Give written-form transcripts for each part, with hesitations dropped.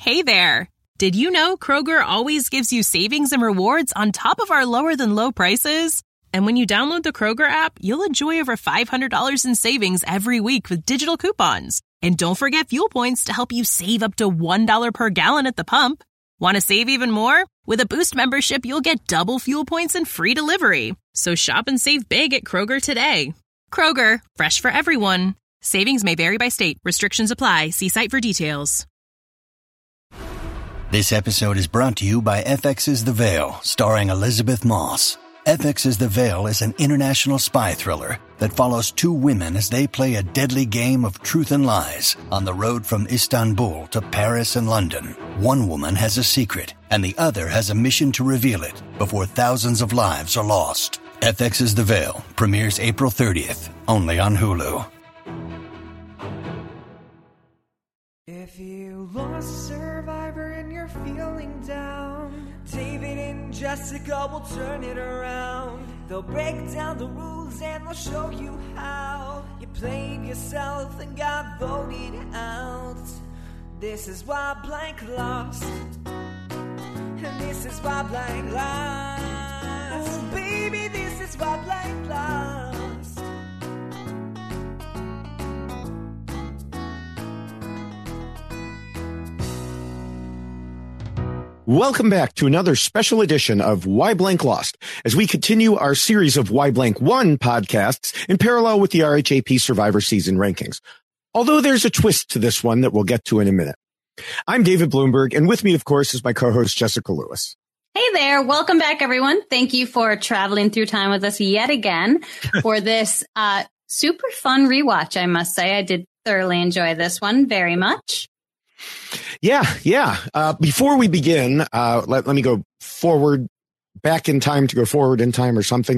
Hey there! Did you know Kroger always gives you savings and rewards on top of our lower-than-low prices? And when you download the Kroger app, you'll enjoy over $500 in savings every week with digital coupons. And don't forget fuel points to help you save up to $1 per gallon at the pump. Want to save even more? With a Boost membership, you'll get double fuel points and free delivery. So shop and save big at Kroger today. Kroger, fresh for everyone. Savings may vary by state. Restrictions apply. See site for details. This episode is brought to you by FX's The Veil, starring Elizabeth Moss. FX's The Veil is an international spy thriller that follows two women as they play a deadly game of truth and lies on the road from Istanbul to Paris and London. One woman has a secret, and the other has a mission to reveal it before thousands of lives are lost. FX's The Veil premieres April 30th, only on Hulu. If you lost Survivor and you're feeling down, David and Jessica will turn it around. They'll break down the rules and they'll show you how you played yourself and got voted out. This is why blank lost, and this is why blank lost. Baby, this is why blank lost. Welcome back to another special edition of Why Blank Lost, as we continue our series of Why Blank Won podcasts in parallel with the RHAP Survivor Season rankings. Although there's a twist to this one that we'll get to in a minute. I'm David Bloomberg, and with me, of course, is my co-host Jessica Lewis. Hey there. Welcome back, everyone. Thank you for traveling through time with us yet again for this super fun rewatch, I must say. I did thoroughly enjoy this one very much. Yeah. Before we begin, let me go back in time to go forward in time or something.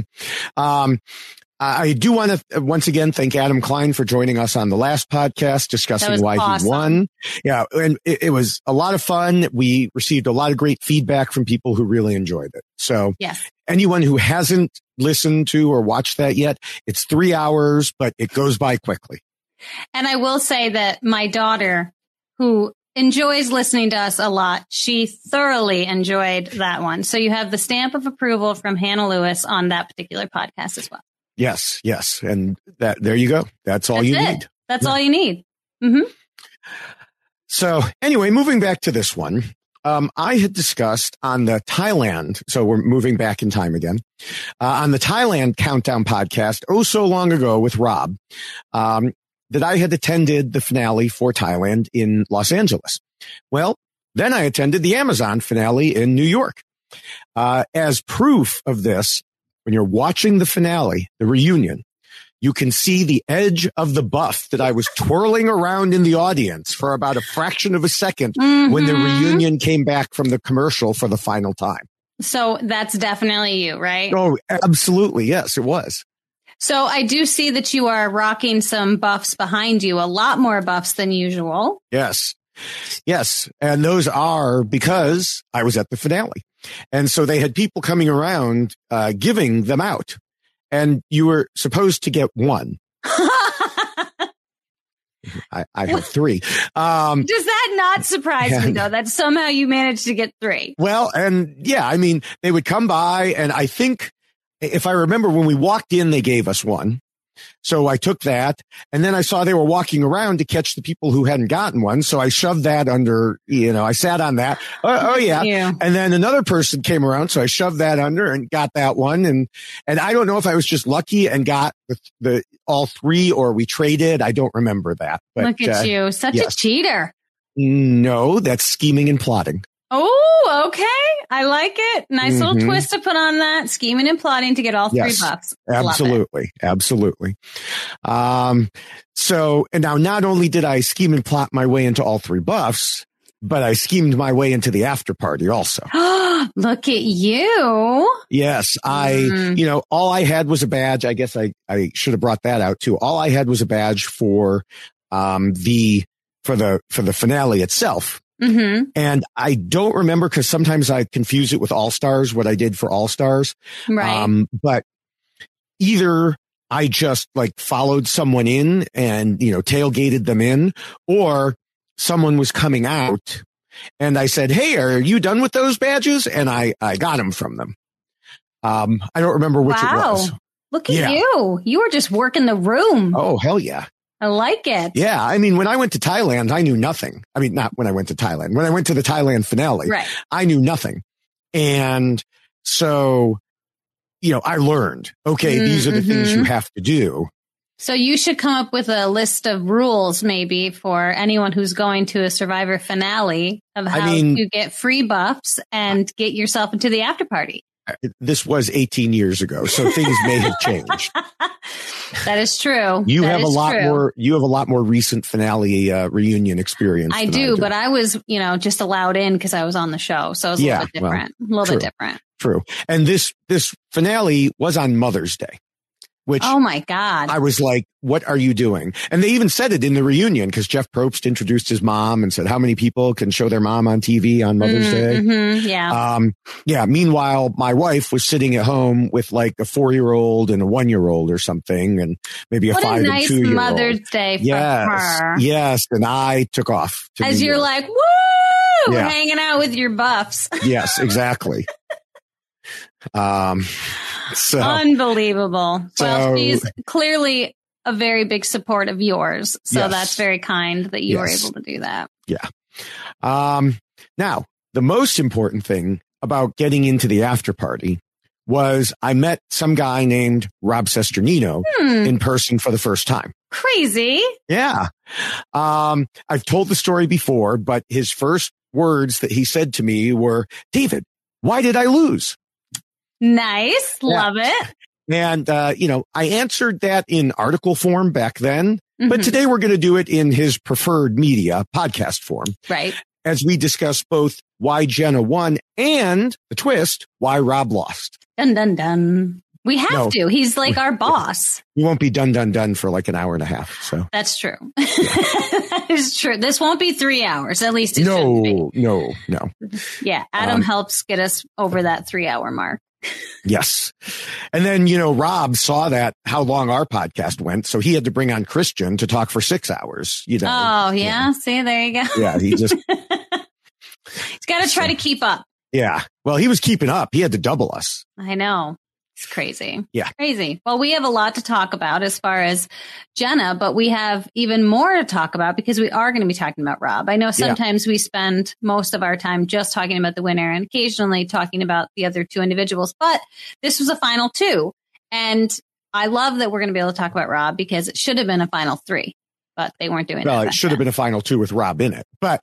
I do want to once again thank Adam Klein for joining us on the last podcast discussing why he won. Yeah, and it was a lot of fun. We received a lot of great feedback from people who really enjoyed it. So yes. Anyone who hasn't listened to or watched that yet, it's 3 hours, but it goes by quickly. And I will say that my daughter, who enjoys listening to us a lot, she thoroughly enjoyed that one. So you have the stamp of approval from Hannah Lewis on that particular podcast as well. Yes. And there you go. That's all you need. That's all you need. Mm-hmm. So anyway, moving back to this one, I had discussed on the Thailand. So we're moving back in time again, on the Thailand Countdown podcast, so long ago with Rob, that I had attended the finale for Thailand in Los Angeles. Well, then I attended the Amazon finale in New York. As proof of this, when you're watching the finale, the reunion, you can see the edge of the buff that I was twirling around in the audience for about a fraction of a second when the reunion came back from the commercial for the final time. So that's definitely you, right? Oh, absolutely. Yes, it was. So I do see that you are rocking some buffs behind you, a lot more buffs than usual. Yes. And those are because I was at the finale. And so they had people coming around, giving them out, and you were supposed to get one. I have three. Does that not surprise me though, that somehow you managed to get three? Well, and yeah, I mean, they would come by, and I think if I remember when we walked in, they gave us one. So I took that, and then I saw they were walking around to catch the people who hadn't gotten one. So I shoved that under, I sat on that. Oh yeah. And then another person came around. So I shoved that under and got that one. And I don't know if I was just lucky and got the all three, or we traded. I don't remember that. But, look at you. Such a cheater. No, that's scheming and plotting. Oh, okay. I like it. Nice little twist to put on that. Scheming and plotting to get all three buffs. Absolutely. So, and now not only did I scheme and plot my way into all three buffs, but I schemed my way into the after party also. Look at you. Yes. All I had was a badge. I guess I should have brought that out too. All I had was a badge for the finale itself. Mm-hmm. And I don't remember, because sometimes I confuse it with All Stars, what I did for All Stars. Right. But either I just followed someone in and, tailgated them in, or someone was coming out And I said, hey, are you done with those badges? And I got them from them. I don't remember which it was. Look at you. You were just working the room. Oh, hell yeah. I like it. Yeah. I mean, when I went to Thailand, I knew nothing. I mean, not when I went to Thailand. When I went to the Thailand finale, right. I knew nothing. And so, I learned, okay, these are the things you have to do. So you should come up with a list of rules maybe for anyone who's going to a Survivor finale of how to get free buffs and get yourself into the after party. This was 18 years ago, so things may have changed. That is true. You have a lot more recent finale reunion experience. I do, but I was, just allowed in because I was on the show, so it was a little bit different. A little bit different. True. And this finale was on Mother's Day. Which, oh my God. I was like, what are you doing? And they even said it in the reunion because Jeff Probst introduced his mom and said, how many people can show their mom on TV on Mother's Day? Yeah. Meanwhile, my wife was sitting at home with like a 4-year-old and a 1-year-old or something, and maybe a 5 and 2-year-old. Mother's Day for her. Yes. And I took off. As you're like, woo! Yeah. Hanging out with your buffs. Yes, exactly. So unbelievable. Well, she's clearly a very big support of yours. So that's very kind that you were able to do that. Yeah. Now, the most important thing about getting into the after party was I met some guy named Rob Cesternino in person for the first time. Crazy. Yeah. I've told the story before, but his first words that he said to me were, David, why did I lose? Nice. Love it. And, I answered that in article form back then, but today we're going to do it in his preferred media podcast form. Right. As we discuss both why Jenna won and the twist, why Rob lost. Dun, dun, dun. We have to. He's like our boss. We won't be done for like an hour and a half. So that's true. Yeah. That is true. This won't be 3 hours. At least it shouldn't be. No. Yeah. Adam helps get us over that 3-hour mark. Yes. And then, Rob saw how long our podcast went. So he had to bring on Christian to talk for 6 hours. Oh, yeah. See, there you go. Yeah. He just, he's got to try to keep up. Yeah. Well, he was keeping up. He had to double us. I know. It's crazy. Yeah. Crazy. Well, we have a lot to talk about as far as Jenna, but we have even more to talk about because we are going to be talking about Rob. I know sometimes we spend most of our time just talking about the winner and occasionally talking about the other 2 individuals, but this was a final 2. And I love that we're going to be able to talk about Rob because it should have been a final 3, but they weren't doing that. Well, it should have been a final 2 with Rob in it, but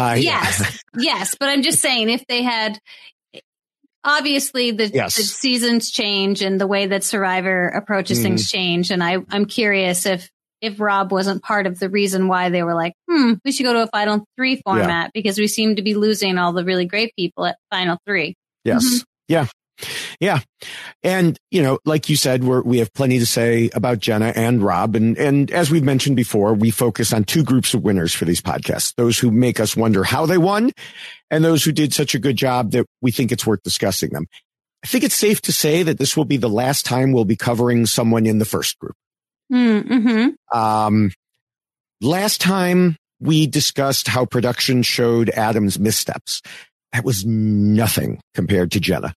yes. But I'm just saying if they had, obviously, the seasons change and the way that Survivor approaches things change. And I'm curious if Rob wasn't part of the reason why they were like, we should go to a final 3 format because we seem to be losing all the really great people at final 3. Yes. Mm-hmm. Yeah. And, like you said, we have plenty to say about Jenna and Rob. And as we've mentioned before, we focus on 2 groups of winners for these podcasts, those who make us wonder how they won and those who did such a good job that we think it's worth discussing them. I think it's safe to say that this will be the last time we'll be covering someone in the first group. Mm-hmm. Last time we discussed how production showed Adam's missteps. That was nothing compared to Jenna.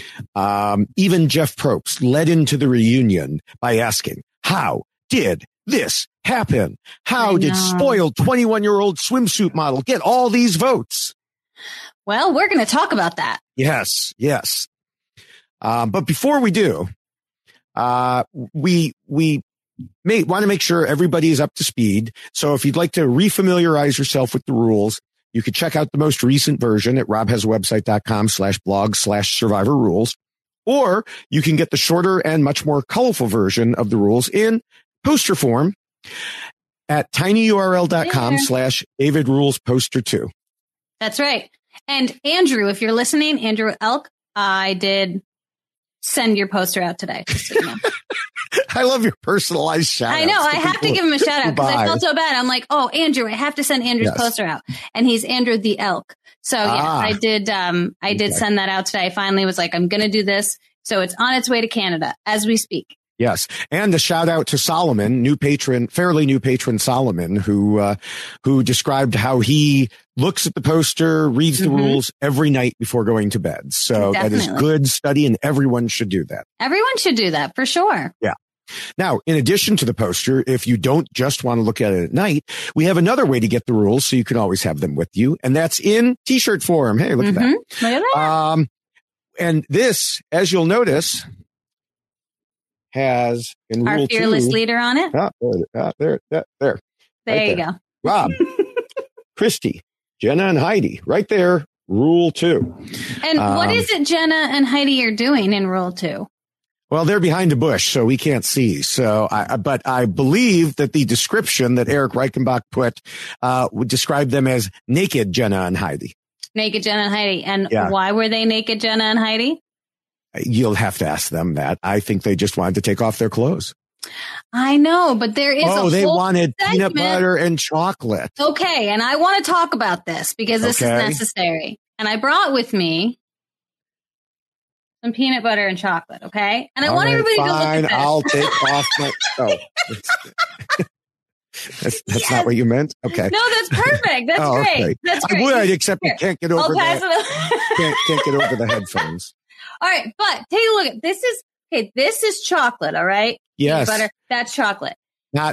Even Jeff Probst led into the reunion by asking, how did this happen? How did spoiled 21-year-old swimsuit model get all these votes? Well, we're going to talk about that. Yes. But before we do, we want to make sure everybody is up to speed. So if you'd like to refamiliarize yourself with the rules, you could check out the most recent version at robhasawebsite.com/blog/survivor rules, or you can get the shorter and much more colorful version of the rules in poster form at tinyurl.com/David Rules Poster 2. That's right. And Andrew, if you're listening, Andrew Elk, I did send your poster out today. Just so you know. I love your personalized shout out. I know. I have to give him a shout out because I felt so bad. I'm like, oh, Andrew, I have to send Andrew's poster out. And he's Andrew the Elk. So I did send that out today. I finally was like, I'm going to do this. So it's on its way to Canada as we speak. Yes. And a shout out to Solomon, fairly new patron Solomon, who described how he looks at the poster, reads the rules every night before going to bed. So that is good study, and everyone should do that. Everyone should do that for sure. Yeah. Now, in addition to the poster, if you don't just want to look at it at night, we have another way to get the rules so you can always have them with you. And that's in t-shirt form. Hey, look at that. Look at that. And this, as you'll notice, has in our rule fearless 2, leader on it. There There right you go. Rob, Christy, Jenna, and Heidi, right there. Rule 2. And what is it Jenna and Heidi are doing in rule 2? Well, they're behind a bush, so we can't see. But I believe that the description that Eric Reichenbach put would describe them as naked Jenna and Heidi. Naked Jenna and Heidi. And why were they naked Jenna and Heidi? You'll have to ask them that. I think they just wanted to take off their clothes. I know, but there is they wanted peanut butter and chocolate. Okay, and I want to talk about this because this is necessary. And I brought with me some peanut butter and chocolate, okay? And I want everybody to look at this. I'll take off my... Oh. That's not what you meant? Okay. No, that's perfect. That's great. Okay. That's great. I would, except you can't get over can't get over the headphones. All right, but take a look at this. This is chocolate, all right? Yes. Peanut butter, that's chocolate. Not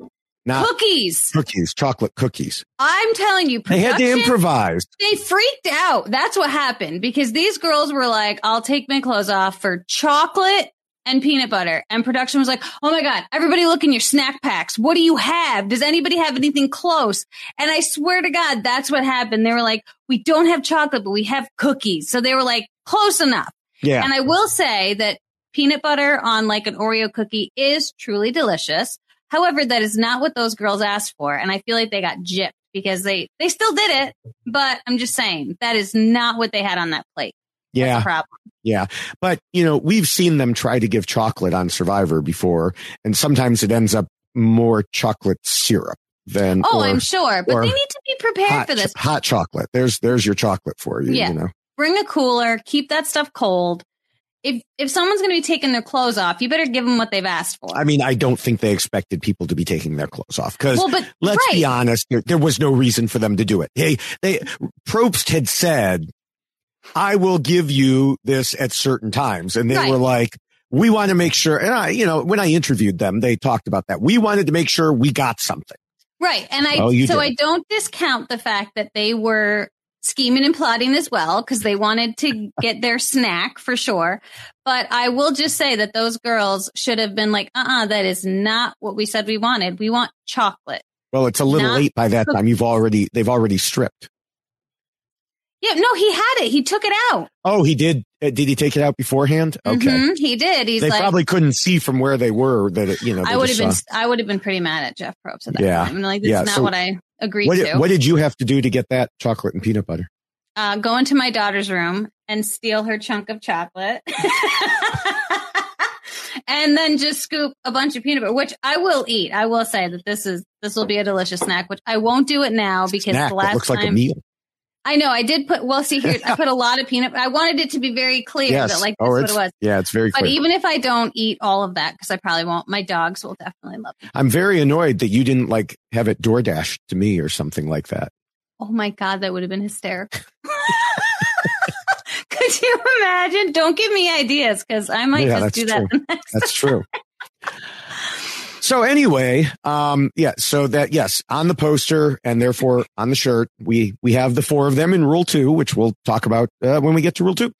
cookies. Chocolate cookies. I'm telling you, they had to improvise. They freaked out. That's what happened because these girls were like, I'll take my clothes off for chocolate and peanut butter. And production was like, oh my God, everybody look in your snack packs. What do you have? Does anybody have anything close? And I swear to God, that's what happened. They were like, we don't have chocolate, but we have cookies. So they were like, close enough. Yeah. And I will say that peanut butter on like an Oreo cookie is truly delicious. However, that is not what those girls asked for. And I feel like they got gypped because they still did it. But I'm just saying that is not what they had on that plate. Yeah. That's a problem. Yeah. But, we've seen them try to give chocolate on Survivor before, and sometimes it ends up more chocolate syrup than. Oh, I'm sure. But they need to be prepared for this. Hot chocolate. There's your chocolate for you. Yeah. Bring a cooler. Keep that stuff cold. If someone's going to be taking their clothes off, you better give them what they've asked for. I mean, I don't think they expected people to be taking their clothes off because let's be honest, there was no reason for them to do it. Hey, Probst had said, I will give you this at certain times. And they were like, we want to make sure. And when I interviewed them, they talked about that. We wanted to make sure we got something. Right. And I don't discount the fact that they were scheming and plotting as well, because they wanted to get their snack for sure. But I will just say that those girls should have been like, that is not what we said we wanted. We want chocolate. Well, it's a little late by that time. They've already stripped. Yeah, no, he had it. He took it out. Oh, he did. Did he take it out beforehand? Okay, he did. They probably couldn't see from where they were that I would have been pretty mad at Jeff Probst at that time. I'm like, this is not what I agreed to. What did you have to do to get that chocolate and peanut butter? Go into my daughter's room and steal her chunk of chocolate. And then just scoop a bunch of peanut butter, which I will eat. I will say that this will be a delicious snack, which I won't do it now because the last looks time like a meal. I know I did see here, I put a lot of peanut. I wanted it to be very clear that this is what it was. Yeah, it's very clear. But even if I don't eat all of that, because I probably won't, my dogs will definitely love it. I'm very annoyed that you didn't have it DoorDash to me or something like that. Oh my God, that would have been hysterical. Could you imagine? Don't give me ideas because I might just do that the next That's true. So anyway, so that, yes, on the poster and therefore on the shirt, we have the 4 of them in rule 2, which we'll talk about when we get to rule 2.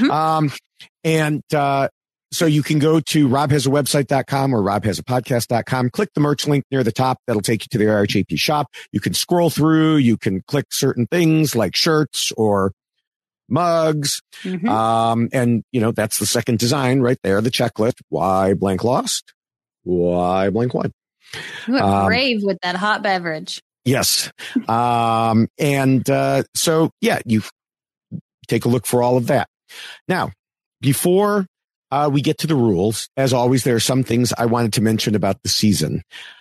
So you can go to robhasawebsite.com or robhasapodcast.com, click the merch link near the top. That'll take you to the RHAP shop. You can scroll through, you can click certain things like shirts or mugs. And that's the second design right there, the checklist. Why blank lost? Why blank won? You were brave with that hot beverage. Yes. So you take a look for all of that. Now, before we get to the rules, as always, there are some things I wanted to mention about the season.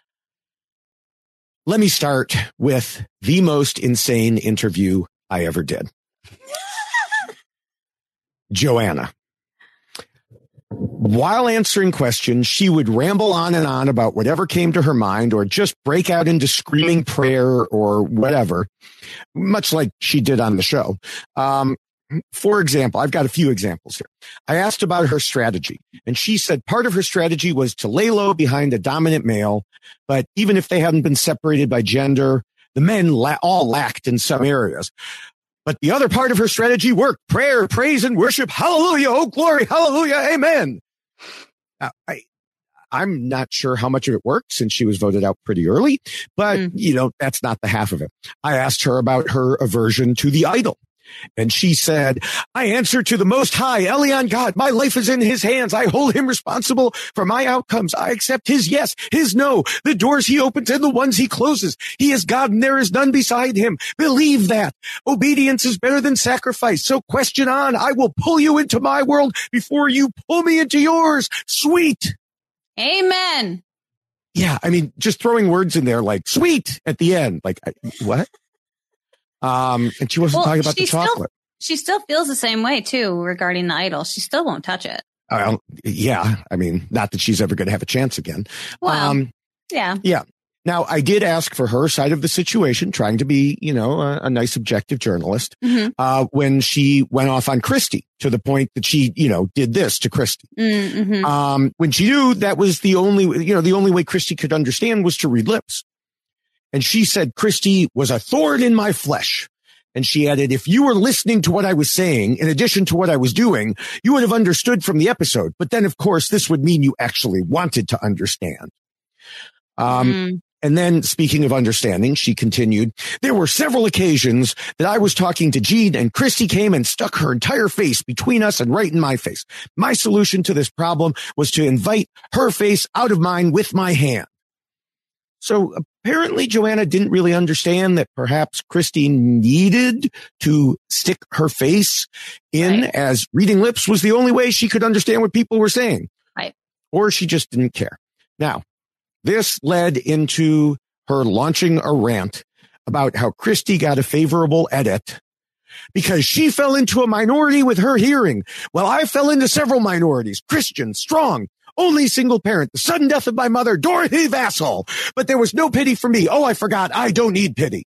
Let me start with the most insane interview I ever did. Joanna. while answering questions, she would ramble on and on about whatever came to her mind or just break out into screaming prayer or whatever, much like she did on the show. For example, I've got a few examples here. I asked about her strategy, and she said part of her strategy was to lay low behind a dominant male, but even if they hadn't been separated by gender, the men all lacked in some areas. But the other part of her strategy worked. Prayer, praise, and worship. Hallelujah. Oh, glory. Hallelujah. Amen. I'm not sure how much of it worked since she was voted out pretty early, but, that's not the half of it. I asked her about her aversion to the idol. And she said, I answer to the Most High, Elyon God. My life is in his hands. I hold him responsible for my outcomes. I accept his yes, his no, the doors he opens and the ones he closes. He is God and there is none beside him. Believe that. Obedience is better than sacrifice. So question on. I will pull you into my world before you pull me into yours. Sweet. Amen. Yeah. I mean, just throwing words in there like sweet at the end. Like, what? And she wasn't talking about the chocolate. She still feels the same way too regarding the idol. She still won't touch it. Yeah. I mean, not that she's ever going to have a chance again. Well, yeah. Yeah. Now, I did ask for her side of the situation, trying to be, a nice objective journalist, when she went off on Christy to the point that she, did this to Christy. Mm-hmm. When she knew that was the only way Christy could understand was to read lips. And she said, Christy was a thorn in my flesh. And she added, if you were listening to what I was saying, in addition to what I was doing, you would have understood from the episode. But then, of course, this would mean you actually wanted to understand. And then, speaking of understanding, she continued, there were several occasions that I was talking to Gene and Christy came and stuck her entire face between us and right in my face. My solution to this problem was to invite her face out of mine with my hand. So apparently Joanna didn't really understand that perhaps Christy needed to stick her face in, as reading lips was the only way she could understand what people were saying. Right. Or she just didn't care. Now, this led into her launching a rant about how Christy got a favorable edit because she fell into a minority with her hearing. Well, I fell into several minorities, Christian, strong, only single parent, the sudden death of my mother, Dorothy Vassal. But there was no pity for me. Oh, I forgot. I don't need pity.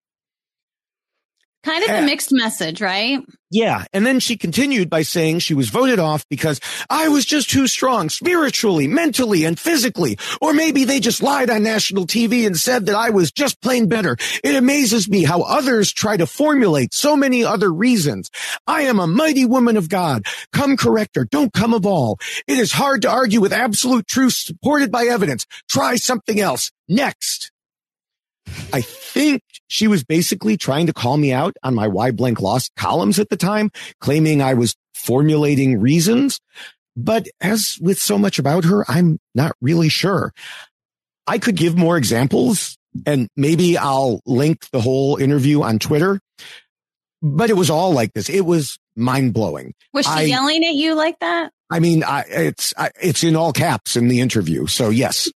Kind of a mixed message, right? Yeah. And then she continued by saying she was voted off because I was just too strong spiritually, mentally, and physically. Or maybe they just lied on national TV and said that I was just plain better. It amazes me how others try to formulate so many other reasons. I am a mighty woman of God. Come correct or don't come at all. It is hard to argue with absolute truth supported by evidence. Try something else. Next. I think she was basically trying to call me out on my Why Blank Lost columns at the time, claiming I was formulating reasons. But as with so much about her, I'm not really sure. I could give more examples, and maybe I'll link the whole interview on Twitter. But it was all like this. It was mind-blowing. Was she yelling at you like that? I mean, it's in all caps in the interview. So, yes.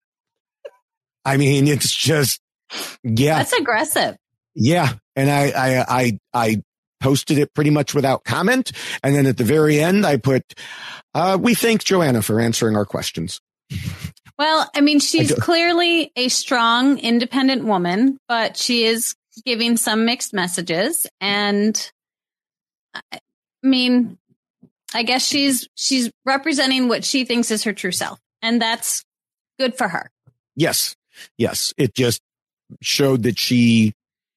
I mean, it's just... Yeah. That's aggressive. Yeah. And I posted it pretty much without comment. And then at the very end, I put, we thank Joanna for answering our questions. Well, I mean, she's clearly a strong, independent woman, but she is giving some mixed messages. And I mean, I guess she's representing what she thinks is her true self. And that's good for her. Yes. Yes. It just showed that she,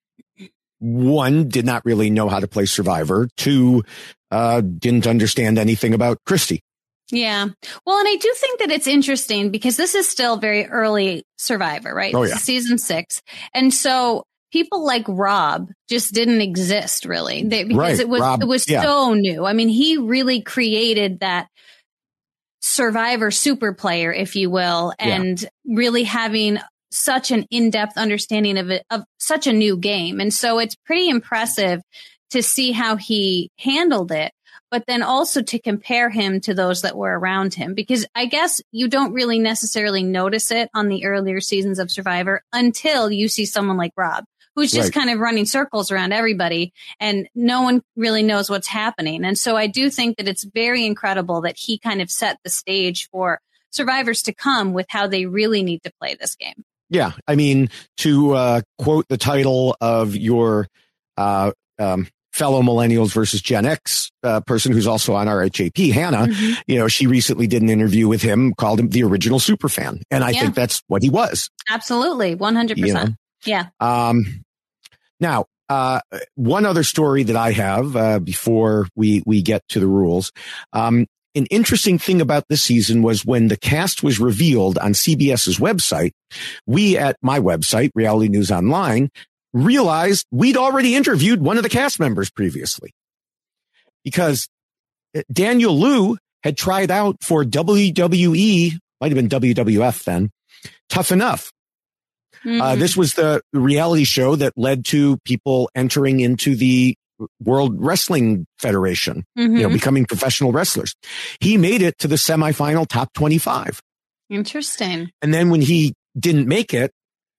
one, did not really know how to play Survivor. Two, didn't understand anything about Christy. Yeah. Well, and I do think that it's interesting because this is still very early Survivor, right? Oh, yeah. Season 6. And so people like Rob just didn't exist really because it was so new. I mean, he really created that Survivor super player, if you will, and really having such an in-depth understanding of it, of such a new game. And so it's pretty impressive to see how he handled it, but then also to compare him to those that were around him, because I guess you don't really necessarily notice it on the earlier seasons of Survivor until you see someone like Rob, who's just kind of running circles around everybody, and no one really knows what's happening. And so I do think that it's very incredible that he kind of set the stage for survivors to come with how they really need to play this game. Yeah. I mean, to quote the title of your fellow millennials versus Gen X person who's also on RHAP, Hannah, she recently did an interview with him, called him the original superfan. And I think that's what he was. Absolutely. 100%. Yeah. Now, one other story that I have before we get to the rules. An interesting thing about this season was when the cast was revealed on CBS's website, we at my website, Reality News Online, realized we'd already interviewed one of the cast members previously, because Daniel Liu had tried out for WWE, might have been WWF then, Tough Enough. This was the reality show that led to people entering into the World Wrestling Federation, becoming professional wrestlers. He made it to the semifinal top 25. Interesting. And then when he didn't make it,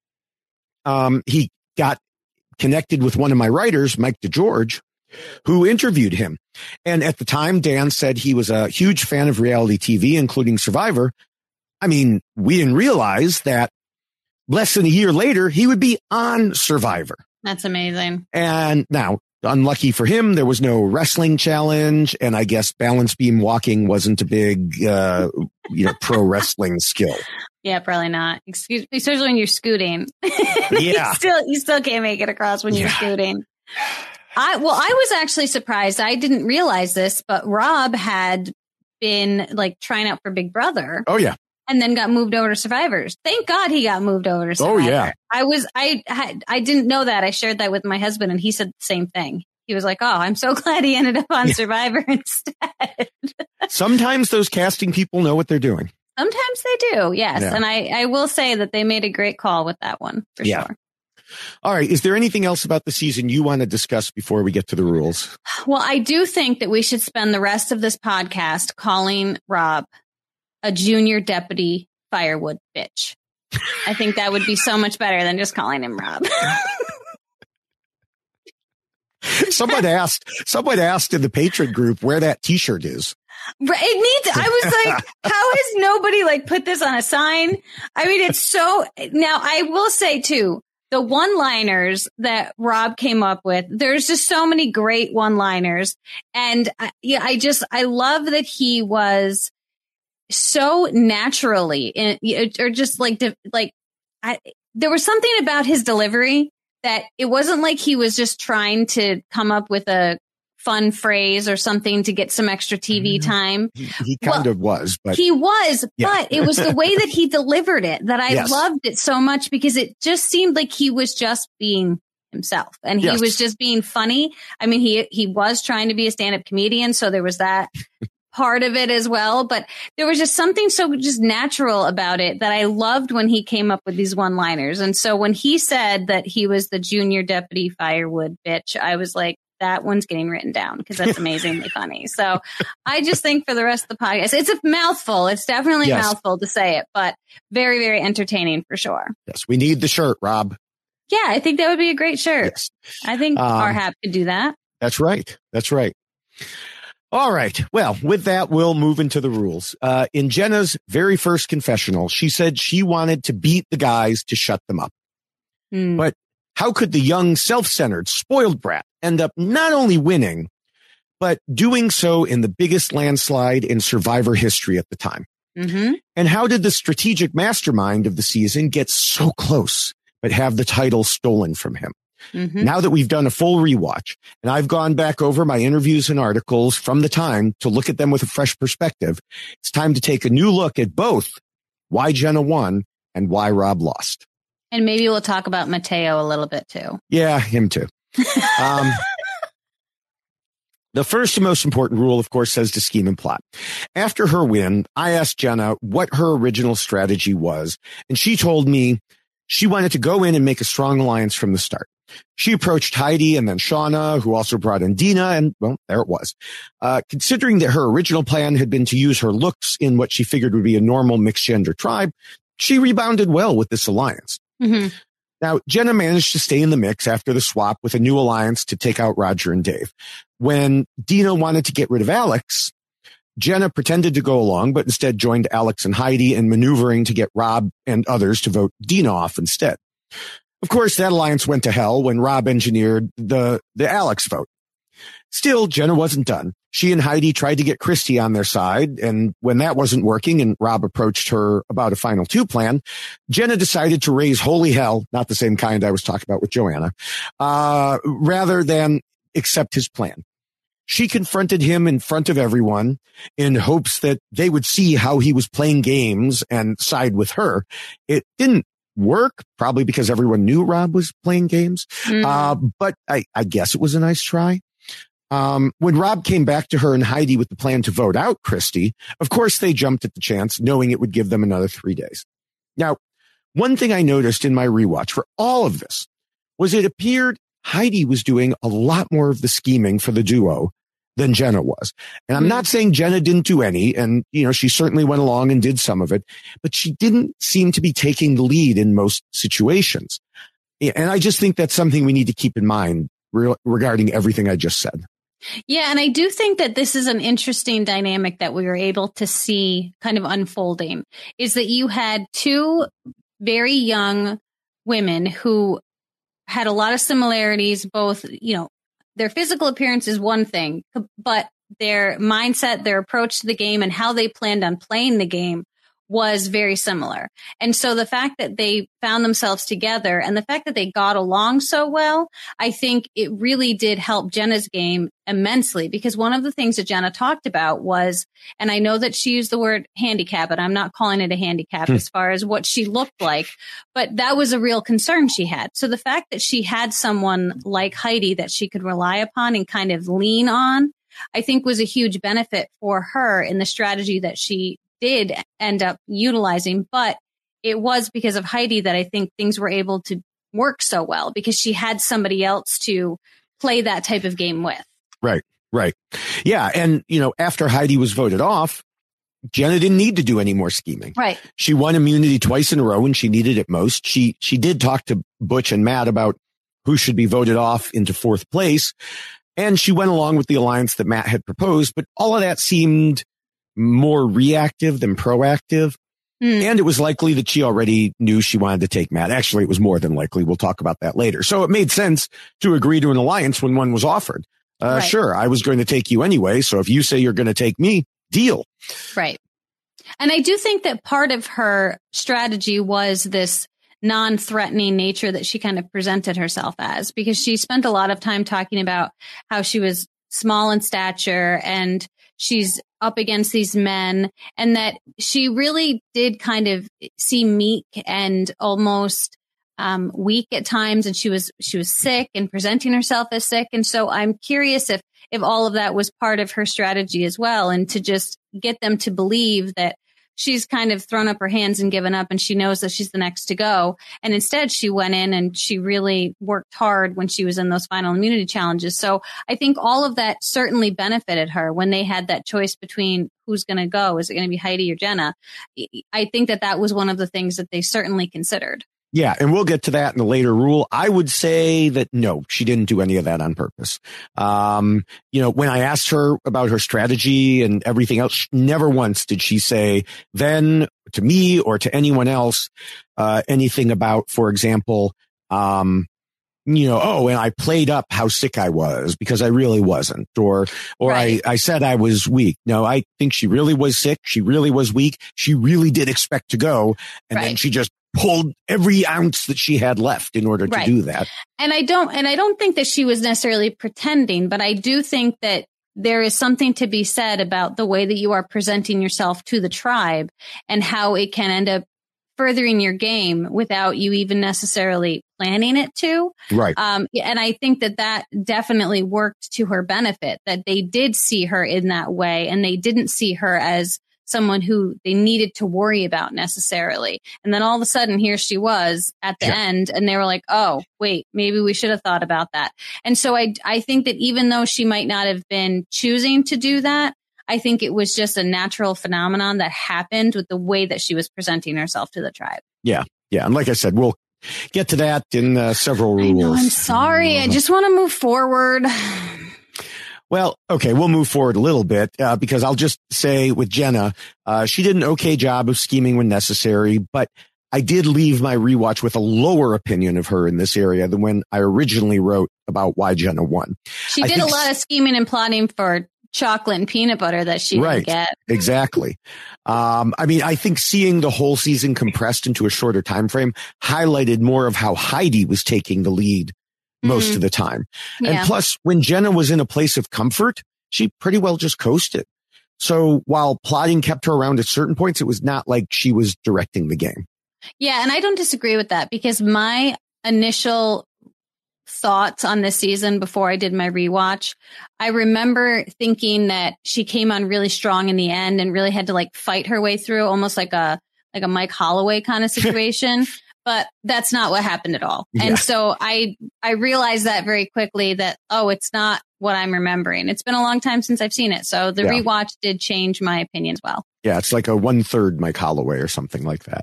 he got connected with one of my writers, Mike DeGeorge, who interviewed him. And at the time, Dan said he was a huge fan of reality TV, including Survivor. I mean, we didn't realize that less than a year later, he would be on Survivor. That's amazing. And now, unlucky for him, there was no wrestling challenge. And I guess balance beam walking wasn't a big, pro wrestling skill. Yeah, probably not. Especially when you're scooting. Yeah. you still can't make it across when you're scooting. I was actually surprised. I didn't realize this, but Rob had been trying out for Big Brother. Oh, yeah. And then got moved over to Survivors. Thank God he got moved over to Survivor. Oh, yeah. I didn't know that. I shared that with my husband, and he said the same thing. He was like, oh, I'm so glad he ended up on Survivor instead. Sometimes those casting people know what they're doing. Sometimes they do, yes. Yeah. And I will say that they made a great call with that one, for sure. All right. Is there anything else about the season you want to discuss before we get to the rules? Well, I do think that we should spend the rest of this podcast calling Rob a junior deputy firewood bitch. I think that would be so much better than just calling him Rob. Someone asked in the patron group where that t-shirt is. I was like, how has nobody put this on a sign? I mean, it's so, now I will say too, the one-liners that Rob came up with, there's just so many great one-liners. And I love that he was so naturally there was something about his delivery that it wasn't like he was just trying to come up with a fun phrase or something to get some extra TV time. He kind of was, but he was, but it was the way that he delivered it that I loved it so much, because it just seemed like he was just being himself, and he was just being funny. I mean, he was trying to be a stand-up comedian, so there was that part of it as well, but there was just something so just natural about it that I loved when he came up with these one-liners. And so when he said that he was the junior deputy firewood bitch, I was like, that one's getting written down, because that's amazingly funny. So I just think for the rest of the podcast, it's a mouthful. It's definitely a mouthful to say it, but very, very entertaining for sure. Yes, we need the shirt, Rob. Yeah, I think that would be a great shirt. Yes. I think our Hap could do that. That's right. That's right. All right. Well, with that, we'll move into the rules. In Jenna's very first confessional, she said she wanted to beat the guys to shut them up. But how could the young, self-centered, spoiled brat end up not only winning, but doing so in the biggest landslide in Survivor history at the time? And how did the strategic mastermind of the season get so close, but have the title stolen from him? Now that we've done a full rewatch, and I've gone back over my interviews and articles from the time to look at them with a fresh perspective, it's time to take a new look at both why Jenna won and why Rob lost. And maybe we'll talk about Mateo a little bit too. Yeah, him too. The first and most important rule, of course, says to scheme and plot. After her win, I asked Jenna what her original strategy was, and she told me she wanted to go in and make a strong alliance from the start. She approached Heidi and then Shauna, who also brought in Dina, and, well, there it was. Considering that her original plan had been to use her looks in what she figured would be a normal mixed-gender tribe, she rebounded well with this alliance. Now, Jenna managed to stay in the mix after the swap with a new alliance to take out Roger and Dave. When Dina wanted to get rid of Alex, Jenna pretended to go along, but instead joined Alex and Heidi in maneuvering to get Rob and others to vote Dina off instead. Of course, that alliance went to hell when Rob engineered the Alex vote. Still, Jenna wasn't done. She and Heidi tried to get Christy on their side, and when that wasn't working and Rob approached her about a final two plan, Jenna decided to raise holy hell, not the same kind I was talking about with Joanna, rather than accept his plan. She confronted him in front of everyone in hopes that they would see how he was playing games and side with her. It didn't work, probably because everyone knew Rob was playing games. But I guess it was a nice try. When Rob came back to her and Heidi with the plan to vote out Christy, of course they jumped at the chance, knowing it would give them another 3 days. Now, one thing I noticed in my rewatch for all of this was it appeared Heidi was doing a lot more of the scheming for the duo than Jenna was. And I'm not saying Jenna didn't do any, and, she certainly went along and did some of it, but she didn't seem to be taking the lead in most situations. And I just think that's something we need to keep in mind regarding everything I just said. Yeah, and I do think that this is an interesting dynamic that we were able to see kind of unfolding, is that you had two very young women who had a lot of similarities, both, their physical appearance is one thing, but their mindset, their approach to the game, and how they planned on playing the game was very similar. And so the fact that they found themselves together and the fact that they got along so well, I think it really did help Jenna's game immensely, because one of the things that Jenna talked about was, and I know that she used the word handicap, but I'm not calling it a handicap as far as what she looked like, but that was a real concern she had. So the fact that she had someone like Heidi that she could rely upon and kind of lean on, I think was a huge benefit for her in the strategy that she did end up utilizing. But it was because of Heidi that I think things were able to work so well, because she had somebody else to play that type of game with. Right. Yeah. And, after Heidi was voted off, Jenna didn't need to do any more scheming. Right. She won immunity twice in a row when she needed it most. She did talk to Butch and Matt about who should be voted off into fourth place. And she went along with the alliance that Matt had proposed, but all of that seemed more reactive than proactive. And it was likely that she already knew she wanted to take Matt. Actually, it was more than likely. We'll talk about that later. So it made sense to agree to an alliance when one was offered. Right. Sure, I was going to take you anyway. So if you say you're going to take me, deal. Right. And I do think that part of her strategy was this non-threatening nature that she kind of presented herself as, because she spent a lot of time talking about how she was small in stature and she's up against these men, and that she really did kind of seem meek and almost weak at times. And she was sick and presenting herself as sick. And so I'm curious if all of that was part of her strategy as well, and to just get them to believe that she's kind of thrown up her hands and given up and she knows that she's the next to go. And instead she went in and she really worked hard when she was in those final immunity challenges. So I think all of that certainly benefited her when they had that choice between who's going to go. Is it going to be Heidi or Jenna? I think that was one of the things that they certainly considered. Yeah, and we'll get to that in a later rule. I would say that no, she didn't do any of that on purpose. When I asked her about her strategy and everything else, never once did she say then to me or to anyone else anything about, for example, and I played up how sick I was because I really wasn't, or right. I said I was weak. No, I think she really was sick. She really was weak. She really did expect to go. And then she just pulled every ounce that she had left in order to do that. And I don't think that she was necessarily pretending, but I do think that there is something to be said about the way that you are presenting yourself to the tribe and how it can end up furthering your game without you even necessarily planning it to. Right. And I think that definitely worked to her benefit, that they did see her in that way and they didn't see her as someone who they needed to worry about necessarily. And then all of a sudden, here she was at the end, and they were like, oh, wait, maybe we should have thought about that. And so I think that even though she might not have been choosing to do that, I think it was just a natural phenomenon that happened with the way that she was presenting herself to the tribe. Yeah. Yeah. And like I said, we'll get to that in several rules. I know, I'm sorry. I just want to move forward. Well, okay, we'll move forward a little bit because I'll just say with Jenna, she did an okay job of scheming when necessary, but I did leave my rewatch with a lower opinion of her in this area than when I originally wrote about why Jenna won. She did a lot of scheming and plotting for chocolate and peanut butter that she didn't get. Exactly. I mean, I think seeing the whole season compressed into a shorter time frame highlighted more of how Heidi was taking the lead most of the time. Yeah. And plus, when Jenna was in a place of comfort, she pretty well just coasted. So while plotting kept her around at certain points, it was not like she was directing the game. Yeah, and I don't disagree with that because my initial thoughts on this season before I did my rewatch, I remember thinking that she came on really strong in the end and really had to like fight her way through, almost like a Mike Holloway kind of situation. But that's not what happened at all. Yeah. And so I realized that very quickly that, it's not what I'm remembering. It's been a long time since I've seen it. So the rewatch did change my opinion as well. Yeah, it's like a 1/3 Mike Holloway or something like that.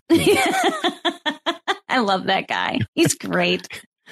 I love that guy. He's great.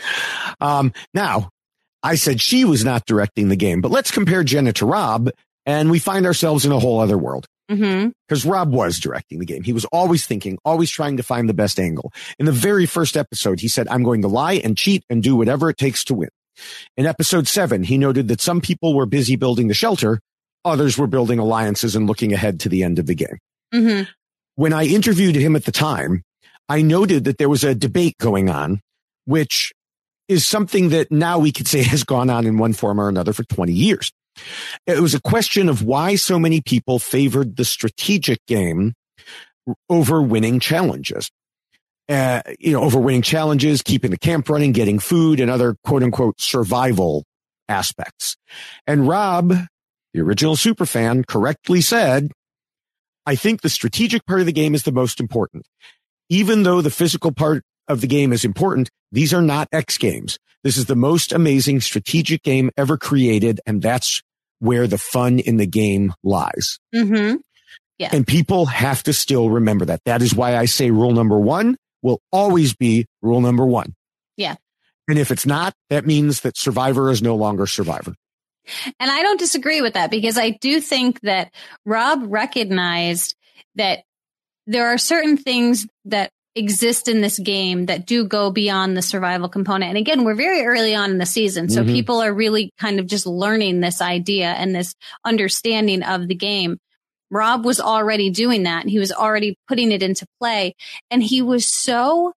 Now, I said she was not directing the game, but let's compare Jenna to Rob, and we find ourselves in a whole other world. Because Rob was directing the game. He was always thinking, always trying to find the best angle. In the very first episode, he said, I'm going to lie and cheat and do whatever it takes to win. In episode 7, he noted that some people were busy building the shelter. Others were building alliances and looking ahead to the end of the game. When I interviewed him at the time, I noted that there was a debate going on, which is something that now we could say has gone on in one form or another for 20 years. It was a question of why so many people favored the strategic game over winning challenges. Over winning challenges, keeping the camp running, getting food, and other quote unquote survival aspects. And Rob, the original superfan, correctly said, I think the strategic part of the game is the most important. Even though the physical part of the game is important, these are not X Games. This is the most amazing strategic game ever created, and that's where the fun in the game lies. Yeah. And people have to still remember that. That is why I say rule number 1 will always be rule number 1. Yeah. And if it's not, that means that Survivor is no longer Survivor. And I don't disagree with that because I do think that Rob recognized that there are certain things that exist in this game that do go beyond the survival component. And again, we're very early on in the season. So people are really kind of just learning this idea and this understanding of the game. Rob was already doing that and he was already putting it into play. And he was so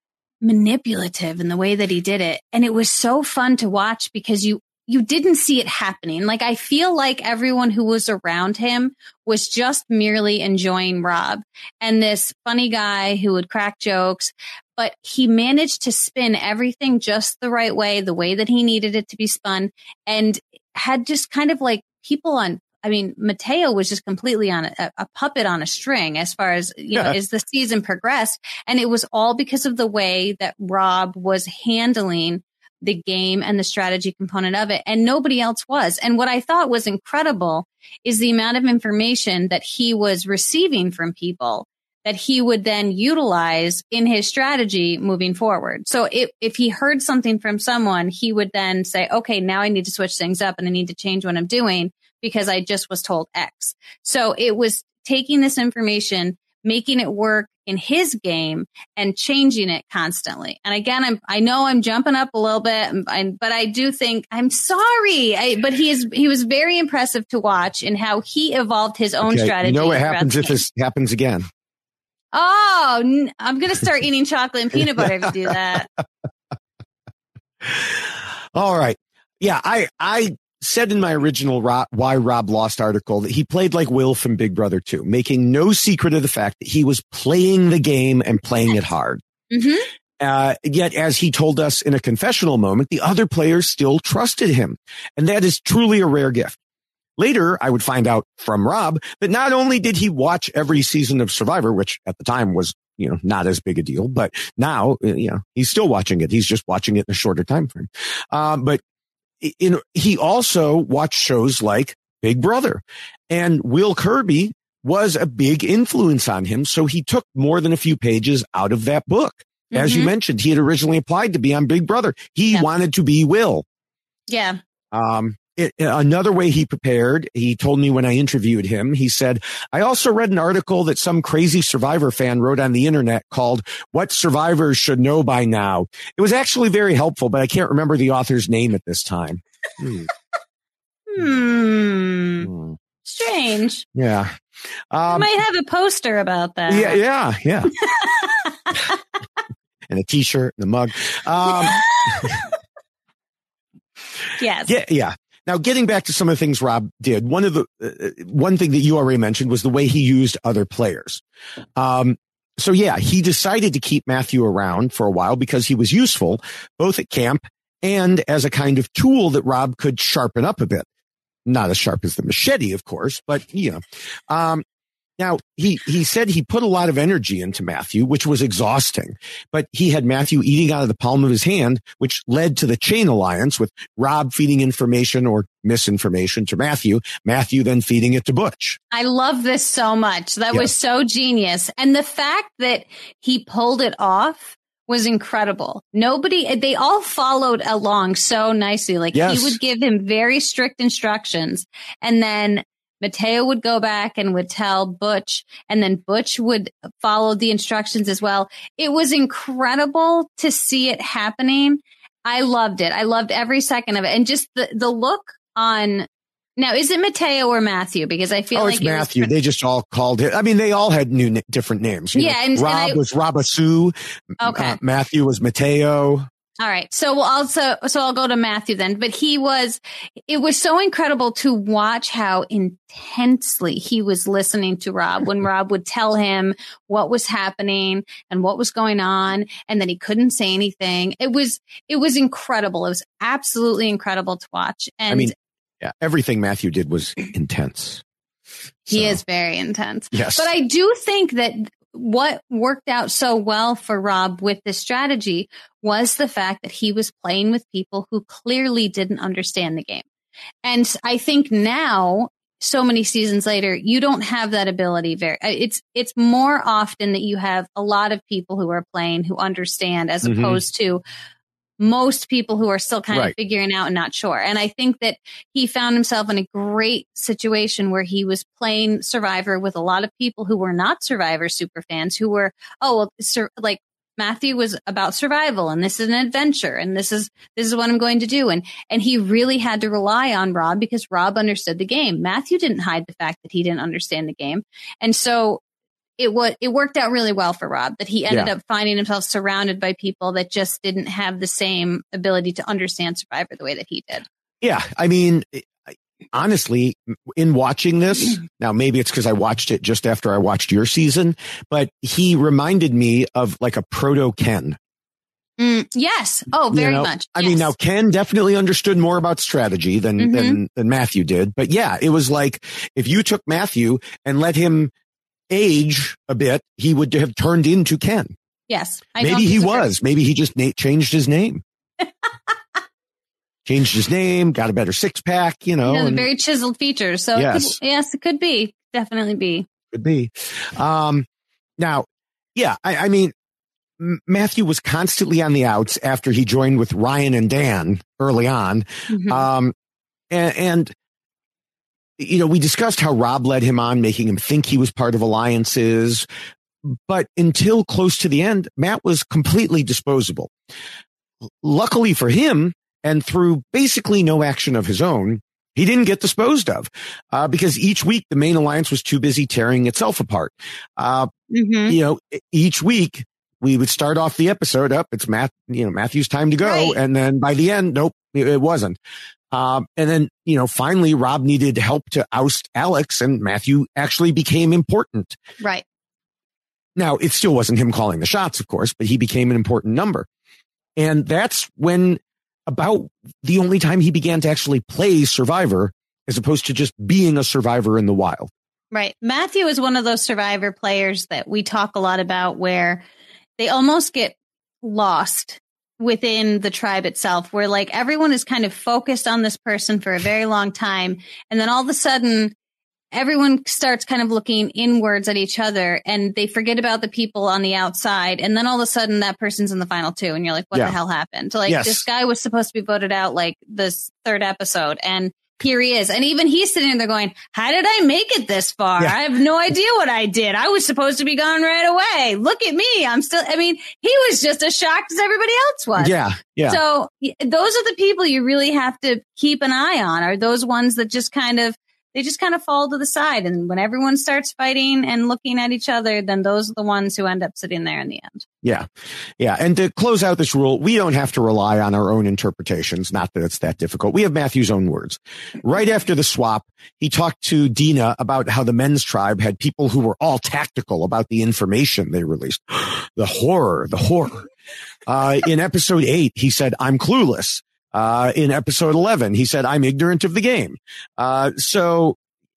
manipulative in the way that he did it. And it was so fun to watch because you didn't see it happening. Like, I feel like everyone who was around him was just merely enjoying Rob and this funny guy who would crack jokes, but he managed to spin everything just the right way, the way that he needed it to be spun, and had just kind of like people on, Mateo was just completely on a puppet on a string as far as, as the season progressed. And it was all because of the way that Rob was handling the game and the strategy component of it. And nobody else was. And what I thought was incredible is the amount of information that he was receiving from people that he would then utilize in his strategy moving forward. So if he heard something from someone, he would then say, okay, now I need to switch things up and I need to change what I'm doing because I just was told X. So it was taking this information, making it work in his game and changing it constantly. And again, I know I'm jumping up a little bit, but I do think I'm sorry. But he was very impressive to watch in how he evolved his own strategy. You know what happens if this happens again? Oh, I'm going to start eating chocolate and peanut butter to do that. All right. Yeah, I said in my original Why Rob Lost article that he played like Will from Big Brother 2, making no secret of the fact that he was playing the game and playing it hard. Yet, as he told us in a confessional moment, the other players still trusted him. And that is truly a rare gift. Later, I would find out from Rob that not only did he watch every season of Survivor, which at the time was, not as big a deal, but now, he's still watching it. He's just watching it in a shorter time frame. But he also watched shows like Big Brother, and Will Kirby was a big influence on him. So he took more than a few pages out of that book As you mentioned, he had originally applied to be on Big Brother. He wanted to be Will. Yeah. Another way he prepared, he told me when I interviewed him, he said, I also read an article that some crazy Survivor fan wrote on the internet called What Survivors Should Know by Now. It was actually very helpful, but I can't remember the author's name at this time. Strange. Yeah. I might have a poster about that. Yeah. And a t-shirt and a mug. Yes. Yeah. Now, getting back to some of the things Rob did, one thing that you already mentioned was the way he used other players. So he decided to keep Matthew around for a while because he was useful both at camp and as a kind of tool that Rob could sharpen up a bit. Not as sharp as the machete, of course, but now he said he put a lot of energy into Matthew, which was exhausting, but he had Matthew eating out of the palm of his hand, which led to the chain alliance with Rob feeding information or misinformation to Matthew then feeding it to Butch. I love this so much. That was so genius. And the fact that he pulled it off was incredible. They all followed along so nicely. He would give him very strict instructions, and then Mateo would go back and would tell Butch, and then Butch would follow the instructions as well. It was incredible to see it happening. I loved it. I loved every second of it. And just the look on, now, is it Mateo or Matthew? Because I feel like it's Matthew. They just all called it. I mean, they all had different names. Rob was Robasu. Okay. Matthew was Mateo. All right. So I'll go to Matthew then. But it was so incredible to watch how intensely he was listening to Rob when Rob would tell him what was happening and what was going on. And then he couldn't say anything. It was incredible. It was absolutely incredible to watch. And everything Matthew did was intense. He is very intense. Yes. But I do think that what worked out so well for Rob with this strategy was the fact that he was playing with people who clearly didn't understand the game. And I think now, so many seasons later, you don't have that ability. It's more often that you have a lot of people who are playing who understand, as opposed to most people who are still kind of figuring out and not sure. And I think that he found himself in a great situation where he was playing Survivor with a lot of people who were not Survivor super fans, who were, Matthew was about survival, and this is an adventure, and this is what I'm going to do. And he really had to rely on Rob because Rob understood the game. Matthew didn't hide the fact that he didn't understand the game. And so it worked out really well for Rob that he ended up finding himself surrounded by people that just didn't have the same ability to understand Survivor the way that he did. Yeah. I mean, honestly, in watching this, now maybe it's because I watched it just after I watched your season, but he reminded me of like a proto Ken. Yes. Oh, very much. I mean, now Ken definitely understood more about strategy than Matthew did. But it was like if you took Matthew and let him age a bit, he would have turned into Ken. Yes. Maybe he was. Maybe he just changed his name. Changed his name, got a better six pack, very chiseled features. So it could be. Definitely be. Could be. Now, I mean, Matthew was constantly on the outs after he joined with Ryan and Dan early on. And we discussed how Rob led him on, making him think he was part of alliances. But until close to the end, Matt was completely disposable. Luckily for him, and through basically no action of his own, he didn't get disposed of because each week the main alliance was too busy tearing itself apart. Each week we would start off the episode up. It's Matthew's time to go. Right. And then by the end, nope, it wasn't. And then, finally Rob needed help to oust Alex, and Matthew actually became important. Right. Now, it still wasn't him calling the shots, of course, but he became an important number. And that's when about the only time he began to actually play Survivor as opposed to just being a survivor in the wild. Right. Matthew is one of those Survivor players that we talk a lot about where they almost get lost within the tribe itself, where everyone is kind of focused on this person for a very long time. And then all of a sudden everyone starts kind of looking inwards at each other and they forget about the people on the outside. And then all of a sudden that person's in the final two and you're like, what the hell happened? Like this guy was supposed to be voted out like this third episode and here he is. And even he's sitting there going, how did I make it this far? I have no idea what I did. I was supposed to be gone right away. Look at me. He was just as shocked as everybody else was. Yeah. Yeah. So those are the people you really have to keep an eye on, are those ones that just kind of fall to the side. And when everyone starts fighting and looking at each other, then those are the ones who end up sitting there in the end. Yeah. Yeah. And to close out this rule, we don't have to rely on our own interpretations. Not that it's that difficult. We have Matthew's own words. Right after the swap, he talked to Dina about how the men's tribe had people who were all tactical about the information they released. The horror. In episode 8, he said, I'm clueless. In episode 11, he said, I'm ignorant of the game. So,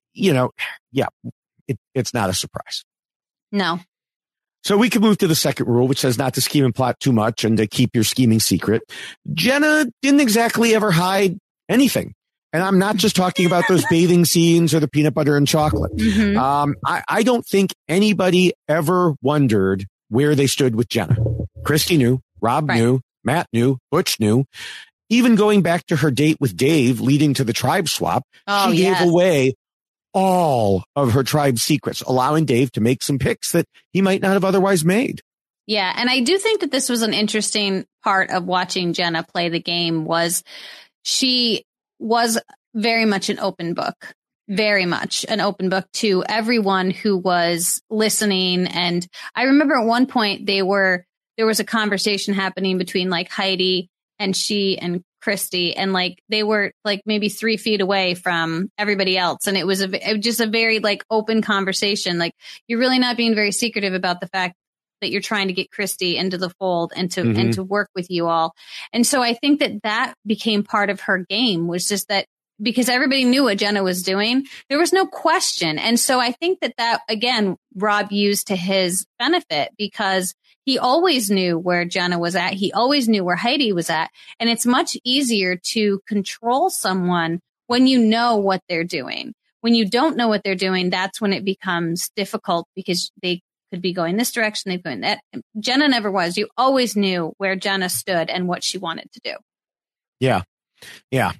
it's not a surprise. No. So we can move to the second rule, which says not to scheme and plot too much and to keep your scheming secret. Jenna didn't exactly ever hide anything. And I'm not just talking about those bathing scenes or the peanut butter and chocolate. Mm-hmm. I don't think anybody ever wondered where they stood with Jenna. Christy knew, Rob knew, Matt knew, Butch knew. Even going back to her date with Dave leading to the tribe swap, she gave away all of her tribe secrets, allowing Dave to make some picks that he might not have otherwise made. Yeah. And I do think that this was an interesting part of watching Jenna play the game. Was she was very much an open book, very much an open book to everyone who was listening. And I remember at one point there was a conversation happening between like Heidi and she and Christy, and like they were like maybe 3 feet away from everybody else. And it was just a very like open conversation. Like you're really not being very secretive about the fact that you're trying to get Christy into the fold and to work with you all. And so I think that became part of her game, was just that because everybody knew what Jenna was doing, there was no question. And so I think that again, Rob used to his benefit, because he always knew where Jenna was at. He always knew where Heidi was at. And it's much easier to control someone when you know what they're doing. When you don't know what they're doing, that's when it becomes difficult, because they could be going this direction, they're going that. Jenna never was. You always knew where Jenna stood and what she wanted to do. Yeah. Yeah.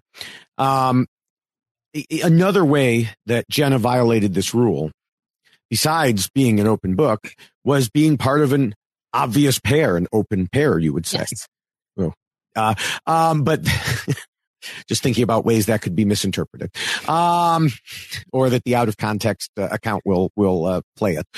Another way that Jenna violated this rule, besides being an open book, was being part of an obvious pair, an open pair, you would say. Yes. But just thinking about ways that could be misinterpreted, or that the out of context account will play it.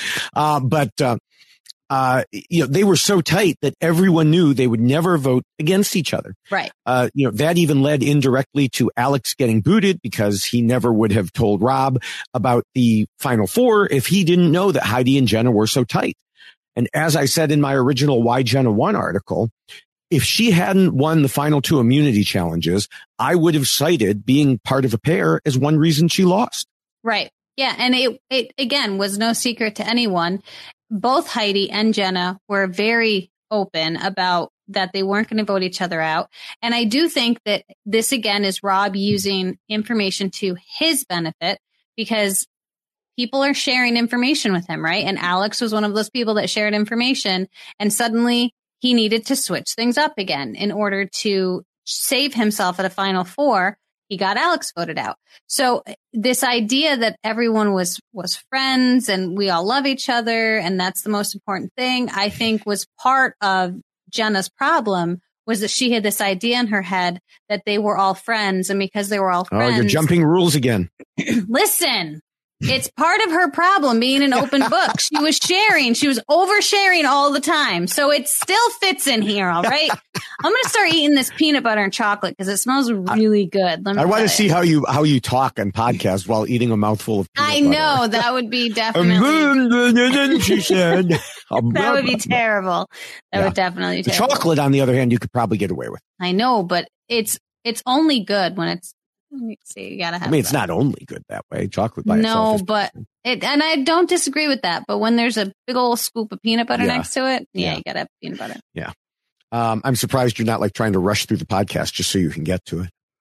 They were so tight that everyone knew they would never vote against each other. Right. That even led indirectly to Alex getting booted, because he never would have told Rob about the Final Four if he didn't know that Heidi and Jenna were so tight. And as I said in my original Why Jenna Won article, if she hadn't won the final 2 immunity challenges, I would have cited being part of a pair as one reason she lost. Right. Yeah. And it again was no secret to anyone. Both Heidi and Jenna were very open about that they weren't going to vote each other out. And I do think that this again is Rob using information to his benefit, because people are sharing information with him, right? And Alex was one of those people that shared information, and suddenly he needed to switch things up again in order to save himself at a Final Four. He got Alex voted out. So this idea that everyone was friends and we all love each other and that's the most important thing, I think was part of Jenna's problem, was that she had this idea in her head that they were all friends, and because they were all friends. Oh, you're jumping rules again. Listen. It's part of her problem being an open book. She was oversharing all the time. So it still fits in here. All right. I'm going to start eating this peanut butter and chocolate because it smells really good. I want to see how you talk and podcast while eating a mouthful of peanut butter. I know that would be definitely. She said, that would be terrible. That would definitely be terrible. Chocolate, on the other hand, you could probably get away with. I know, but it's only good when it's. Let me see. You gotta have. It's not only good that way. Chocolate by itself. No, but and I don't disagree with that. But when there's a big old scoop of peanut butter next to it, you gotta have peanut butter. Yeah. I'm surprised you're not like trying to rush through the podcast just so you can get to it.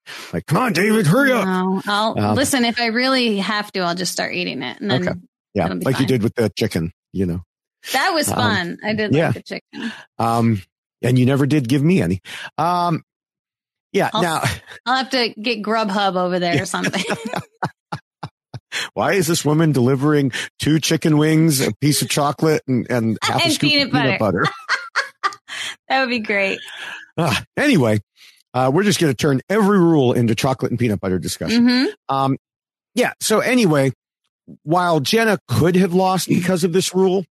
Like, come on, David, hurry up. No, I'll listen. If I really have to, I'll just start eating it. And then yeah, like fine. you did with the chicken, That was fun. I did like the chicken. And you never did give me any. Now I'll have to get Grubhub over there or something. Why is this woman delivering 2 chicken wings, a piece of chocolate, and half a scoop of peanut butter? That would be great. Anyway, we're just going to turn every rule into chocolate and peanut butter discussion. Mm-hmm. So anyway, while Jenna could have lost because of this rule,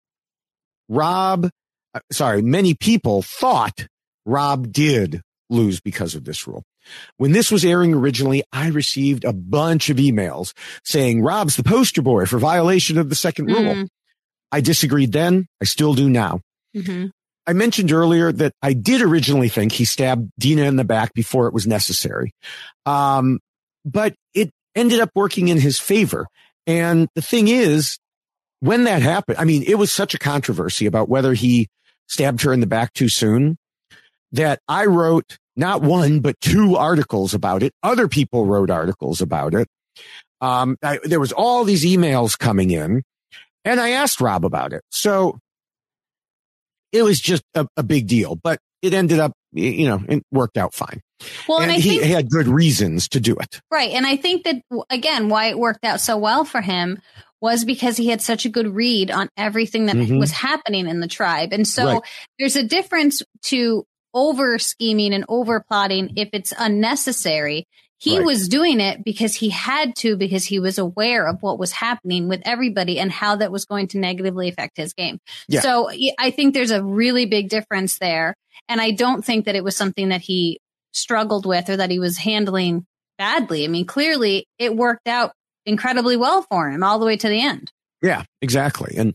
many people thought Rob did lose because of this rule. When this was airing originally, I received a bunch of emails saying Rob's the poster boy for violation of the second rule. I disagreed then. I still do now. Mm-hmm. I mentioned earlier that I did originally think he stabbed Dina in the back before it was necessary. But it ended up working in his favor. And the thing is, when that happened, I mean, it was such a controversy about whether he stabbed her in the back too soon that I wrote not 1, but 2 articles about it. Other people wrote articles about it. There was all these emails coming in, and I asked Rob about it. So it was just a big deal, but it ended up, it worked out fine. Well, and he had good reasons to do it. Right. And I think that, again, why it worked out so well for him was because he had such a good read on everything that was happening in the tribe. And so there's a difference to over scheming and over plotting if it's unnecessary. He was doing it because he had to, because he was aware of what was happening with everybody and how that was going to negatively affect his game. Yeah. So I think there's a really big difference there. And I don't think that it was something that he struggled with or that he was handling badly. I mean, clearly it worked out incredibly well for him all the way to the end. Yeah, exactly. And,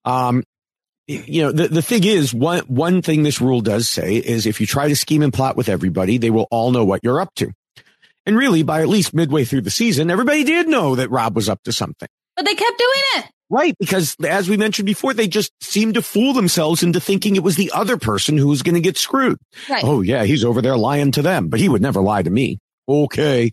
the thing is, one thing this rule does say is if you try to scheme and plot with everybody, they will all know what you're up to. And really, by at least midway through the season, everybody did know that Rob was up to something. But they kept doing it. Right, because as we mentioned before, they just seemed to fool themselves into thinking it was the other person who was going to get screwed. Right. Oh, yeah, he's over there lying to them, but he would never lie to me. Okay.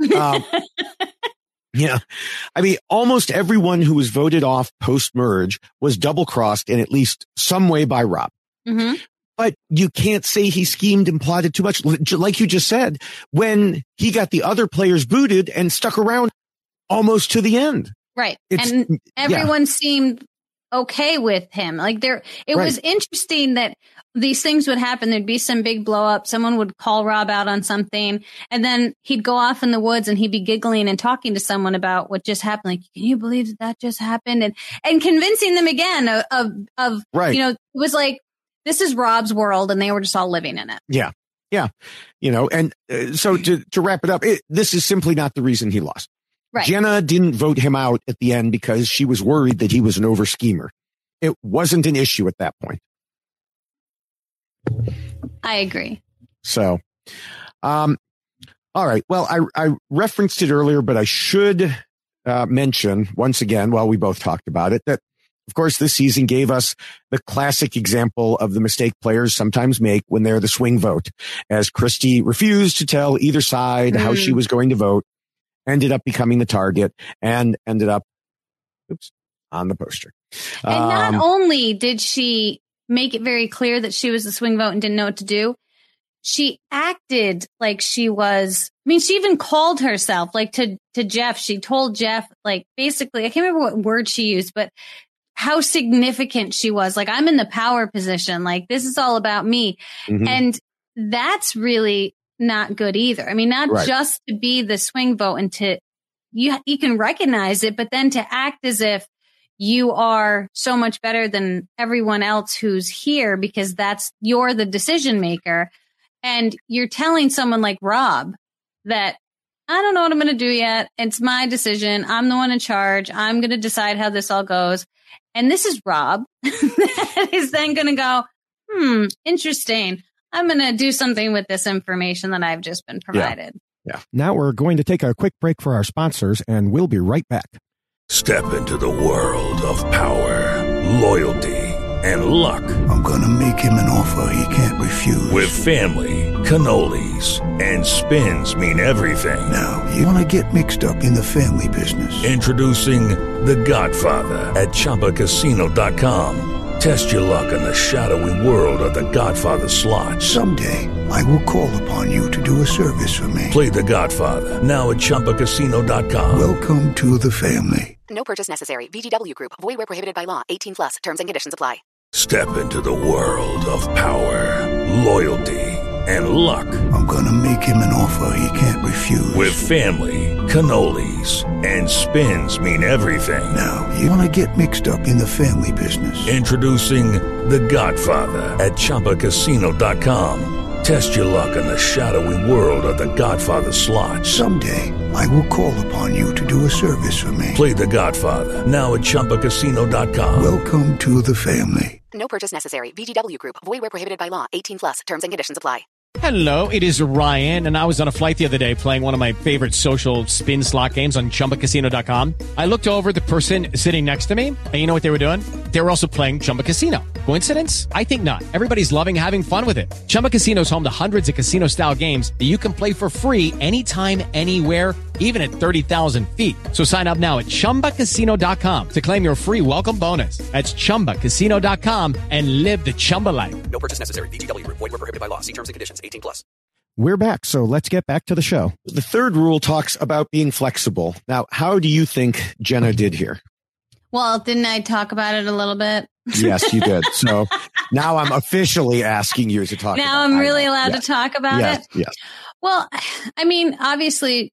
Yeah. I mean, almost everyone who was voted off post-merge was double-crossed in at least some way by Rob. Mm-hmm. But you can't say he schemed and plotted too much. Like you just said, when he got the other players booted and stuck around almost to the end. Right. And everyone seemed okay with him. Like it was interesting that these things would happen. There'd be some big blow up. Someone would call Rob out on something, and then he'd go off in the woods and he'd be giggling and talking to someone about what just happened. Like, can you believe that just happened? And convincing them again of it was like, this is Rob's world, and they were just all living in it. Yeah. Yeah. And so to wrap it up, this is simply not the reason he lost. Right. Jenna didn't vote him out at the end because she was worried that he was an over schemer. It wasn't an issue at that point. I agree. So, all right. Well, I referenced it earlier, but I should mention once again, while we both talked about it, that of course this season gave us the classic example of the mistake players sometimes make when they're the swing vote, as Christy refused to tell either side how she was going to vote, ended up becoming the target, and ended up on the poster. And not only did she make it very clear that she was the swing vote and didn't know what to do, she acted like she was, she even called herself, like to Jeff. She told Jeff, like, basically, I can't remember what word she used, but how significant she was. Like, I'm in the power position. Like, this is all about me. Mm-hmm. And that's really not good either. Not just to be the swing vote and to, you can recognize it, but then to act as if you are so much better than everyone else who's here because you're the decision maker. And you're telling someone like Rob that I don't know what I'm going to do yet. It's my decision. I'm the one in charge. I'm going to decide how this all goes. And this is Rob that is then going to go, interesting. I'm going to do something with this information that I've just been provided. Yeah. Now we're going to take a quick break for our sponsors, and we'll be right back. Step into the world of power, loyalty, and luck. I'm gonna make him an offer he can't refuse. With family, cannolis, and spins mean everything. Now, you wanna get mixed up in the family business. Introducing The Godfather at ChumbaCasino.com. Test your luck in the shadowy world of The Godfather slot. Someday, I will call upon you to do a service for me. Play The Godfather now at ChumbaCasino.com. Welcome to the family. No purchase necessary. VGW Group. Void where prohibited by law. 18+. Terms and conditions apply. Step into the world of power, loyalty, and luck. I'm gonna make him an offer he can't refuse. With family, cannolis, and spins mean everything. Now, you wanna get mixed up in the family business. Introducing The Godfather at ChumbaCasino.com. Test your luck in the shadowy world of The Godfather slot. Someday, I will call upon you to do a service for me. Play The Godfather now at ChumbaCasino.com. Welcome to the family. No purchase necessary. VGW Group. Void where prohibited by law. 18+. Terms and conditions apply. Hello, it is Ryan, and I was on a flight the other day playing one of my favorite social spin slot games on ChumbaCasino.com. I looked over at the person sitting next to me, and you know what they were doing? They were also playing Chumba Casino. Coincidence? I think not. Everybody's loving having fun with it. Chumba Casino is home to hundreds of casino-style games that you can play for free anytime, anywhere, even at 30,000 feet. So sign up now at ChumbaCasino.com to claim your free welcome bonus. That's ChumbaCasino.com and live the Chumba life. No purchase necessary. VGW Group. Void where prohibited by law. See terms and conditions. 18+. We're back, so let's get back to the show. The third rule talks about being flexible. Now, how do you think Jenna did here? Well, didn't I talk about it a little bit? Yes, you did. So now I'm officially asking you to talk about it. Now I'm really allowed to talk about it? Yes. Well, I mean, obviously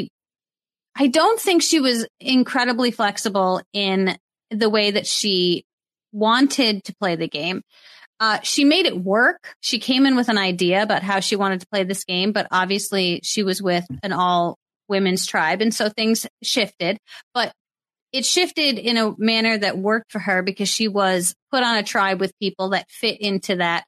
I don't think she was incredibly flexible in the way that she wanted to play the game. She made it work. She came in with an idea about how she wanted to play this game, but obviously she was with an all women's tribe. And so things shifted, but it shifted in a manner that worked for her because she was put on a tribe with people that fit into that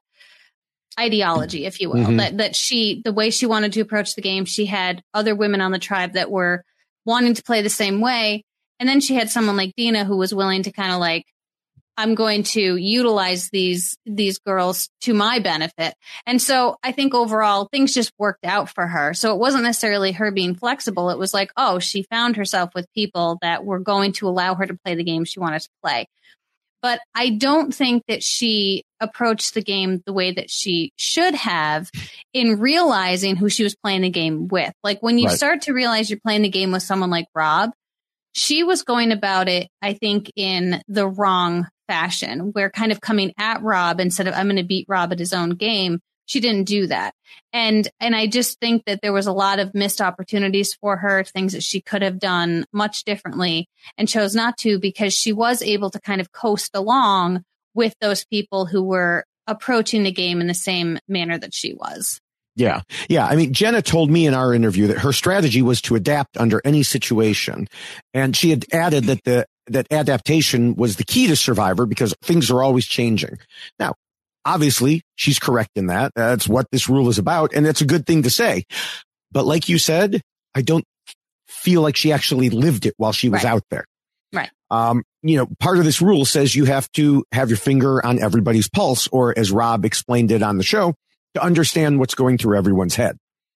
ideology, if you will, mm-hmm. The way she wanted to approach the game, she had other women on the tribe that were wanting to play the same way. And then she had someone like Dina who was willing to kind of like, I'm going to utilize these girls to my benefit. And so I think overall things just worked out for her. So it wasn't necessarily her being flexible. It was like, oh, she found herself with people that were going to allow her to play the game she wanted to play. But I don't think that she approached the game the way that she should have in realizing who she was playing the game with. Like when you start to realize you're playing the game with someone like Rob, she was going about it, I think, in the wrong fashion. We're kind of coming at Rob instead of I'm going to beat Rob at his own game. She didn't do that. And I just think that there was a lot of missed opportunities for her, things that she could have done much differently and chose not to because she was able to kind of coast along with those people who were approaching the game in the same manner that she was. Yeah. I mean, Jenna told me in our interview that her strategy was to adapt under any situation. And she had added that adaptation was the key to Survivor because things are always changing. Now, obviously, she's correct in that. That's what this rule is about. And it's a good thing to say. But like you said, I don't feel like she actually lived it while she was out there. Right. Part of this rule says you have to have your finger on everybody's pulse, or as Rob explained it on the show, to understand what's going through everyone's head.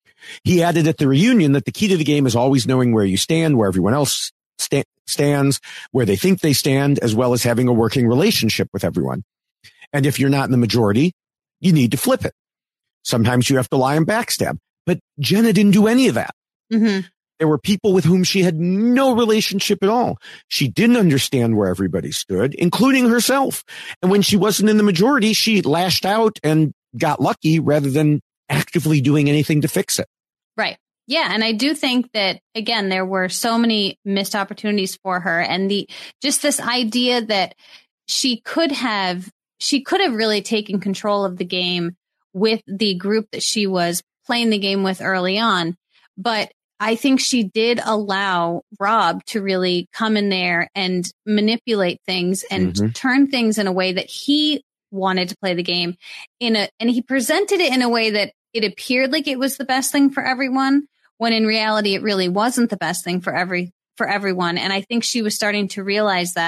He added at the reunion that the key to the game is always knowing where you stand, where everyone else stands, where they think they stand, as well as having a working relationship with everyone. And if you're not in the majority, you need to flip it. Sometimes you have to lie and backstab. But Jenna didn't do any of that. Mm-hmm. There were people with whom she had no relationship at all. She didn't understand where everybody stood, including herself. And when she wasn't in the majority, she lashed out and got lucky rather than actively doing anything to fix it. Right. Yeah. And I do think that, again, there were so many missed opportunities for her. And just this idea that she could have really taken control of the game with the group that she was playing the game with early on. But I think she did allow Rob to really come in there and manipulate things and turn things in a way that he wanted to play the game and he presented it in a way that it appeared like it was the best thing for everyone, when in reality, it really wasn't the best thing for everyone. And I think she was starting to realize that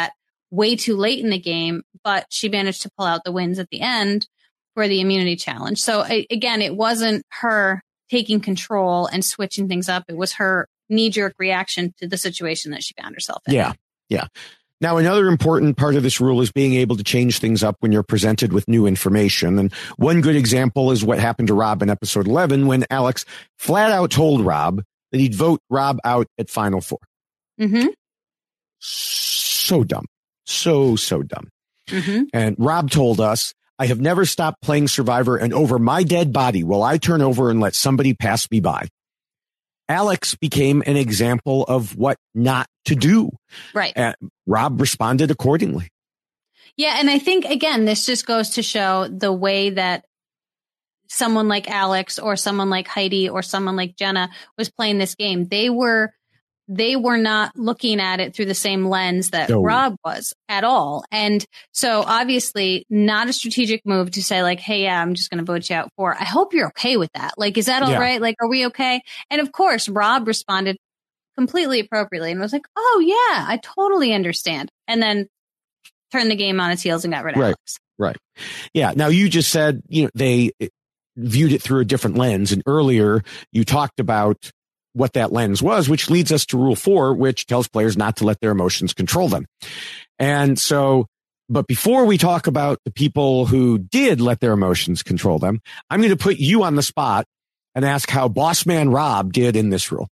way too late in the game, but she managed to pull out the wins at the end for the immunity challenge. So again, it wasn't her taking control and switching things up. It was her knee-jerk reaction to the situation that she found herself in. Yeah. Now, another important part of this rule is being able to change things up when you're presented with new information. And one good example is what happened to Rob in episode 11 when Alex flat out told Rob that he'd vote Rob out at Final Four. Mm-hmm. So dumb. So dumb. Mm-hmm. And Rob told us, I have never stopped playing Survivor, and over my dead body will I turn over and let somebody pass me by. Alex became an example of what not to do. Right. Rob responded accordingly. Yeah. And I think, again, this just goes to show the way that someone like Alex or someone like Heidi or someone like Jenna was playing this game. They were not looking at it through the same lens that Rob was at all. And so obviously not a strategic move to say like, hey, yeah, I'm just going to vote you out for. I hope you're okay with that. Like, is that all right? Like, are we okay? And of course, Rob responded completely appropriately and was like, oh yeah, I totally understand. And then turned the game on its heels and got rid of Alex. Right. Yeah. Now you just said, they viewed it through a different lens. And earlier you talked about what that lens was, which leads us to Rule 4, which tells players not to let their emotions control them. And so, but before we talk about the people who did let their emotions control them, I'm going to put you on the spot and ask how Boss Man Rob did in this rule.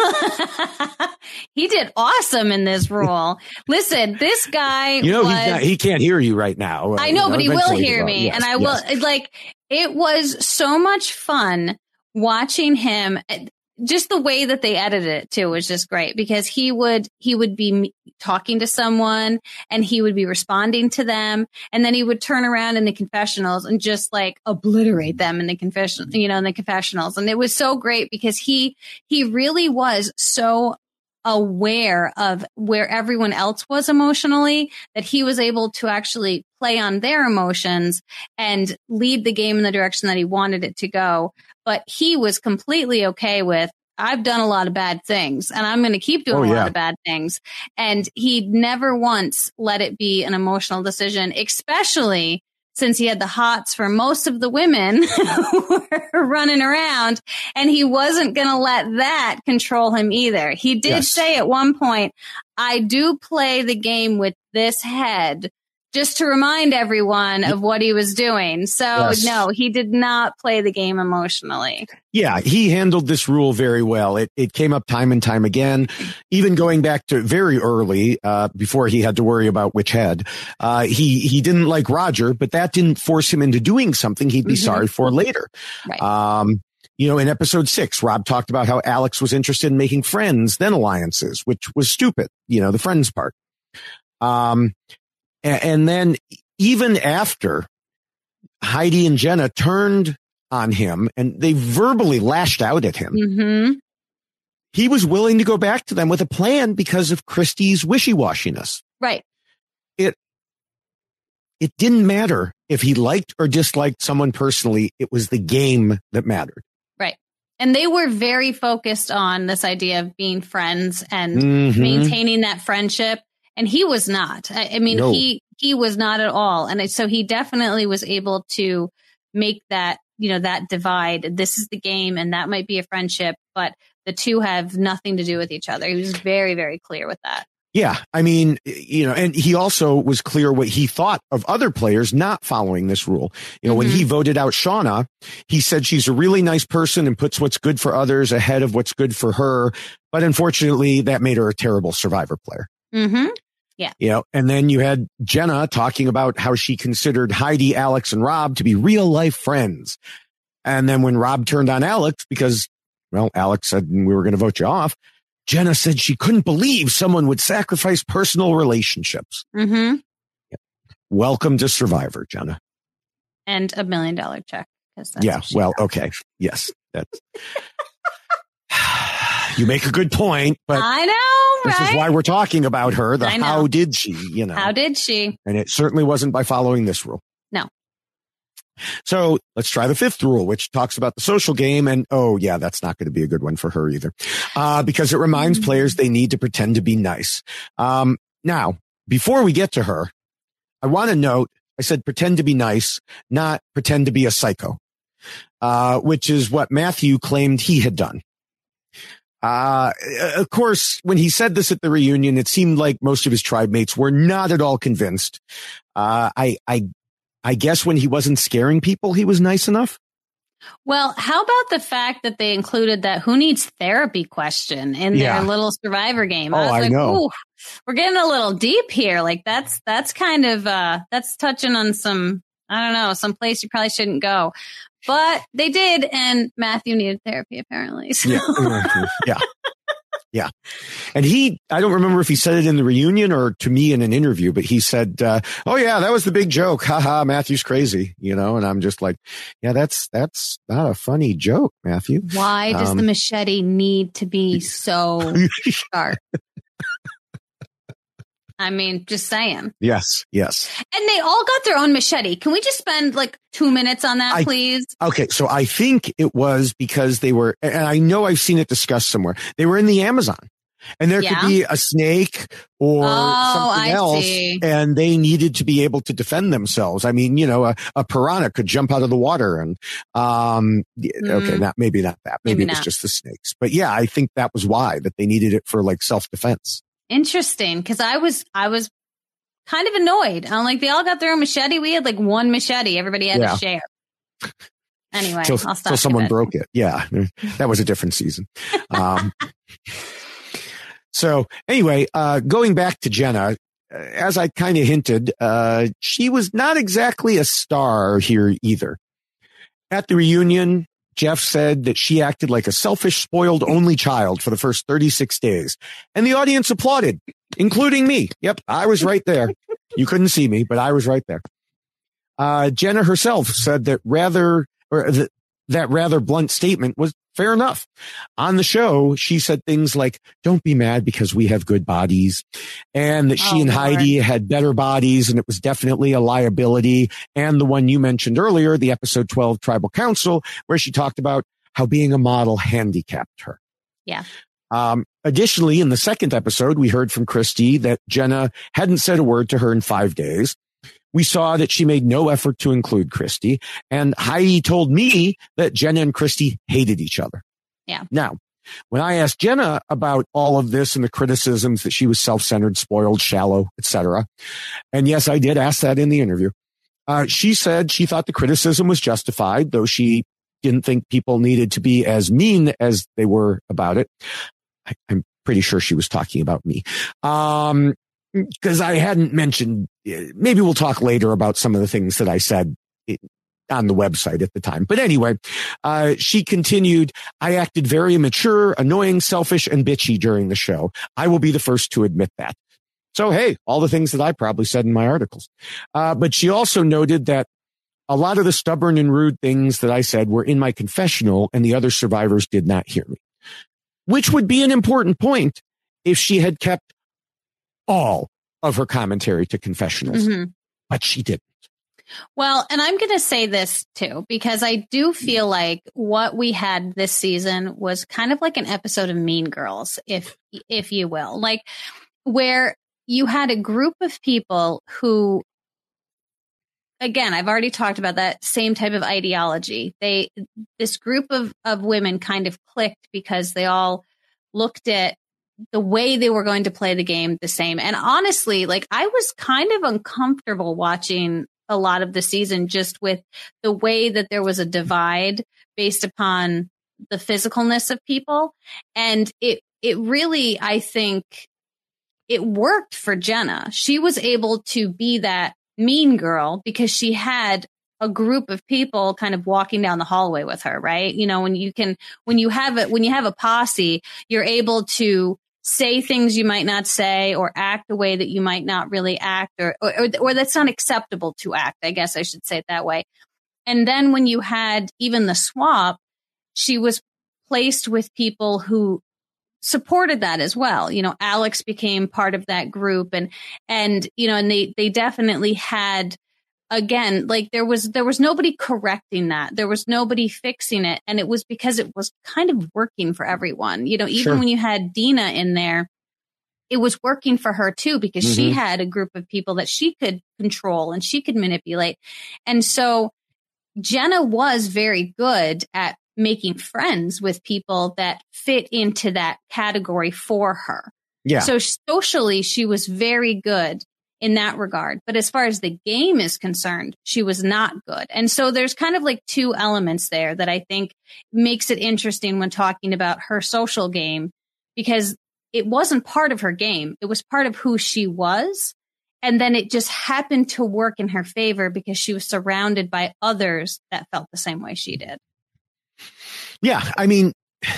He did awesome in this role. Listen, this guy, he can't hear you right now. I know, but he will hear me. Yes, and I will it was so much fun watching him. Just the way that they edited it too was just great because he would be talking to someone and he would be responding to them. And then he would turn around in the confessionals and just like obliterate them in the confessionals. And it was so great because he really was so aware of where everyone else was emotionally that he was able to actually play on their emotions and lead the game in the direction that he wanted it to go. But he was completely okay with, I've done a lot of bad things and I'm going to keep doing a lot of bad things. And he never once let it be an emotional decision, especially since he had the hots for most of the women who were running around, and he wasn't going to let that control him either. He did say at one point, I do play the game with this head, just to remind everyone of what he was doing. So no, he did not play the game emotionally. Yeah, he handled this rule very well. It came up time and time again, even going back to very early, before he had to worry about which head. He didn't like Roger, but that didn't force him into doing something he'd be sorry for later. Right. In episode 6, Rob talked about how Alex was interested in making friends, then alliances, which was stupid, the friends part. And then even after Heidi and Jenna turned on him and they verbally lashed out at him, he was willing to go back to them with a plan because of Christy's wishy-washiness. Right. It didn't matter if he liked or disliked someone personally. It was the game that mattered. Right. And they were very focused on this idea of being friends and maintaining that friendship. And he was not. I mean, he was not at all. And so he definitely was able to make that, that divide. This is the game and that might be a friendship, but the two have nothing to do with each other. He was very, very clear with that. Yeah. I mean, and he also was clear what he thought of other players not following this rule. When he voted out Shauna, he said she's a really nice person and puts what's good for others ahead of what's good for her. But unfortunately, that made her a terrible Survivor player. Mm-hmm. Yeah. And then you had Jenna talking about how she considered Heidi, Alex, and Rob to be real life friends. And then when Rob turned on Alex because, Alex said we were going to vote you off, Jenna said she couldn't believe someone would sacrifice personal relationships. Mm-hmm. Yeah. Welcome to Survivor, Jenna. And $1 million check. Okay. Yes. That's. You make a good point, but I know, right? This is why we're talking about her. How did she, How did she? And it certainly wasn't by following this rule. No. So let's try the 5th rule, which talks about the social game. And that's not going to be a good one for her either. Because it reminds players they need to pretend to be nice. Now, before we get to her, I want to note, I said pretend to be nice, not pretend to be a psycho, which is what Matthew claimed he had done. Of course, when he said this at the reunion, it seemed like most of his tribe mates were not at all convinced. I guess when he wasn't scaring people, he was nice enough. Well, how about the fact that they included that who needs therapy question in their little Survivor game? I was like, ooh, we're getting a little deep here. Like that's kind of, that's touching on some, I don't know, some place you probably shouldn't go. But they did, and Matthew needed therapy, apparently. So. Yeah. And I don't remember if he said it in the reunion or to me in an interview, but he said, oh yeah, that was the big joke. Haha, Matthew's crazy, and I'm just like, yeah, that's not a funny joke, Matthew. Why does the machete need to be so sharp? I mean, just saying. Yes. And they all got their own machete. Can we just spend like 2 minutes on that, please? Okay. So I think it was because they were, and I know I've seen it discussed somewhere. They were in the Amazon and there could be a snake or something else. See. And they needed to be able to defend themselves. I mean, a piranha could jump out of the water and, okay, maybe not that. Maybe it was just the snakes, but yeah, I think that was why that they needed it for like self-defense. Interesting, because I was kind of annoyed. I'm like, they all got their own machete. We had like one machete. Everybody had to share. Anyway, I'll stop. Till someone broke it. Yeah, that was a different season. So anyway, going back to Jenna, as I kind of hinted, she was not exactly a star here either. At the reunion, Jeff said that she acted like a selfish, spoiled only child for the first 36 days. And the audience applauded, including me. Yep, I was right there. You couldn't see me, but I was right there. Jenna herself said that that rather blunt statement was fair enough. On the show, she said things like, don't be mad because we have good bodies, and that she and Heidi had better bodies, and it was definitely a liability. And the one you mentioned earlier, the episode 12 Tribal Council, where she talked about how being a model handicapped her. Yeah. Additionally, in the second episode, we heard from Christy that Jenna hadn't said a word to her in 5 days. We saw that she made no effort to include Christy, and Heidi told me that Jenna and Christy hated each other. Yeah. Now, when I asked Jenna about all of this and the criticisms that she was self-centered, spoiled, shallow, etc., and yes, I did ask that in the interview, she said she thought the criticism was justified, though she didn't think people needed to be as mean as they were about it. I'm pretty sure she was talking about me. Because I hadn't mentioned, maybe we'll talk later about some of the things that I said on the website at the time. But anyway, she continued, I acted very immature, annoying, selfish, and bitchy during the show. I will be the first to admit that. So, hey, all the things that I probably said in my articles. But she also noted that a lot of the stubborn and rude things that I said were in my confessional and the other survivors did not hear me, which would be an important point if she had kept all of her commentary to confessionals, but she didn't. Well, and I'm going to say this too, because I do feel like what we had this season was kind of like an episode of Mean Girls, if you will, like where you had a group of people who, again, I've already talked about that same type of ideology. This group of women kind of clicked because they all looked at the way they were going to play the game the same. And honestly, like I was kind of uncomfortable watching a lot of the season just with the way that there was a divide based upon the physicalness of people. And it really, I think it worked for Jenna. She was able to be that mean girl because she had a group of people kind of walking down the hallway with her, right? When you have a posse, you're able to say things you might not say or act the way that you might not really act or that's not acceptable to act. I guess I should say it that way. And then when you had even the swap, she was placed with people who supported that as well. Alex became part of that group and they definitely had, again, like there was nobody correcting that. There was nobody fixing it. And it was because it was kind of working for everyone. Even when you had Dina in there, it was working for her too, because she had a group of people that she could control and she could manipulate. And so Jenna was very good at making friends with people that fit into that category for her. Yeah. So socially, she was very good in that regard. But as far as the game is concerned, she was not good. And so there's kind of like two elements there that I think makes it interesting when talking about her social game, because it wasn't part of her game. It was part of who she was. And then it just happened to work in her favor because she was surrounded by others that felt the same way she did. Yeah. I mean,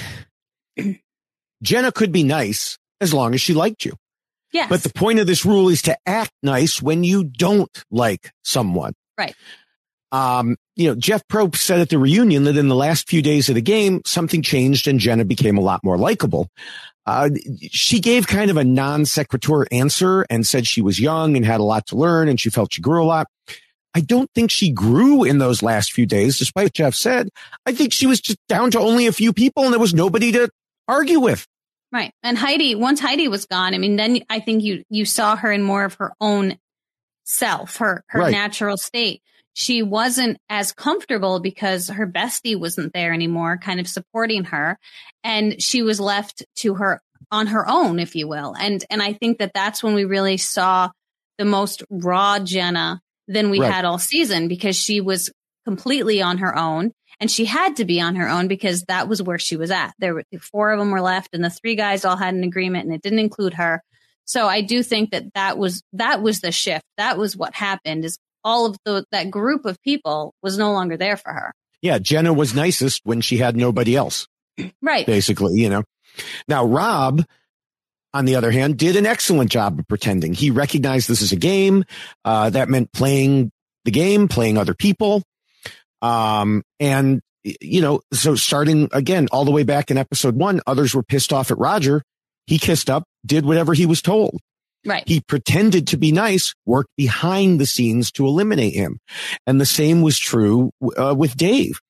Jenna could be nice as long as she liked you. Yes. But the point of this rule is to act nice when you don't like someone. Right. Jeff Probst said at the reunion that in the last few days of the game, something changed and Jenna became a lot more likable. She gave kind of a non sequitur answer and said she was young and had a lot to learn and she felt she grew a lot. I don't think she grew in those last few days, despite what Jeff said. I think she was just down to only a few people and there was nobody to argue with. Right. And Heidi, once Heidi was gone, I mean, then I think you saw her in more of her own self, her right. natural state. She wasn't as comfortable because her bestie wasn't there anymore, kind of supporting her. And she was left to her on her own, if you will. And I think that that's when we really saw the most raw Jenna than we right. had all season, because she was completely on her own. And she had to be on her own because that was where she was at. There were 4 of them were left and the 3 guys all had an agreement and it didn't include her. So I do think that was the shift. That was what happened, is all of that group of people was no longer there for her. Yeah. Jenna was nicest when she had nobody else. Right. Basically, Now, Rob, on the other hand, did an excellent job of pretending. He recognized this as a game. That meant playing the game, playing other people. So starting again, all the way back in episode 1, others were pissed off at Roger. He kissed up, did whatever he was told. Right. He pretended to be nice, worked behind the scenes to eliminate him. And the same was true with Dave.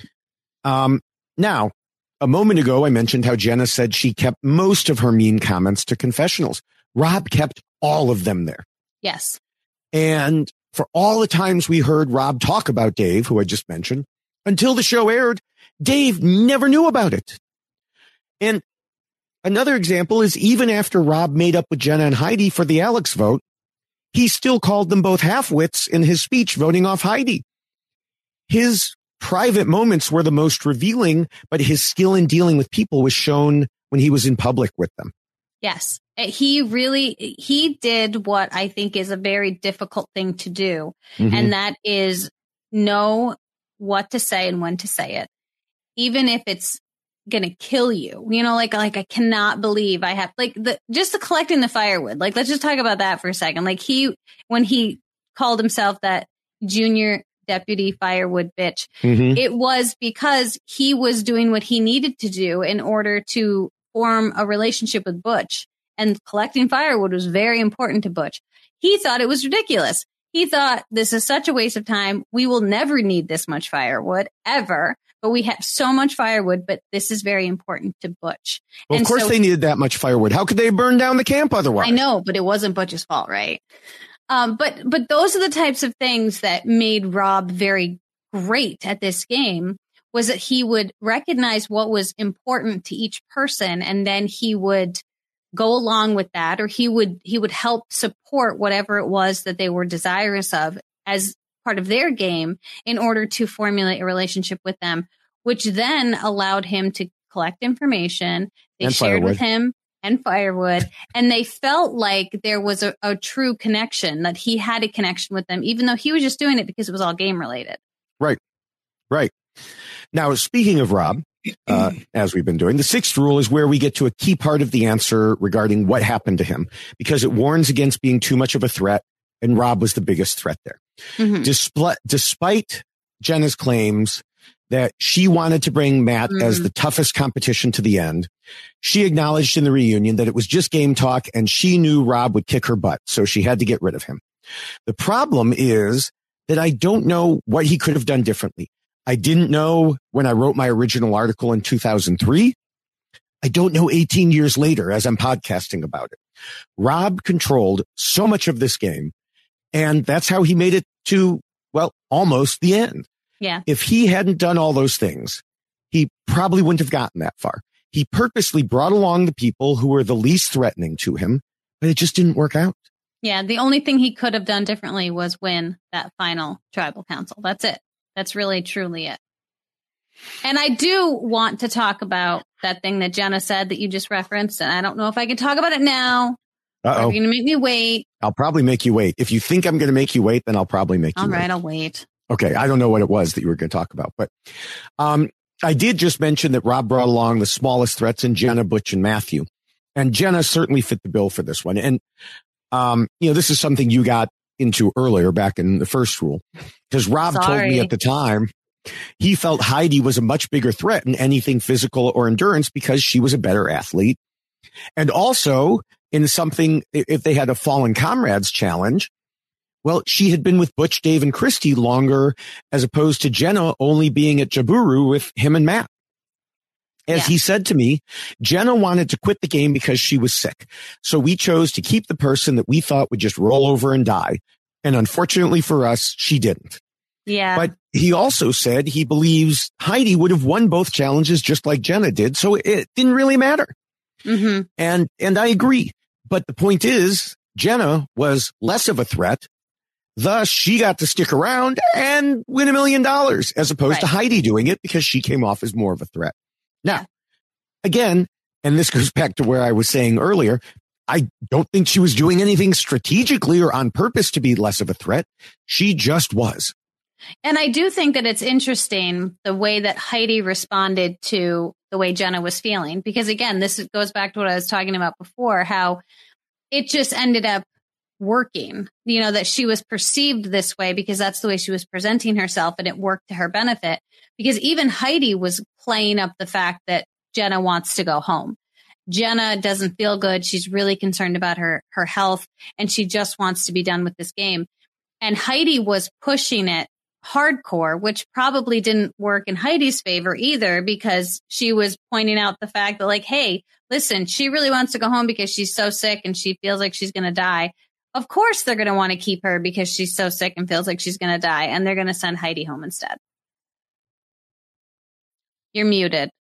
Now, a moment ago, I mentioned how Jenna said she kept most of her mean comments to confessionals. Rob kept all of them there. Yes. And for all the times we heard Rob talk about Dave, who I just mentioned, until the show aired, Dave never knew about it. And another example is even after Rob made up with Jenna and Heidi for the Alex vote, he still called them both half-wits in his speech voting off Heidi. His private moments were the most revealing, but his skill in dealing with people was shown when he was in public with them. Yes. He did what I think is a very difficult thing to do. Mm-hmm. And that is know what to say and when to say it, even if it's going to kill you. Like I cannot believe I have just the collecting the firewood. Like, let's just talk about that for a second. Like when he called himself that junior deputy firewood bitch, mm-hmm. it was because he was doing what he needed to do in order to form a relationship with Butch. And collecting firewood was very important to Butch. He thought it was ridiculous. He thought, this is such a waste of time. We will never need this much firewood ever, but we have so much firewood, but this is very important to Butch. Well, and of course they needed that much firewood. How could they burn down the camp otherwise? I know, but it wasn't Butch's fault, right? But those are the types of things that made Rob very great at this game, was that he would recognize what was important to each person, and then he would go along with that, or he would help support whatever it was that they were desirous of as part of their game in order to formulate a relationship with them, which then allowed him to collect information. They and shared firewood. with him and firewood, and they felt like there was a true connection, that he had a connection with them, even though he was just doing it because it was all game related. Right. Now, speaking of Rob, as we've been doing, the 6th rule is where we get to a key part of the answer regarding what happened to him, because it warns against being too much of a threat, and Rob was the biggest threat there. Mm-hmm. Despite Jenna's claims that she wanted to bring Matt as the toughest competition to the end, she acknowledged in the reunion that it was just game talk and she knew Rob would kick her butt, so she had to get rid of him. The problem is that I don't know what he could have done differently. I didn't know when I wrote my original article in 2003. I don't know 18 years later as I'm podcasting about it. Rob controlled so much of this game, and that's how he made it to, well, almost the end. Yeah. If he hadn't done all those things, he probably wouldn't have gotten that far. He purposely brought along the people who were the least threatening to him, but it just didn't work out. Yeah. The only thing he could have done differently was win that final tribal council. That's it. That's really, truly it. And I do want to talk about that thing that Jenna said that you just referenced. And I don't know if I can talk about it now. Or you're going to make me wait. I'll probably make you wait. If you think I'm going to make you wait, then I'll probably make you wait. All right, I'll wait. Okay. I don't know what it was that you were going to talk about, but I did just mention that Rob brought along the smallest threats in Jenna, Butch, and Matthew. And Jenna certainly fit the bill for this one. And, this is something you got into earlier back in the first rule, because Rob told me at the time he felt Heidi was a much bigger threat in anything physical or endurance because she was a better athlete. And also in something, if they had a fallen comrades challenge, well, she had been with Butch, Dave, and Christy longer as opposed to Jenna only being at Jaburu with him and Matt. As he said to me, Jenna wanted to quit the game because she was sick. So we chose to keep the person that we thought would just roll over and die. And unfortunately for us, she didn't. Yeah. But he also said he believes Heidi would have won both challenges just like Jenna did. So it didn't really matter. Mm-hmm. And I agree. But the point is, Jenna was less of a threat. Thus, she got to stick around and win $1 million as opposed to Heidi doing it because she came off as more of a threat. Now, again, and this goes back to where I was saying earlier, I don't think she was doing anything strategically or on purpose to be less of a threat. She just was. And I do think that it's interesting the way that Heidi responded to the way Jenna was feeling, because again, this goes back to what I was talking about before, how it just ended up working, that she was perceived this way because that's the way she was presenting herself, and it worked to her benefit, because even Heidi was playing up the fact that Jenna wants to go home. Jenna doesn't feel good. She's really concerned about her health, and she just wants to be done with this game. And Heidi was pushing it hardcore, which probably didn't work in Heidi's favor either, because she was pointing out the fact that, like, hey, listen, she really wants to go home because she's so sick and she feels like she's going to die. Of course, they're going to want to keep her because she's so sick and feels like she's going to die, and they're going to send Heidi home instead. You're muted.